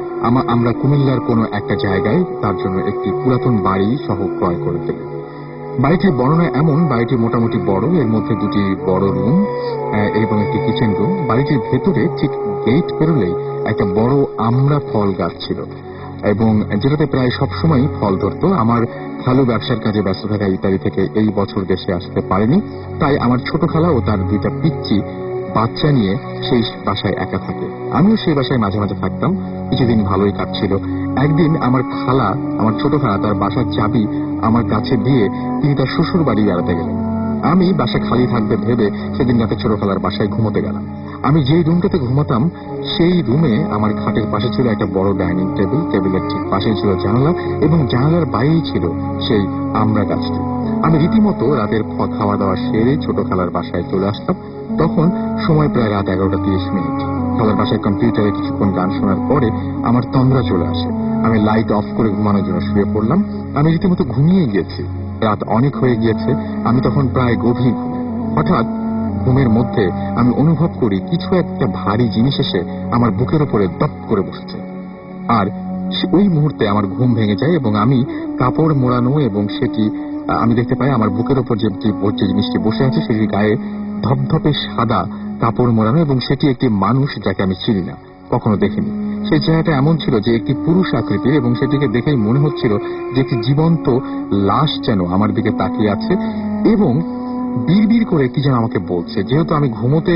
আমরা কুমিল্লার কোনো একটা জায়গায় তার জন্য একটি পুরাতন বাড়ি সহ ক্রয় করে ফেলি। বাড়িটির বর্ণনা এমন, বাড়িটি মোটামুটি বড়, এর মধ্যে দুটি বড় রুম এবং একটি কিচেন রুম। বাড়িটির ভেতরে ঠিক গেট পেরোলেই একটা বড় আমড়া ফল গাছ ছিল এবং যেটাতে প্রায় সবসময় ফল ধরতো। আমার খালু ব্যবসার কাজে ব্যস্ত থাকা ইতালি থেকে এই বছর দেশে আসতে পারেনি, তাই আমার ছোট খালা ও তার দুইটা পিচ্চি বাচ্চা নিয়ে সেই বাসায় একা থাকে। আমিও সেই বাসায় মাঝে মাঝে থাকতাম। কিছুদিন ভালোই কাটছিল। একদিন আমার ছোট খালা তার বাসার চাবি আমার কাছে দিয়ে তিনি তার শ্বশুর বাড়ি বেড়াতে গেলেন। আমি বাসা খালি থাকবে ভেবে সেদিন রাতে ছোট খালার বাসায় ঘুমোতে গেলাম। আমি যেই রুমটাতে ঘুমাতাম সেই রুমে আমার খাটের পাশে ছিল একটা বড় ডাইনিং টেবিল, টেবিলের ঠিক পাশেই ছিল জানালা এবং জানালার বাইরেই ছিল সেই আমড়া গাছটি। আমি রীতিমতো রাতের খাওয়া দাওয়া সেরে ছোট খালার বাসায় চলে আসতাম। তখন সময় প্রায় রাত 11:30। খালার বাসায় কম্পিউটারে কিছুক্ষণ গান শোনার পরে আমার তন্দ্রা চলে আসে। আমি লাইট অফ করে ঘুমানোর জন্য শুয়ে পড়লাম। আমি রীতিমতো ঘুমিয়ে গিয়েছি। রাত অনেক হয়ে গিয়েছে, আমি তখন প্রায় গভীর ঘুমে। হঠাৎ ঘুমের মধ্যে আমি অনুভব করি কিছু একটা ভারী জিনিস এসে আমার বুকের উপরে দপ করে বসেছে। আর ওই মুহূর্তে আমার ঘুম ভেঙে যায় এবং আমি কাপড় মোড়ানো এবং সেটি আমি দেখতে পাই আমার বুকের উপর যে জিনিসটি বসে আছে সেটির গায়ে ধপধপে সাদা কাপড় মোড়ানো এবং সেটি একটি মানুষ যাকে আমি চিনি না, কখনো দেখিনি। সেই চেহারাটা এমন ছিল যে একটি পুরুষ আকৃতির এবং সেটিকে দেখেই মনে হচ্ছিল যে একটি জীবন্ত লাশ যেন আমার দিকে তাকিয়ে আছে এবং বিড়বিড় করে কি যেন আমাকে বলছে। যেহেতু আমি ঘুমোতে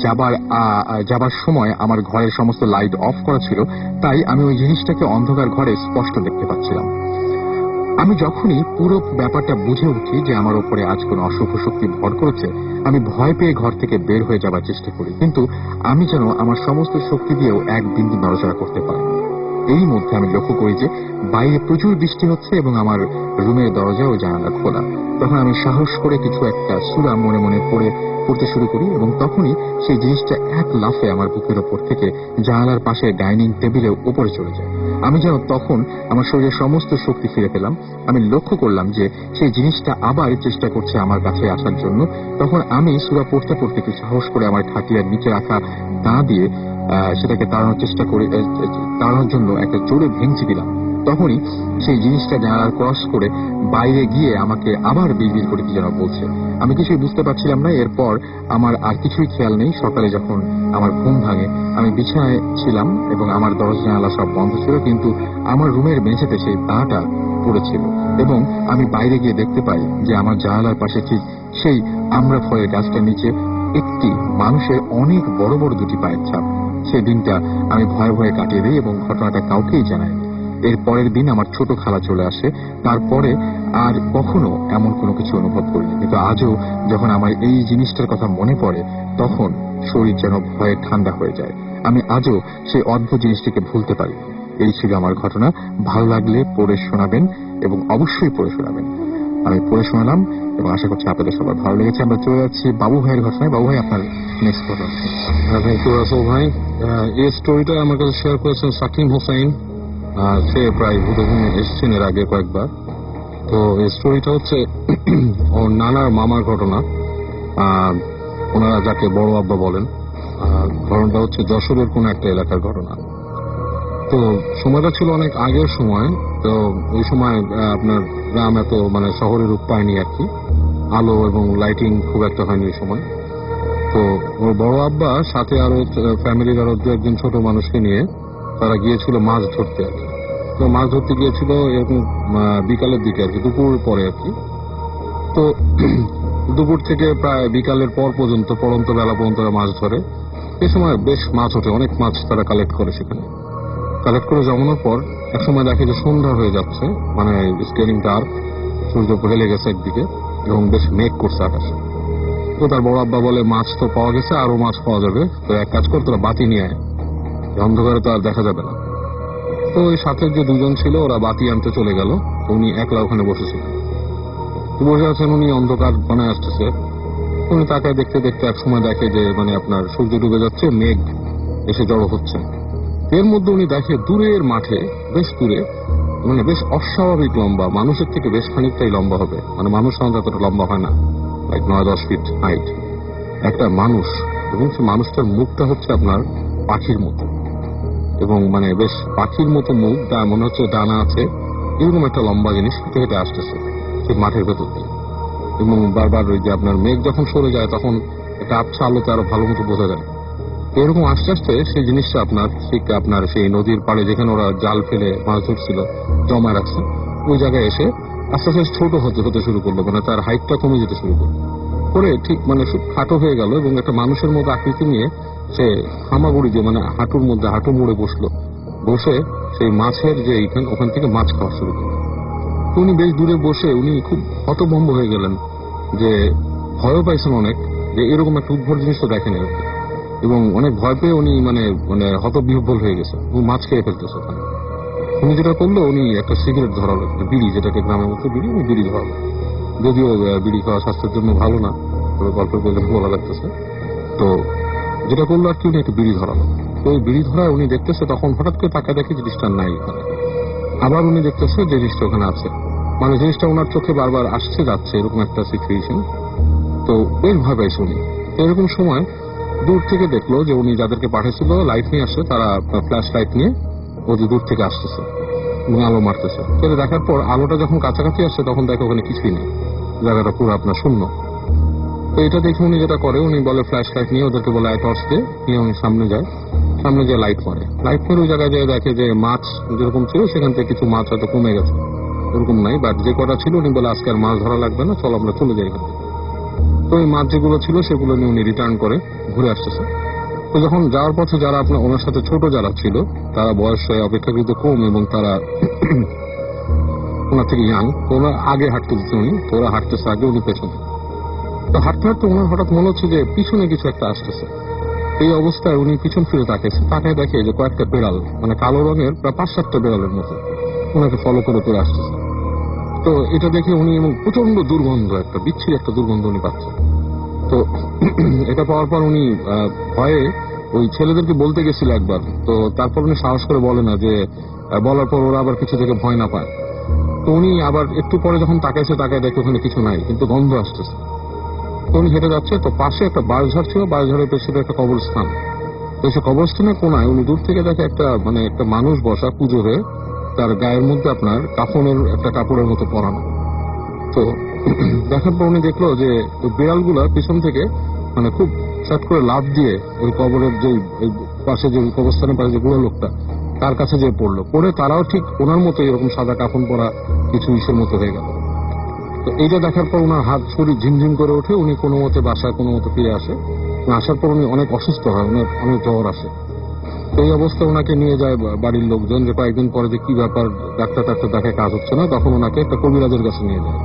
যাবার সময় আমার ঘরের সমস্ত লাইট অফ করা ছিল, তাই আমি ওই জিনিসটাকে অন্ধকার ঘরে স্পষ্ট দেখতে পাচ্ছিলাম। আমি যখনই পুরো ব্যাপারটা বুঝে উঠি যে আমার উপরে আজ কোনো অশুভ শক্তি ভর করেছে, আমি ভয় পেয়ে ঘর থেকে বের হয়ে যাবার চেষ্টা করি, কিন্তু আমি যেন আমার সমস্ত শক্তি দিয়েও এক বিন্দু নড়াচড়া করতে পারি না। এই মধ্যে আমি লক্ষ্য করি যে বাইরে প্রচুর বৃষ্টি হচ্ছে এবং আমার রুমের দরজা ও জানালা খোলা। তখন আমি সাহস করে কিছু একটা সূরা মনে মনে পড়তে শুরু করি এবং তখনই সেই জিনিসটা এক লাফে আমার বুকের ওপর থেকে জানালার পাশে ডাইনিং টেবিলের উপরে চলে যায়। আমি যেন তখন আমার শরীরের সমস্ত শক্তি ফিরে পেলাম। আমি লক্ষ্য করলাম যে সেই জিনিসটা আবার চেষ্টা করছে আমার কাছে আসার জন্য। তখন আমি সূরা পড়তে পড়তে একটু সাহস করে আমার খাটিয়ার নিচে রাখা দা দিয়ে সেটাকে তাড়ানোর জন্য একটা জোরে ভেঙচি দিলাম। তখনই সেই জিনিসটা জানালার ক্রস করে বাইরে গিয়ে আমাকে আবার বিড়বিড় করে কি যেন বলছে। আমি কিছুই বুঝতে পারছিলাম না। এরপর আমার আর কিছুই খেয়াল নেই। সকালে যখন আমার ঘুম ভাঙে, আমি বিছানায় ছিলাম এবং আমার দরজা জানালা সব বন্ধ ছিল, কিন্তু আমার রুমের মেঝেতে সেই দাঁটা পড়েছিল এবং আমি বাইরে গিয়ে দেখতে পাই যে আমার জানালার পাশে ঠিক সেই আমড়া ফলের গাছটার নিচে একটি মানুষের অনেক বড় বড় দুটি পায়ের ছাপ। সেই দিনটা আমি ভয়ে ভয়ে কাটিয়ে দিই এবং ঘটনাটা কাউকেই জানাই। এর পরের দিন আমার ছোট খালা চলে আসে। তারপরে আর কখনো এমন কোনো কিছু অনুভব করিনি, কিন্তু আজও যখন আমার এই জিনিসটার কথা মনে পড়ে তখন শরীর যেন ভয়ে ঠান্ডা হয়ে যায়। আমি আজও সেই অদ্ভুত জিনিসটিকে ভুলতে পারি। এই ছিল আমার ঘটনা। ভালো লাগলে পড়ে শোনাবেন এবং অবশ্যই পড়ে শোনাবেন। আমি পড়ে শোনালাম এবং আশা করছি আপনাদের সবার ভালো লেগেছে। আমরা চলে যাচ্ছি বাবু ভাইয়ের ঘটনায়। বাবু ভাই, আপনার নেক্সট ঘটনা। থ্যাংক ইউ রাসেল ভাই। এই স্টোরিটা আমার কাছে শেয়ার করেছেন সাকিম হোসেন। সে প্রায় ভূতভূমি এসেছেন এর আগে কয়েকবার। তো এই স্টোরিটা হচ্ছে ওর নানার মামার ঘটনা। ওনারা যাকে বড় আব্বা বলেন। ঘটনাটা হচ্ছে যশোরের কোন একটা এলাকার ঘটনা। তো সময়টা ছিল অনেক আগের সময়। তো ওই সময় আপনার গ্রাম এত শহরের রূপ পায়নি আর কি, আলো এবং লাইটিং খুব একটা হয়নি ওই সময়। তো ওর বড় আব্বা সাথে আরো ফ্যামিলির আরো দু একজন ছোট মানুষকে নিয়ে তারা গিয়েছিল মাছ ধরতে আর কি। তো মাছ ধরতে গিয়েছিল এরকম বিকালের দিকে আর কি, দুপুর পরে আর কি। তো দুপুর থেকে প্রায় বিকালের পর পর্যন্ত পড়ন্ত বেলা পর্যন্ত মাছ ধরে। এই সময় বেশ মাছ ওঠে, অনেক মাছ তারা কালেক্ট করে। সেখানে কালেক্ট করে জমানোর পর এক সময় দেখে যে সন্ধ্যা হয়ে যাচ্ছে, স্কেলিং ডার্ক, সূর্য হেলে গেছে একদিকে এবং বেশ মেঘ করছে আকাশে। তো তার বড় আব্বা বলে, মাছ তো পাওয়া গেছে, আরো মাছ পাওয়া যাবে, তো এক কাজ কর, তোরা বাতি নিয়ে আয়, অন্ধকারে তো আর দেখা যাবে না। তো ওই সাথে যে দুজন ছিল ওরা বাতি আনতে চলে গেল। উনি একলা ওখানে বসেছিলেন, বসে আছেন। উনি অন্ধকার আসতেছে। উনি তাকে দেখতে দেখতে এক সময় দেখে যে আপনার সূর্য ডুবে যাচ্ছে, মেঘ এসে জড়ো হচ্ছে। এর মধ্যে উনি দেখে দূরের মাঠে, বেশ দূরে, বেশ অস্বাভাবিক লম্বা, মানুষের থেকে বেশ খানিকটাই লম্বা হবে, মানুষ সাধারণত এতটা লম্বা হয় না, 9-10 ফিট হাইট একটা মানুষ। এবং সে মানুষটার মুখটা হচ্ছে আপনার পাখির মতো, এবং বেশ পাখির মতো মুখ, মনে হচ্ছে ডানা আছে, এরকম একটা লম্বা জিনিস হেঁটে হেঁটে আসতেছে ঠিক মাঠের ভেতর দিয়ে। এবং বারবার ওই যে আপনার মেঘ যখন সরে যায় তখন একটা আবছা আলোতে আরো ভালো মতো বোঝা যায়। এরকম আস্তে আস্তে সেই জিনিসটা আপনার সেই নদীর পাড়ে যেখানে ওরা জাল ফেলে মাছ ধরছিল জমা রাখছে, ওই জায়গায় এসে আস্তে আস্তে ছোট হতে শুরু করলো, মানে তার হাইটটা কমে যেতে শুরু করলো করে ঠিক মানে খাটো হয়ে গেল এবং একটা মানুষের মতো আকৃতি নিয়ে সে হামাগুড়ি দিয়ে মানে হাঁটুর মধ্যে হাঁটু মুড়ে বসে সেই মাছের যে ওখান থেকে মাছ খাওয়া শুরু করলো। তো উনি বেশ দূরে বসে উনি খুব হতভম্ব হয়ে গেলেন, যে ভয়ও পাইছেন অনেক, যে এরকম একটা উদ্ভট জিনিস তো দেখেন, এবং অনেক ভয় পেয়ে উনি মানে মানে হতবিহ্বল হয়ে গেছে, উনি মাছ খেয়ে ফেলতেছে ওখানে। উনি যেটা করলো, উনি একটা সিগারেট ধরালো, বিড়ি, যেটাকে গ্রামের মধ্যে উনি বিড়ি ধরালো। যদিও বিড়ি খাওয়া স্বাস্থ্যের জন্য ভালো না, তবে গল্পের বলে বলা লাগতেছে। তো যেটা করলো আর কি, উনি একটা বিড়ি ধরালো। তো ওই বিড়ি ধরায় উনি দেখতেছে, তখন হঠাৎ করে তাকে দেখে জিনিসটা নাই এখানে। আবার উনি দেখতেছে যে জিনিসটা ওখানে আছে, মানে জিনিসটা ওনার চোখে বারবার আসছে যাচ্ছে, এরকম একটা সিচুয়েশন। তো বেশ ভয় পাইছে উনি। এরকম সময় দূর থেকে দেখলো যে উনি যাদেরকে পাঠিয়েছিল লাইট নিয়ে আসছে, তারা ফ্ল্যাশ লাইট নিয়ে ওদের দূর থেকে আসতেছে এবং আলো মারতেছে। সেটা দেখার পর আলোটা যখন কাছাকাছি আসছে তখন দেখে ওখানে কিছুই নেই, জায়গাটা পুরো আপনার শূন্য। তো এটা দেখে উনি যেটা করে, উনি বলে ফ্ল্যাশ লাইট নিয়ে ওদেরকে বলে টর্চ দিয়ে উনি সামনে যায় লাইট মারে ওই জায়গায় যেয়ে দেখে যে মাছ যেরকম ছিল সেখান থেকে কিছু মাছ হয়তো কমে গেছে, এরকম নাই, বাট যে কটা ছিল উনি বলে আজকে আর মাছ ধরা লাগবে না, চলো আমরা চলে যাই এখান থেকে। তো এই মাছ যেগুলো ছিল সেগুলো নিয়ে উনি রিটার্ন করে ঘুরে আসতেছে। তো যখন যাওয়ার পথে যারা আপনার ওনার সাথে ছোট যারা ছিল, তারা বয়সে অপেক্ষাকৃত কম এবং তারা ওনার থেকে ইয়াং, তো ওনার আগে হাঁটতে দিচ্ছে উনি, তো ওরা হাঁটতেছে আগে, উনি পেছনে। তো হাঁটতে হাঁটতে ওনার হঠাৎ মনে হচ্ছে যে পিছনে কিছু একটা আসতেছে। এই অবস্থায় উনি পিছন ফিরে তাকায় দেখে যে কয়েকটা বেড়াল, মানে কালো রঙের প্রায় 5-7টা বেড়ালের মতো ওনাকে ফলো করে আসতেছে। তো এটা দেখে উনি, এবং প্রচন্ড দুর্গন্ধ, একটা বিচ্ছিরি একটা দুর্গন্ধ উনি পাচ্ছেন। তো এটা পাওয়ার পর উনি ভয়ে ওই ছেলেদেরকে বলতে গেছিল একবার, তো তারপর উনি সাহস করে বলে না, যে বলার পর ওরা আবার কিছু থেকে ভয় না পায়। তো উনি আবার একটু পরে যখন তাকায় দেখে ওখানে কিছু নাই, কিন্তু গন্ধ আসতেছে। তো উনি হেঁটে যাচ্ছে, তো পাশে একটা বাঁশঝাড় ছিল, বাঁশঝাড়ের পেছনে একটা কবরস্থান। তো সে কবরস্থানের কোনায় উনি দূর থেকে দেখে একটা মানুষ বসা পুজো হয়ে, তার গায়ের মধ্যে আপনার কাফনের একটা কাপড়ের মতো পরানো। তো দেখার পর উনি দেখলো যে ওই বিড়ালগুলা পিছন থেকে মানে খুব শর্ট করে লাফ দিয়ে ওই কবরের যে পাশে, যে কবরস্থানের পাশে যে বুড়ো লোকটা, তার কাছে যে পড়ে তারাও ঠিক ওনার মতো এরকম সাদা কাফন পরা কিছু ইসের মতো হয়ে গেল। তো এইটা দেখার পর ওনার হাত শরীর ঝিমঝিম করে ওঠে, উনি কোনো মতে বাসায় কোনো মতে ফিরে আসে। আসার পর উনি অনেক অসুস্থ হয়, অনেক জ্বর আসে। এই অবস্থায় ওনাকে নিয়ে যায় বাড়ির লোকজন, যে কয়েকদিন পরে যে কি ব্যাপার, ডাক্তার দেখে কাজ হচ্ছে না, তখন ওনাকে একটা কবিরাজের কাছে নিয়ে যায়।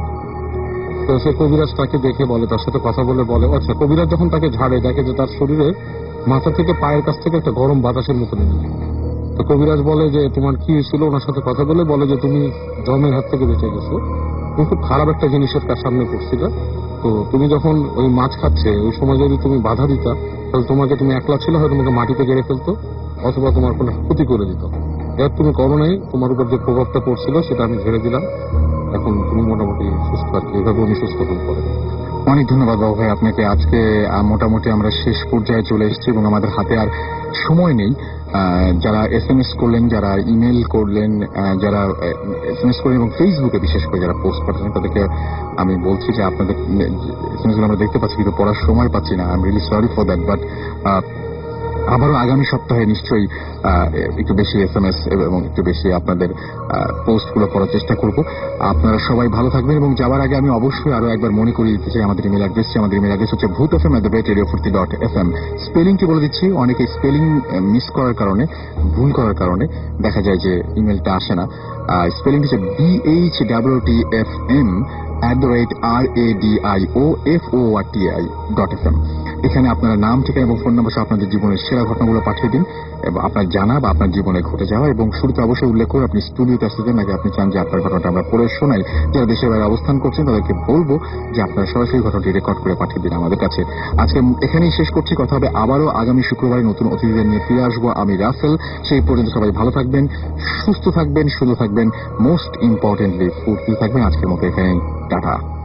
তো সে কবিরাজ তাকে দেখে বলে, তার সাথে কথা বলে আচ্ছা, কবিরাজ যখন তাকে ঝাড়ে দেখে যে তার শরীরে মাথা থেকে পায়ের কাছ থেকে একটা গরম বাতাসের মতো নেমে। তো কবিরাজ বলে যে তোমার কি হয়েছিল, ওনার সাথে কথা বলে যে তুমি জমের হাত থেকে বেঁচে গেছো, তুমি খুব খারাপ একটা জিনিসের সামনে পড়ছিলে। তো তুমি যখন ওই মাছ খাচ্ছে ওই সময় যদি তুমি বাধা দিতা, তাহলে তুমি একলা ছিল, হয় তোমাকে মাটিতে গেড়ে ফেলতো, অথবা তোমার কোনো ক্ষতি করে দিত। এর তুমি করো নাই, তোমার উপর যে প্রভাবটা পড়ছিল সেটা আমি ঝেড়ে দিলাম, এখন তুমি মোটামুটি সুস্থ আর কি। এভাবে উনি সুস্থ হয়ে পড়ে। অনেক ধন্যবাদ বাবু ভাই আপনাকে। আজকে মোটামুটি আমরা শেষ পর্যায়ে চলে এসেছি এবং আমাদের হাতে আর সময় নেই। যারা SMS করলেন, যারা ইমেল করলেন, যারা SMS করলেন এবং ফেসবুকে বিশেষ করে যারা পোস্ট পাঠালেন, তাদেরকে আমি বলছি যে আপনাদের SMS গুলো আমরা দেখতে পাচ্ছি কিন্তু পড়ার সময় পাচ্ছি না। I am really sorry for that, but আবারও আগামী সপ্তাহে নিশ্চয়ই একটু বেশি SMS এবং একটু বেশি আপনাদের পোস্টগুলো করার চেষ্টা করব। আপনারা সবাই ভালো থাকবেন এবং যাওয়ার আগে আমি অবশ্যই আরো একবার মনে করিয়ে দিতে চাই আমাদের ইমেল অ্যাড্রেস হচ্ছে bhootfm@radio40.fm। স্পেলিংটি বলে দিচ্ছি, অনেকে স্পেলিং মিস করার কারণে, ভুল করার কারণে দেখা যায় যে ইমেলটা আসে না। স্পেলিংটি হচ্ছে BHWTFM@radioforti.fm। এখানে আপনারা নাম, ঠিকানা এবং ফোন নাম্বার সহ আপনাদের জীবনের সেরা ঘটনাগুলো পাঠিয়ে দিন, এবং আপনার জানা বা আপনার জীবনে ঘটে যাওয়া। এবং শুরুতে অবশ্যই উল্লেখ করে আপনি স্টুডিওতে আসতেছেন নাকি আপনি চান যে আপনার ঘটনাটা আমরা পড়ে শোনাই। যারা দেশের বাইরে অবস্থান করছেন তাদেরকে বলবো যে আপনারা সরাসরি ঘটনাটি রেকর্ড করে পাঠিয়ে দিন আমাদের কাছে। আজকে এখানেই শেষ করছি, কথা হবে আবারও আগামী শুক্রবারে নতুন অতিথিদের নিয়ে ফিরে আসবো আমি রাসেল। সেই পর্যন্ত সবাই ভালো থাকবেন, সুস্থ থাকবেন, সুন্দর থাকবেন, মোস্ট ইম্পর্টেন্টলি ফুর্তি থাকবেন। আজকের মতো এখানেই টাটা।